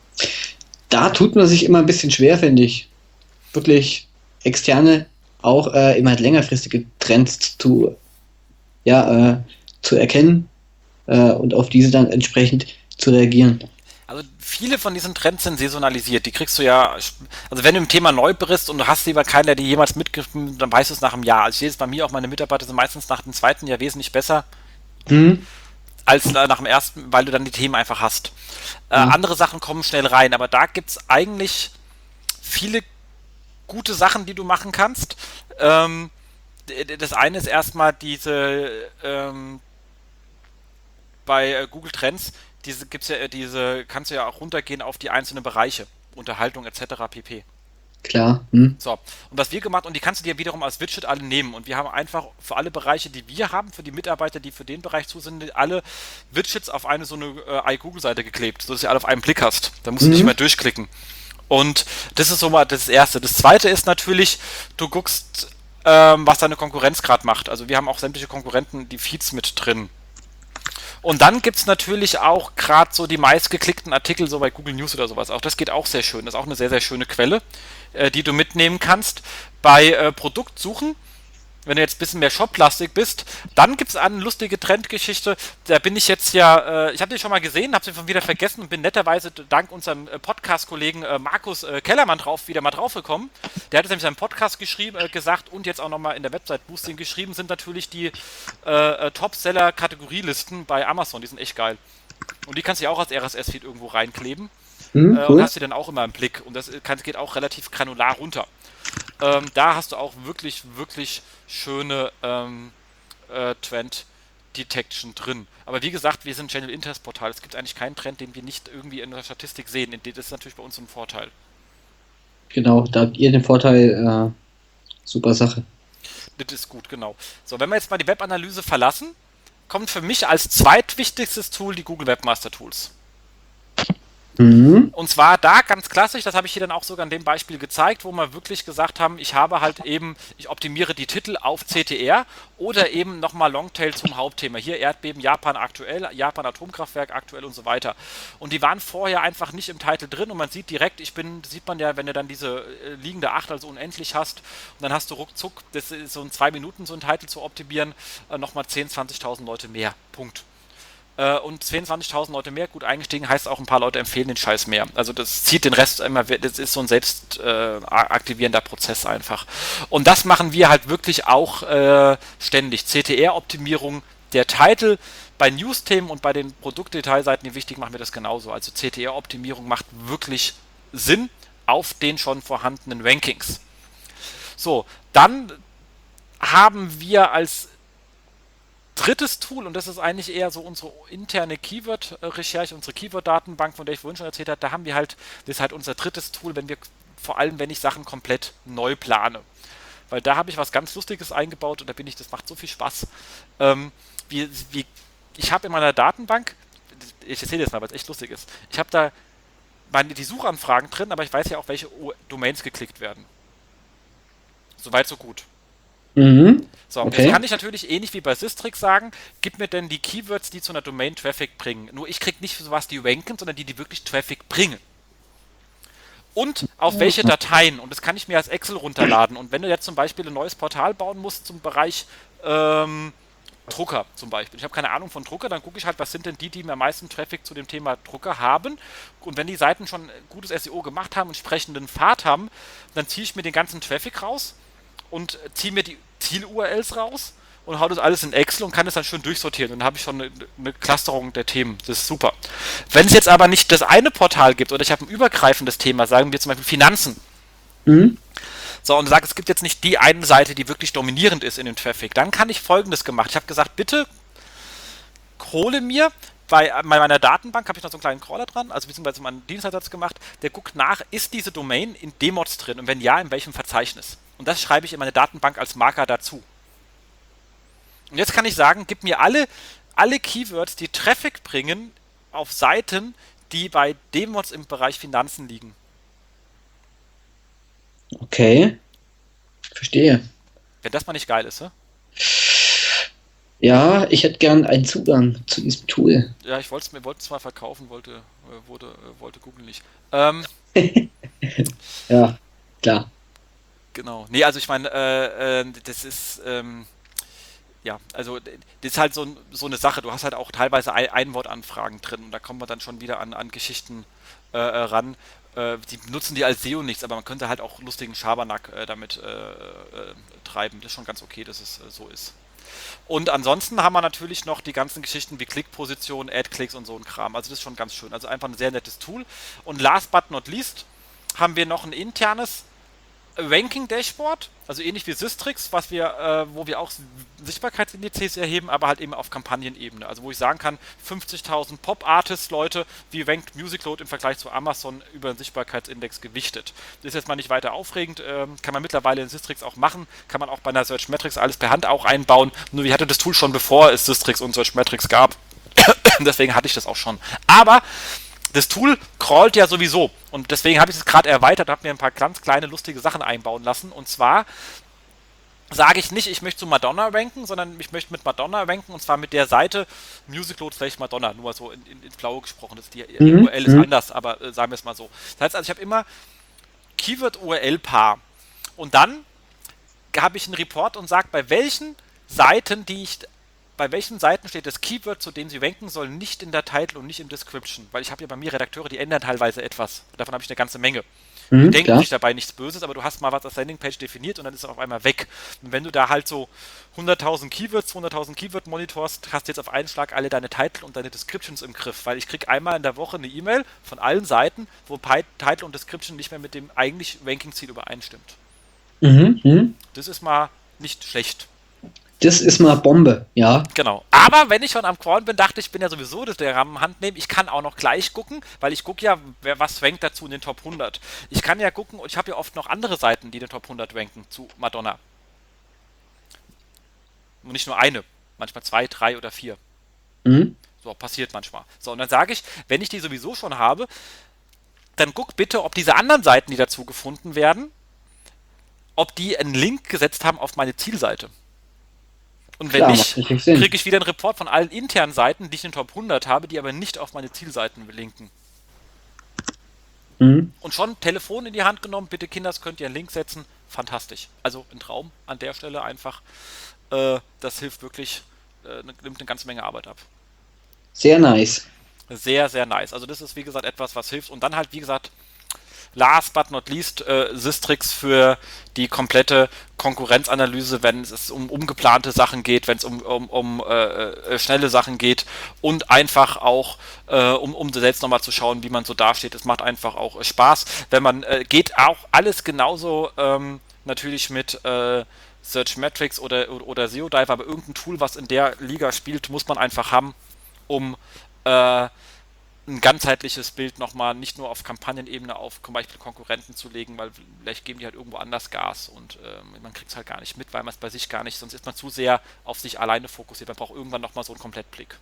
da tut man sich immer ein bisschen schwer, finde ich, wirklich externe, auch äh, immer halt längerfristige Trends zu, ja, äh, zu erkennen äh, und auf diese dann entsprechend zu reagieren. also viele von diesen Trends sind saisonalisiert, die kriegst du ja, also wenn du im Thema neu bist und du hast lieber keinen, der die jemals mitgegriffen, dann weißt du es nach einem Jahr. Also ich sehe es bei mir auch, meine Mitarbeiter sind meistens nach dem zweiten Jahr wesentlich besser Mhm. als nach dem ersten, weil du dann die Themen einfach hast. Äh, Mhm. andere Sachen kommen schnell rein, aber da gibt es eigentlich viele gute Sachen, die du machen kannst. Ähm, d- das eine ist erstmal diese, ähm, bei äh, Google Trends, diese gibt's ja, äh, diese kannst du ja auch runtergehen auf die einzelnen Bereiche, Unterhaltung et cetera pp. Klar. Mhm. So, und was wir gemacht, und die kannst du dir wiederum als Widget alle nehmen. Und wir haben einfach für alle Bereiche, die wir haben, für die Mitarbeiter, die für den Bereich zu sind, alle Widgets auf eine so eine äh, iGoogle-Seite geklebt, sodass du alle auf einen Blick hast. Da musst du Mhm. nicht mehr durchklicken. Und das ist so mal das Erste. Das Zweite ist natürlich, du guckst, ähm, was deine Konkurrenz gerade macht. Also wir haben auch sämtliche Konkurrenten, die Feeds mit drin. Und dann gibt es natürlich auch gerade so die meistgeklickten Artikel, so bei Google News oder sowas. Auch das geht auch sehr schön. Das ist auch eine sehr, sehr schöne Quelle, äh, die du mitnehmen kannst. Bei äh, Produktsuchen, wenn du jetzt ein bisschen mehr Shop-lastig bist, dann gibt es eine lustige Trendgeschichte. Da bin ich jetzt ja, äh, ich habe die schon mal gesehen, habe sie schon wieder vergessen und bin netterweise dank unserem äh, Podcast-Kollegen äh, Markus äh, Kellermann drauf wieder mal draufgekommen. Der hat es nämlich in seinem Podcast geschrieben, äh, gesagt und jetzt auch nochmal in der Website-Boosting geschrieben, sind natürlich die äh, äh, Top-Seller-Kategorielisten bei Amazon. Die sind echt geil. Und die kannst du ja auch als R S S-Feed irgendwo reinkleben. Mhm, äh, und cool. hast die dann auch immer im Blick. Und das kann, geht auch relativ granular runter. Ähm, da hast du auch wirklich, wirklich schöne ähm, äh, Trend Detection drin. Aber wie gesagt, wir sind General Interest Portal. Es gibt eigentlich keinen Trend, den wir nicht irgendwie in der Statistik sehen. Das ist natürlich bei uns so ein Vorteil. Genau, da habt ihr den Vorteil, äh, super Sache. Das ist gut, genau. So, wenn wir jetzt mal die Webanalyse verlassen, kommt für mich als zweitwichtigstes Tool die Google Webmaster Tools. Mhm. Und zwar da ganz klassisch, das habe ich hier dann auch sogar an dem Beispiel gezeigt, wo wir wirklich gesagt haben, ich habe halt eben, ich optimiere die Titel auf C T R oder eben nochmal Longtail zum Hauptthema. Hier Erdbeben, Japan aktuell, Japan Atomkraftwerk aktuell und so weiter. Und die waren vorher einfach nicht im Titel drin und man sieht direkt, ich bin, sieht man ja, wenn du dann diese äh, liegende acht, also unendlich hast, und dann hast du ruckzuck, das ist so in zwei Minuten so ein Titel zu optimieren, äh, nochmal zehntausend, zwanzigtausend Leute mehr. Punkt. Äh, und zwanzigtausend, zwanzigtausend Leute mehr, gut eingestiegen, heißt auch ein paar Leute empfehlen den Scheiß mehr. Also das zieht den Rest immer, das ist so ein selbst äh, aktivierender Prozess einfach. Und das machen wir halt wirklich auch äh, ständig. C T R-Optimierung der Titel bei News-Themen und bei den Produktdetailseiten, die wichtig, machen wir das genauso. Also C T R-Optimierung macht wirklich Sinn auf den schon vorhandenen Rankings. So, dann haben wir als drittes Tool, und das ist eigentlich eher so unsere interne Keyword-Recherche, unsere Keyword-Datenbank, von der ich vorhin schon erzählt habe, da haben wir halt, das ist halt unser drittes Tool, wenn wir, vor allem wenn ich Sachen komplett neu plane. Weil da habe ich was ganz Lustiges eingebaut und da bin ich, das macht so viel Spaß. Ähm, wie, wie, ich habe in meiner Datenbank, ich erzähle das mal, weil es echt lustig ist, ich habe da meine, die Suchanfragen drin, aber ich weiß ja auch, welche Domains geklickt werden. Soweit, so gut. Mhm. So, jetzt Okay. kann ich natürlich ähnlich wie bei Systrix sagen, gib mir denn die Keywords, die zu einer Domain Traffic bringen. Nur ich krieg nicht sowas, die ranken, sondern die, die wirklich Traffic bringen. Und auf welche Dateien. Und das kann ich mir als Excel runterladen. Und wenn du jetzt zum Beispiel ein neues Portal bauen musst zum Bereich ähm, Drucker zum Beispiel. Ich habe keine Ahnung von Drucker, dann gucke ich halt, was sind denn die, die mir am meisten Traffic zu dem Thema Drucker haben. Und wenn die Seiten schon gutes S E O gemacht haben und entsprechenden Pfad haben, dann ziehe ich mir den ganzen Traffic raus und ziehe mir die Ziel-U R Ls raus und hau das alles in Excel und kann das dann schön durchsortieren. Und dann habe ich schon eine, eine Clusterung der Themen. Das ist super. Wenn es jetzt aber nicht das eine Portal gibt oder ich habe ein übergreifendes Thema, sagen wir zum Beispiel Finanzen. Mhm. So, und sage, es gibt jetzt nicht die eine Seite, die wirklich dominierend ist in dem Traffic. Dann kann ich Folgendes gemacht. Ich habe gesagt, bitte hole mir bei meiner Datenbank, habe ich noch so einen kleinen Crawler dran, also beziehungsweise meinen Dienstleistsatz gemacht, der guckt nach, ist diese Domain in Demods drin und wenn ja, in welchem Verzeichnis. Und das schreibe ich in meine Datenbank als Marker dazu. Und jetzt kann ich sagen, gib mir alle, alle Keywords, die Traffic bringen, auf Seiten, die bei Demods im Bereich Finanzen liegen. Okay. Verstehe. Wenn das mal nicht geil ist, ne? Ja, ich hätte gern einen Zugang zu diesem Tool. Ja, ich wollte es mir wollte es mal verkaufen, wollte, äh, wollte, äh, wollte Google nicht. Ähm, Ja, klar. genau. Nee, also ich meine, äh, äh, das ist, ähm, ja, also das ist halt so, so eine Sache. Du hast halt auch teilweise Ein Einwortanfragen drin und da kommen wir dann schon wieder an, an Geschichten äh, äh, ran. Äh, die nutzen die als S E O nichts, aber man könnte halt auch lustigen Schabernack äh, damit äh, äh, treiben. Das ist schon ganz okay, dass es äh, so ist. Und ansonsten haben wir natürlich noch die ganzen Geschichten wie Klickposition, Ad-Klicks und so ein Kram. Also das ist schon ganz schön. Also einfach ein sehr nettes Tool. Und last but not least haben wir noch ein internes Ranking-Dashboard, also ähnlich wie Systrix, was wir, äh, wo wir auch Sichtbarkeitsindizes erheben, aber halt eben auf Kampagnenebene. Also wo ich sagen kann, fünfzigtausend Pop-Artists, Leute, wie rankt Musicload im Vergleich zu Amazon über den Sichtbarkeitsindex gewichtet. Das ist jetzt mal nicht weiter aufregend, ähm, kann man mittlerweile in Systrix auch machen, kann man auch bei einer Searchmetrics alles per Hand auch einbauen. Nur ich hatte das Tool schon bevor es Systrix und Searchmetrics gab. Deswegen hatte ich das auch schon. Aber das Tool crawlt ja sowieso und deswegen habe ich es gerade erweitert und habe mir ein paar ganz kleine lustige Sachen einbauen lassen. Und zwar sage ich nicht, ich möchte zu Madonna ranken, sondern ich möchte mit Madonna ranken und zwar mit der Seite Musicload slash Madonna, nur so in, in, ins Blaue gesprochen. Das, die Mhm. U R L ist Mhm. anders, aber äh, sagen wir es mal so. Das heißt also, ich habe immer Keyword-U R L-Paar und dann habe ich einen Report und sage, bei welchen Seiten, die ich bei welchen Seiten steht das Keyword, zu dem sie ranken sollen, nicht in der Title und nicht im Description. Weil ich habe ja bei mir Redakteure, die ändern teilweise etwas. Davon habe ich eine ganze Menge. Die Mhm, denken klar. sich dabei nichts Böses, aber du hast mal was als Landingpage definiert und dann ist es auf einmal weg. Und wenn du da halt so hunderttausend Keywords, zweihunderttausend Keyword monitorst, hast du jetzt auf einen Schlag alle deine Title und deine Descriptions im Griff, weil ich kriege einmal in der Woche eine E-Mail von allen Seiten, wo Pi- Title und Description nicht mehr mit dem eigentlich Ranking-Ziel übereinstimmt. Mhm, mhm. Das ist mal nicht schlecht. Das ist mal Bombe, ja. Genau. Aber wenn ich schon am Crawlen bin, dachte ich, ich bin ja sowieso das der am Hand nehmen. Ich kann auch noch gleich gucken, weil ich gucke ja, wer, was rankt dazu in den Top hundert. Ich kann ja gucken, und ich habe ja oft noch andere Seiten, die in den Top hundert ranken zu Madonna. Und nicht nur eine, manchmal zwei, drei oder vier. Mhm. So, passiert manchmal. So, und dann sage ich, wenn ich die sowieso schon habe, dann guck bitte, ob diese anderen Seiten, die dazu gefunden werden, ob die einen Link gesetzt haben auf meine Zielseite. Und wenn Klar, nicht, macht richtig Sinn. kriege ich wieder einen Report von allen internen Seiten, die ich in den Top hundert habe, die aber nicht auf meine Zielseiten linken. Mhm. Und schon Telefon in die Hand genommen, bitte Kinders, könnt ihr einen Link setzen. Fantastisch. Also ein Traum an der Stelle einfach. Äh, das hilft wirklich, äh, nimmt eine ganze Menge Arbeit ab. Sehr nice. Sehr, sehr nice. Also das ist, wie gesagt, etwas, was hilft. Und dann halt, wie gesagt, last but not least, äh, Sistrix für die komplette Konkurrenzanalyse, wenn es um umgeplante Sachen geht, wenn es um, um, um äh, äh, schnelle Sachen geht und einfach auch, äh, um, um selbst nochmal zu schauen, wie man so dasteht. Es macht einfach auch äh, Spaß. Wenn man, äh, geht auch alles genauso ähm, natürlich mit äh, Searchmetrics oder, oder S E O Dive, aber irgendein Tool, was in der Liga spielt, muss man einfach haben, um äh, ein ganzheitliches Bild nochmal nicht nur auf Kampagnenebene auf zum Beispiel Konkurrenten zu legen, weil vielleicht geben die halt irgendwo anders Gas und äh, man kriegt es halt gar nicht mit, weil man es bei sich gar nicht, sonst ist man zu sehr auf sich alleine fokussiert. Man braucht irgendwann nochmal so einen Komplettblick.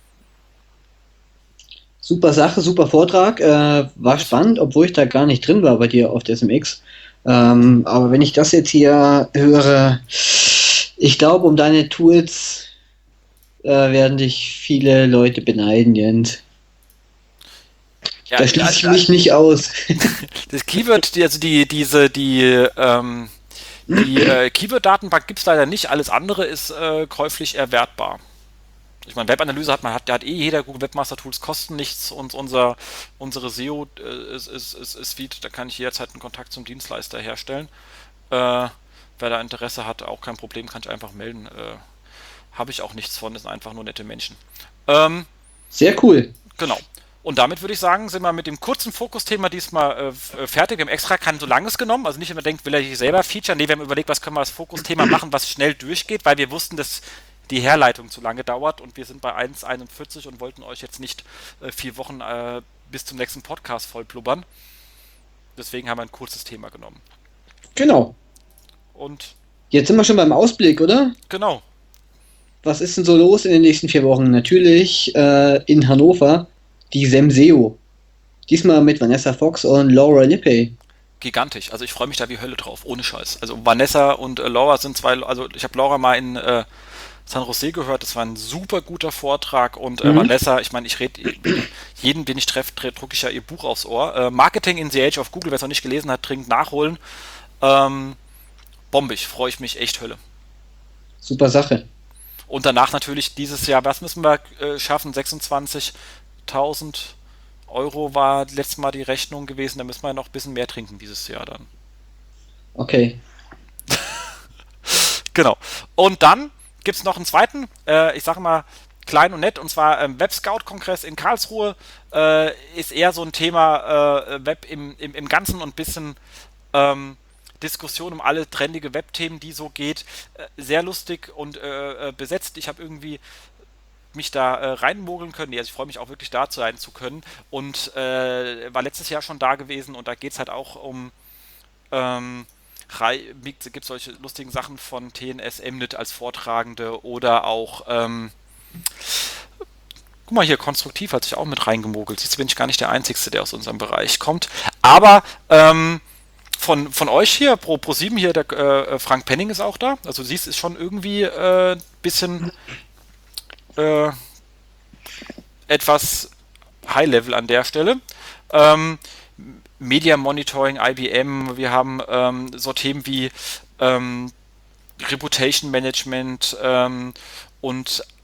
Super Sache, super Vortrag. Äh, war spannend, obwohl ich da gar nicht drin war bei dir auf der S M X. Ähm, aber wenn ich das jetzt hier höre, ich glaube, um deine Tools äh, werden dich viele Leute beneiden, Jens. Ja, Da schließe ich mich nicht aus. Das Keyword, die, also die, diese, die, ähm, die äh, Keyword-Datenbank gibt es leider nicht, alles andere ist äh, käuflich erwertbar. Ich meine, Webanalyse hat man, hat, hat eh jeder, Google Webmaster Tools kosten nichts und unser, unsere S E O äh, ist, ist, ist, ist Feed, da kann ich jederzeit einen Kontakt zum Dienstleister herstellen. Äh, wer da Interesse hat, auch kein Problem, kann ich einfach melden. Äh, Habe ich auch nichts von, das sind einfach nur nette Menschen. Ähm, Sehr cool. Genau. Und damit würde ich sagen, sind wir mit dem kurzen Fokusthema diesmal äh, fertig. Wir haben extra kein so langes genommen, also nicht immer denkt, will er sich selber featuren. Nee, wir haben überlegt, was können wir als Fokusthema machen, was schnell durchgeht, weil wir wussten, dass die Herleitung zu lange dauert und wir sind bei eins einundvierzig und wollten euch jetzt nicht äh, vier Wochen äh, bis zum nächsten Podcast voll blubbern. Deswegen haben wir ein kurzes Thema genommen. Genau. Und Jetzt sind wir schon beim Ausblick, oder? genau. Was ist denn so los in den nächsten vier Wochen? Natürlich äh, in Hannover die SEMSEO. Diesmal mit Vanessa Fox und Laura Lippey. Gigantisch. Also ich freue mich da wie Hölle drauf, ohne Scheiß. Also Vanessa und äh, Laura sind zwei, also ich habe Laura mal in äh, San Jose gehört, das war ein super guter Vortrag und äh, Mhm. Vanessa, ich meine, ich rede, jeden, den ich treffe, drucke ich ja ihr Buch aufs Ohr. Äh, Marketing in the Age of Google, wer es noch nicht gelesen hat, dringend nachholen. Ähm, bombig, freue ich mich echt Hölle. Super Sache. Und danach natürlich dieses Jahr, was müssen wir äh, schaffen? sechsundzwanzigtausend Euro war letztes Mal die Rechnung gewesen, da müssen wir noch ein bisschen mehr trinken dieses Jahr dann. Okay. Genau. Und dann gibt es noch einen zweiten, äh, ich sage mal, klein und nett, und zwar ähm, Web-Scout-Kongress in Karlsruhe. Äh, ist eher so ein Thema äh, Web im, im, im Ganzen und ein bisschen ähm, Diskussion um alle trendige Web-Themen, die so geht. Äh, sehr lustig und äh, besetzt. Ich habe irgendwie mich da äh, reinmogeln können. Nee, also ich freue mich auch wirklich da sein zu können. Und äh, war letztes Jahr schon da gewesen und da geht es halt auch um ähm, gibt es solche lustigen Sachen von T N S Mnet als Vortragende oder auch ähm, guck mal hier, Konstruktiv hat sich auch mit reingemogelt. Jetzt bin ich gar nicht der Einzige, der aus unserem Bereich kommt. Aber ähm, von, von euch hier, Pro, Pro sieben hier, der äh, Frank Penning ist auch da. Also du siehst, ist schon irgendwie ein äh, bisschen äh, etwas High-Level an der Stelle. Ähm, Media Monitoring, I B M, wir haben ähm, so Themen wie ähm, Reputation Management ähm, und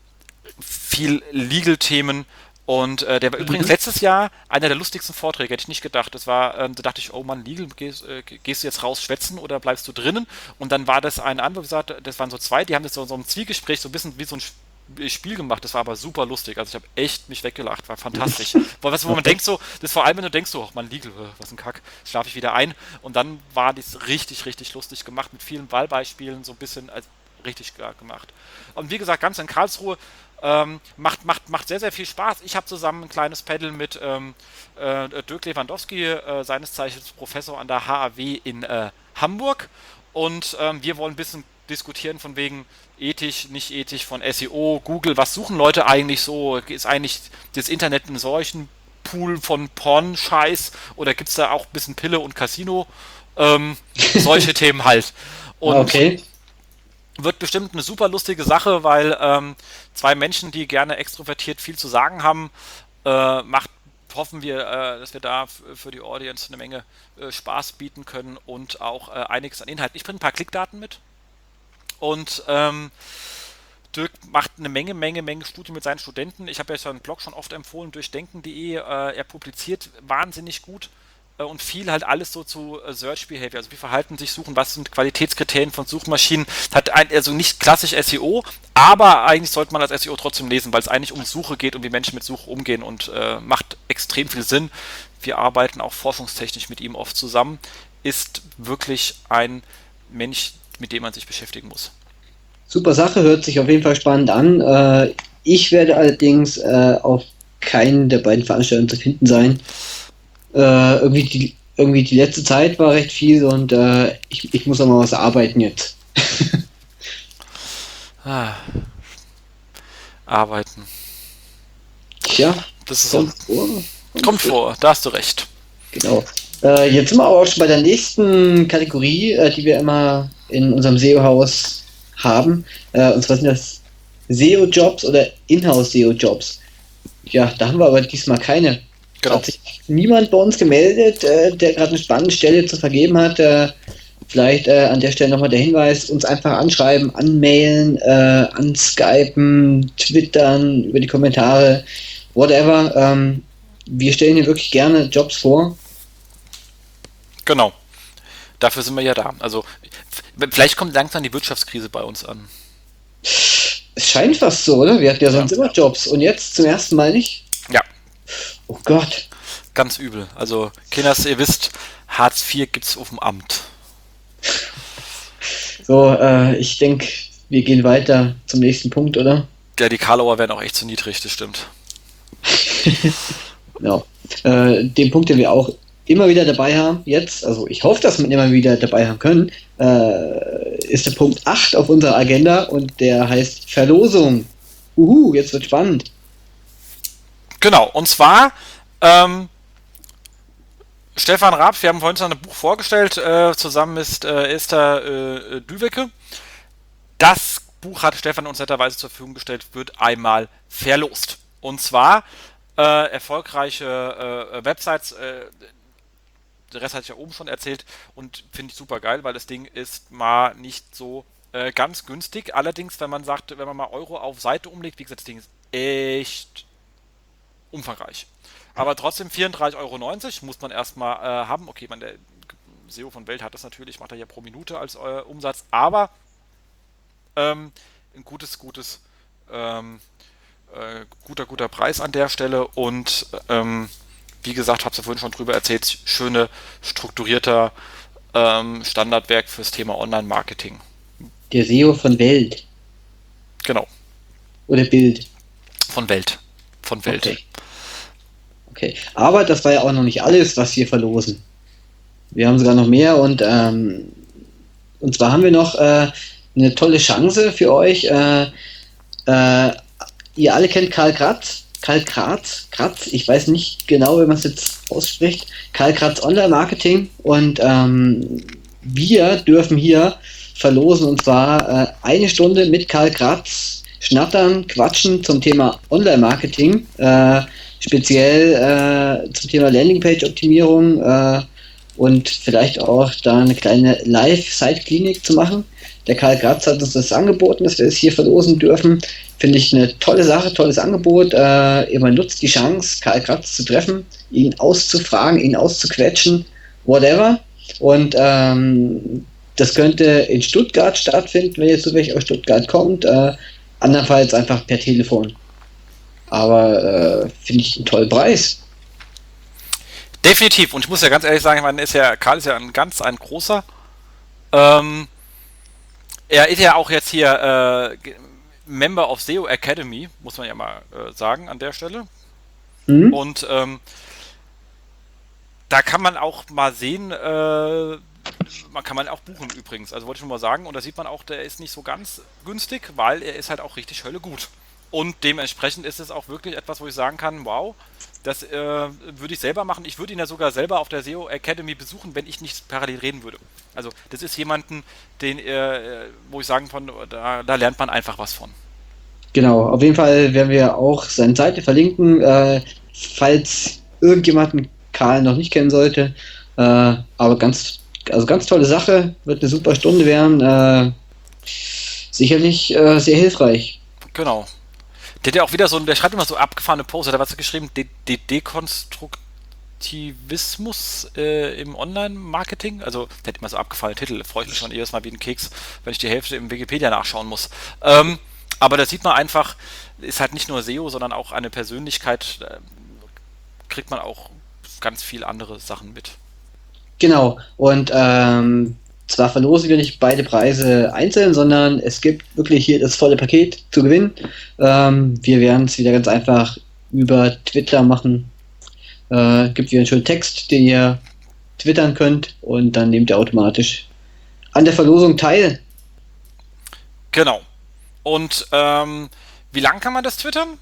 viel Legal-Themen. Und äh, der war Mhm. übrigens letztes Jahr einer der lustigsten Vorträge, hätte ich nicht gedacht. Das war, ähm, da dachte ich, oh Mann, Legal, gehst, äh, gehst du jetzt raus schwätzen oder bleibst du drinnen? Und dann war das ein anderer, wie gesagt, das waren so zwei, die haben das so, so ein Zwiegespräch, so ein bisschen wie so ein Sp- Spiel gemacht. Das war aber super lustig. Also ich habe echt mich weggelacht, war fantastisch. Wo, was, wo man Okay. denkt so, das ist vor allem, wenn du denkst so, ach man, Legal, äh, was ein Kack, schlafe ich wieder ein. Und dann war das richtig, richtig lustig gemacht mit vielen Wahlbeispielen, so ein bisschen als richtig geil gemacht. Und wie gesagt, ganz in Karlsruhe, ähm, macht, macht, macht sehr, sehr viel Spaß. Ich habe zusammen ein kleines Panel mit ähm, äh, Dirk Lewandowski, äh, seines Zeichens Professor an der H A W in äh, Hamburg. Und ähm, wir wollen ein bisschen diskutieren von wegen ethisch, nicht ethisch, von S E O, Google. Was suchen Leute eigentlich so? Ist eigentlich das Internet ein solchen Pool von Porn-Scheiß oder gibt es da auch ein bisschen Pille und Casino? Ähm, solche Themen halt. Ah, Und okay. wird bestimmt eine super lustige Sache, weil ähm, zwei Menschen, die gerne extrovertiert viel zu sagen haben, äh, macht, hoffen wir, äh, dass wir da f- für die Audience eine Menge äh, Spaß bieten können und auch äh, einiges an Inhalten. Ich bringe ein paar Klickdaten mit und ähm, Dirk macht eine Menge, Menge, Menge Studien mit seinen Studenten. Ich habe ja seinen Blog schon oft empfohlen, durchdenken punkt de. Äh, er publiziert wahnsinnig gut äh, und viel halt alles so zu äh, Search Behavior. Also wie verhalten sich Suchen, was sind Qualitätskriterien von Suchmaschinen. Hat ein, also nicht klassisch S E O, aber eigentlich sollte man als S E O trotzdem lesen, weil es eigentlich um Suche geht und wie Menschen mit Suche umgehen und äh, macht extrem viel Sinn. Wir arbeiten auch forschungstechnisch mit ihm oft zusammen. Ist wirklich ein Mensch, mit dem man sich beschäftigen muss. Super Sache, hört sich auf jeden Fall spannend an. Äh, ich werde allerdings äh, auf keinen der beiden Veranstaltungen zu finden sein. Äh, irgendwie, die, irgendwie die letzte Zeit war recht viel und äh, ich, ich muss auch mal was arbeiten jetzt. Ah, arbeiten. Tja, Das ist so. kommt vor. Kommt vor, da hast du recht. Genau. Äh, jetzt sind wir aber auch schon bei der nächsten Kategorie, äh, die wir immer in unserem S E O-Haus haben. Äh, und zwar sind das S E O-Jobs oder Inhouse-S E O-Jobs. Ja, da haben wir aber diesmal keine. Es Genau. hat sich niemand bei uns gemeldet, äh, der gerade eine spannende Stelle zu vergeben hat. Äh, vielleicht äh, an der Stelle nochmal der Hinweis, uns einfach anschreiben, anmailen, äh, anskypen, twittern, über die Kommentare, whatever. Ähm, wir stellen hier wirklich gerne Jobs vor. Genau. Dafür sind wir ja da. Also, f- vielleicht kommt langsam die Wirtschaftskrise bei uns an. Es scheint fast so, oder? Wir hatten ja Ja. sonst immer Jobs und jetzt zum ersten Mal nicht. Ja, Oh Gott. ganz übel. Also, Kinders, ihr wisst, Hartz vier gibt's auf dem Amt. So, äh, ich denke, wir gehen weiter zum nächsten Punkt, oder? Ja, die Karlauer werden auch echt zu niedrig, das stimmt. Genau. Äh, den Punkt, den wir auch immer wieder dabei haben, jetzt, also ich hoffe, dass wir ihn immer wieder dabei haben können, äh, ist der Punkt acht auf unserer Agenda und der heißt Verlosung. Uhu, jetzt wird spannend. Genau, und zwar ähm, Stefan Raab, wir haben vorhin schon ein Buch vorgestellt, äh, zusammen ist äh, Esther äh, Düwecke. Das Buch hat Stefan uns netterweise zur Verfügung gestellt, wird einmal verlost. Und zwar äh, erfolgreiche äh, Websites, äh, der Rest hatte ich ja oben schon erzählt und finde ich super geil, weil das Ding ist mal nicht so äh, ganz günstig. Allerdings, wenn man sagt, wenn man mal Euro auf Seite umlegt, wie gesagt, das Ding ist echt umfangreich. Aber trotzdem vierunddreißig Euro neunzig muss man erstmal äh, haben. Okay, man, der S E O von Welt hat das natürlich, macht er ja pro Minute als äh, Umsatz, aber ähm, ein gutes, gutes, ähm, äh, guter, guter Preis an der Stelle und ähm, wie gesagt, habe es ja vorhin schon drüber erzählt, schöne, strukturierter ähm, Standardwerk fürs Thema Online-Marketing. Der S E O von Welt Genau, oder Bild. von Welt. Von Welt. Okay. Okay. Aber das war ja auch noch nicht alles, was wir verlosen. Wir haben sogar noch mehr und ähm, und zwar haben wir noch äh, eine tolle Chance für euch. Äh, äh, ihr alle kennt Karl Kratz. Karl Kratz, Kratz, ich weiß nicht genau, wie man es jetzt ausspricht. Karl Kratz Online Marketing und ähm, wir dürfen hier verlosen und zwar äh, eine Stunde mit Karl Kratz schnattern, quatschen zum Thema Online Marketing, äh, speziell äh, zum Thema Landingpage Optimierung äh, und vielleicht auch da eine kleine Live-Side-Klinik zu machen. Der Karl Graz hat uns das angeboten, dass wir es hier verlosen dürfen. Finde ich eine tolle Sache, tolles Angebot. Äh, man nutzt die Chance, Karl Graz zu treffen, ihn auszufragen, ihn auszuquetschen, whatever. Und ähm, das könnte in Stuttgart stattfinden, wenn jetzt zufällig aus Stuttgart kommt. Äh, andernfalls einfach per Telefon. Aber äh, finde ich einen tollen Preis. Definitiv. Und ich muss ja ganz ehrlich sagen, ich meine, ist ja, Karl ist ja ein ganz ein großer. Ähm, er ist ja auch jetzt hier äh, Member of S E O Academy, muss man ja mal äh, sagen an der Stelle. Mhm. Und ähm, da kann man auch mal sehen, äh, man kann man auch buchen übrigens, also wollte ich nur mal sagen, und da sieht man auch, der ist nicht so ganz günstig, weil er ist halt auch richtig Hölle gut. Und dementsprechend ist es auch wirklich etwas, wo ich sagen kann, wow, das äh, würde ich selber machen. Ich würde ihn ja sogar selber auf der S E O Academy besuchen, wenn ich nicht parallel reden würde. Also das ist jemanden, den, äh, wo ich sagen kann, da, da lernt man einfach was von. Genau, auf jeden Fall werden wir auch seine Seite verlinken, äh, falls irgendjemanden Karl noch nicht kennen sollte. Äh, aber ganz, also ganz tolle Sache, wird eine super Stunde werden. Äh, sicherlich äh, sehr hilfreich. Genau. Der hat ja auch wieder so, der schreibt immer so abgefahrene Posts, der hat was geschrieben, De De Dekonstruktivismus äh, im Online-Marketing. Also, der hat immer so abgefahrene Titel, da freue ich mich schon jedes Mal wie ein Keks, wenn ich die Hälfte im Wikipedia nachschauen muss. Ähm, aber da sieht man einfach, ist halt nicht nur S E O, sondern auch eine Persönlichkeit, da kriegt man auch ganz viel andere Sachen mit. Genau, und ähm, zwar verlosen wir nicht beide Preise einzeln, sondern es gibt wirklich hier das volle Paket zu gewinnen. Ähm, wir werden es wieder ganz einfach über Twitter machen. Äh, gibt wieder einen schönen Text, den ihr twittern könnt und dann nehmt ihr automatisch an der Verlosung teil. Genau. Und ähm, wie lang kann man das twittern?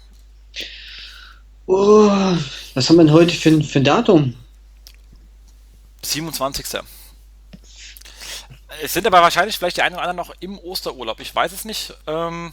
Oh, was haben wir denn heute für, für ein Datum? siebenundzwanzigster Es sind aber wahrscheinlich vielleicht die einen oder anderen noch im Osterurlaub. Ich weiß es nicht. Ähm,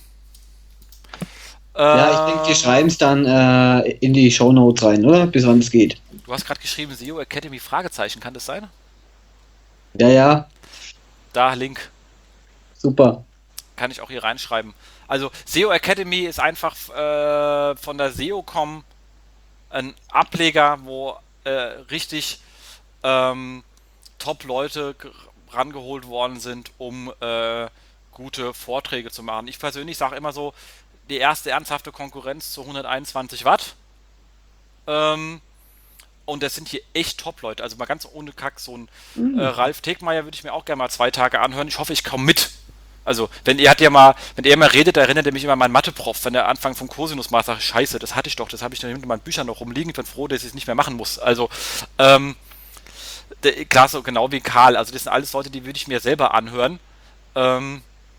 ja, ich denke, wir schreiben es dann äh, in die Shownotes rein, oder? Bis wann es geht. Du hast gerade geschrieben, S E O Academy Fragezeichen. Kann das sein? Ja, ja. Da, Link. Super. Kann ich auch hier reinschreiben. Also, S E O Academy ist einfach äh, von der S E O Punkt com ein Ableger, wo äh, richtig ähm, Top-Leute rangeholt worden sind, um äh, gute Vorträge zu machen. Ich persönlich sage immer so, die erste ernsthafte Konkurrenz zu hunderteinundzwanzig Watt. Ähm, und das sind hier echt Top-Leute. Also mal ganz ohne Kack, so ein mhm. äh, Ralf Tegmeier würde ich mir auch gerne mal zwei Tage anhören. Ich hoffe, ich komme mit. Also, wenn er hat ja mal, wenn er mal redet, erinnert er mich immer an meinen Mathe-Prof, wenn er Anfang vom Cosinus mal sagt, scheiße, das hatte ich doch, das habe ich dann hinter meinen Büchern noch rumliegen, ich bin froh, dass ich es nicht mehr machen muss. Also, ähm, der, klar, so genau wie Karl, also das sind alles Leute, die würde ich mir selber anhören. Ähm,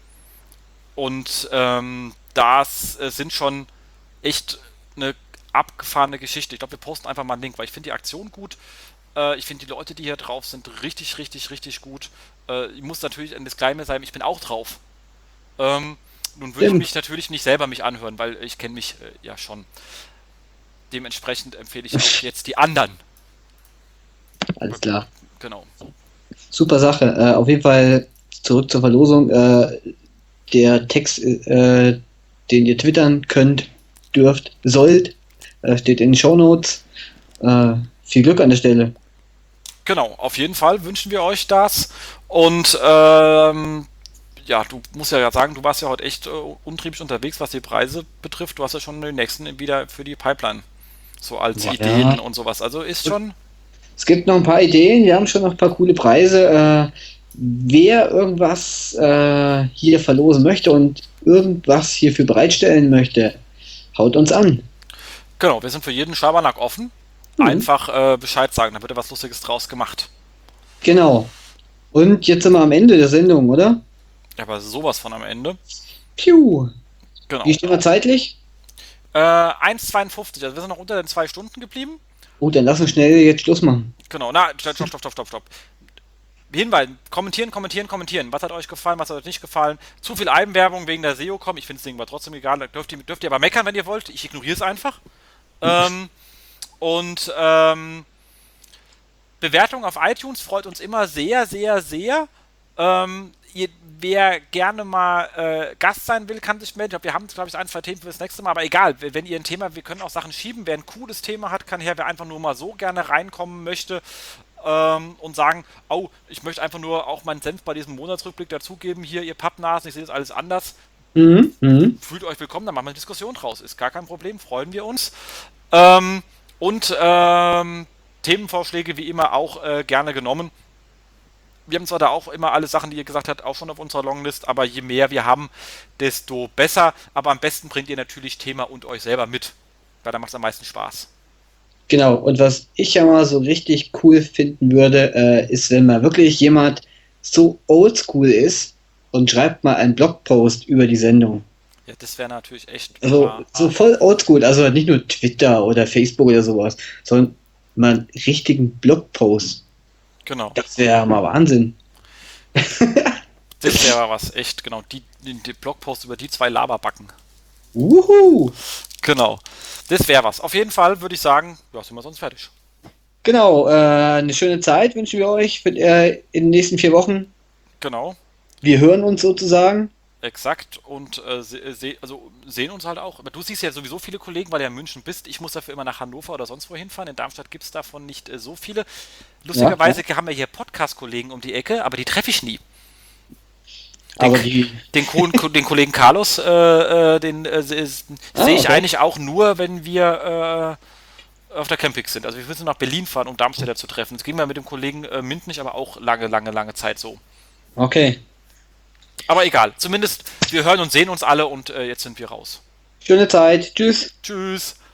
und ähm, das äh, sind schon echt eine abgefahrene Geschichte. Ich glaube, wir posten einfach mal einen Link, weil ich finde die Aktion gut. Äh, ich finde die Leute, die hier drauf sind, richtig, richtig, richtig gut. Äh, ich muss natürlich ein Disclaimer sein, ich bin auch drauf. Ähm, nun würde ich mich natürlich nicht selber mich anhören, weil ich kenne mich äh, ja schon. Dementsprechend empfehle ich auch jetzt die anderen. Alles klar. Genau. Super Sache. Äh, auf jeden Fall zurück zur Verlosung. Äh, der Text, äh, den ihr twittern könnt, dürft, sollt, äh, steht in den Shownotes. Äh, viel Glück an der Stelle. Genau, auf jeden Fall wünschen wir euch das. Und ähm, ja, du musst ja sagen, du warst ja heute echt äh, untriebig unterwegs, was die Preise betrifft. Du hast ja schon den nächsten wieder für die Pipeline. So als ja. Ideen und sowas. Also ist schon... Es gibt noch ein paar Ideen, wir haben schon noch ein paar coole Preise. Äh, wer irgendwas äh, hier verlosen möchte und irgendwas hierfür bereitstellen möchte, haut uns an. Genau, wir sind für jeden Schabernack offen. Mhm. Einfach äh, Bescheid sagen, da wird ja was Lustiges draus gemacht. Genau. Und jetzt sind wir am Ende der Sendung, oder? Ja, aber sowas von am Ende. Piu. Genau. Wie stehen wir zeitlich? Äh, eins zweiundfünfzig, also wir sind noch unter den zwei Stunden geblieben. Oh, dann lass uns schnell jetzt Schluss machen. Genau, na, stopp, stopp, stopp, stopp, stopp. Hinweis, kommentieren, kommentieren, kommentieren. Was hat euch gefallen, was hat euch nicht gefallen? Zu viel Eigenwerbung wegen der S E O kommen. Ich finde es Ding war trotzdem egal. Da dürft ihr, dürft ihr aber meckern, wenn ihr wollt. Ich ignoriere es einfach. ähm, und ähm, Bewertung auf iTunes freut uns immer sehr, sehr, sehr. Ähm, ihr, wer gerne mal äh, Gast sein will, kann sich melden. Ich glaub, wir haben, glaube ich, ein, zwei Themen für das nächste Mal, aber egal, wenn ihr ein Thema, wir können auch Sachen schieben. Wer ein cooles Thema hat, kann her. Wer einfach nur mal so gerne reinkommen möchte ähm, und sagen, oh, ich möchte einfach nur auch meinen Senf bei diesem Monatsrückblick dazugeben. Hier, ihr Pappnasen, ich sehe das alles anders. Mhm. Mhm. Fühlt euch willkommen, dann machen wir eine Diskussion draus. Ist gar kein Problem, freuen wir uns. Ähm, und ähm, Themenvorschläge wie immer auch äh, gerne genommen. Wir haben zwar da auch immer alle Sachen, die ihr gesagt habt, auch schon auf unserer Longlist, aber je mehr wir haben, desto besser. Aber am besten bringt ihr natürlich Thema und euch selber mit, weil da macht es am meisten Spaß. Genau, und was ich ja mal so richtig cool finden würde, äh, ist, wenn mal wirklich jemand so oldschool ist und schreibt mal einen Blogpost über die Sendung. Ja, das wäre natürlich echt. Also Ah, so ah. voll oldschool, also nicht nur Twitter oder Facebook oder sowas, sondern mal einen richtigen Blogpost. Genau. Das wäre mal Wahnsinn. Das wäre was, echt, genau. Die, die, die Blogpost über die zwei Laberbacken. Wuhu! Genau. Das wäre was. Auf jeden Fall würde ich sagen, ja, sind wir sonst fertig. Genau, äh, eine schöne Zeit wünschen wir euch für, äh, in den nächsten vier Wochen. Genau. Wir hören uns sozusagen. Exakt. Und äh, se, se, also sehen uns halt auch. Aber du siehst ja sowieso viele Kollegen, weil du ja in München bist. Ich muss dafür immer nach Hannover oder sonst wo hinfahren. In Darmstadt gibt es davon nicht äh, so viele. Lustigerweise Ja, haben wir hier Podcast-Kollegen um die Ecke, aber die treffe ich nie. Den, aber die. den, Ko den Kollegen Carlos, äh, äh, den äh, sehe Ah, ich okay. eigentlich auch nur, wenn wir äh, auf der Campix sind. Also wir müssen nach Berlin fahren, um Darmstädter zu treffen. Das ging mir mit dem Kollegen äh, Mint nicht, aber auch lange, lange, lange Zeit so. Okay. Aber egal, zumindest wir hören und sehen uns alle und äh, jetzt sind wir raus. Schöne Zeit. Tschüss. Tschüss.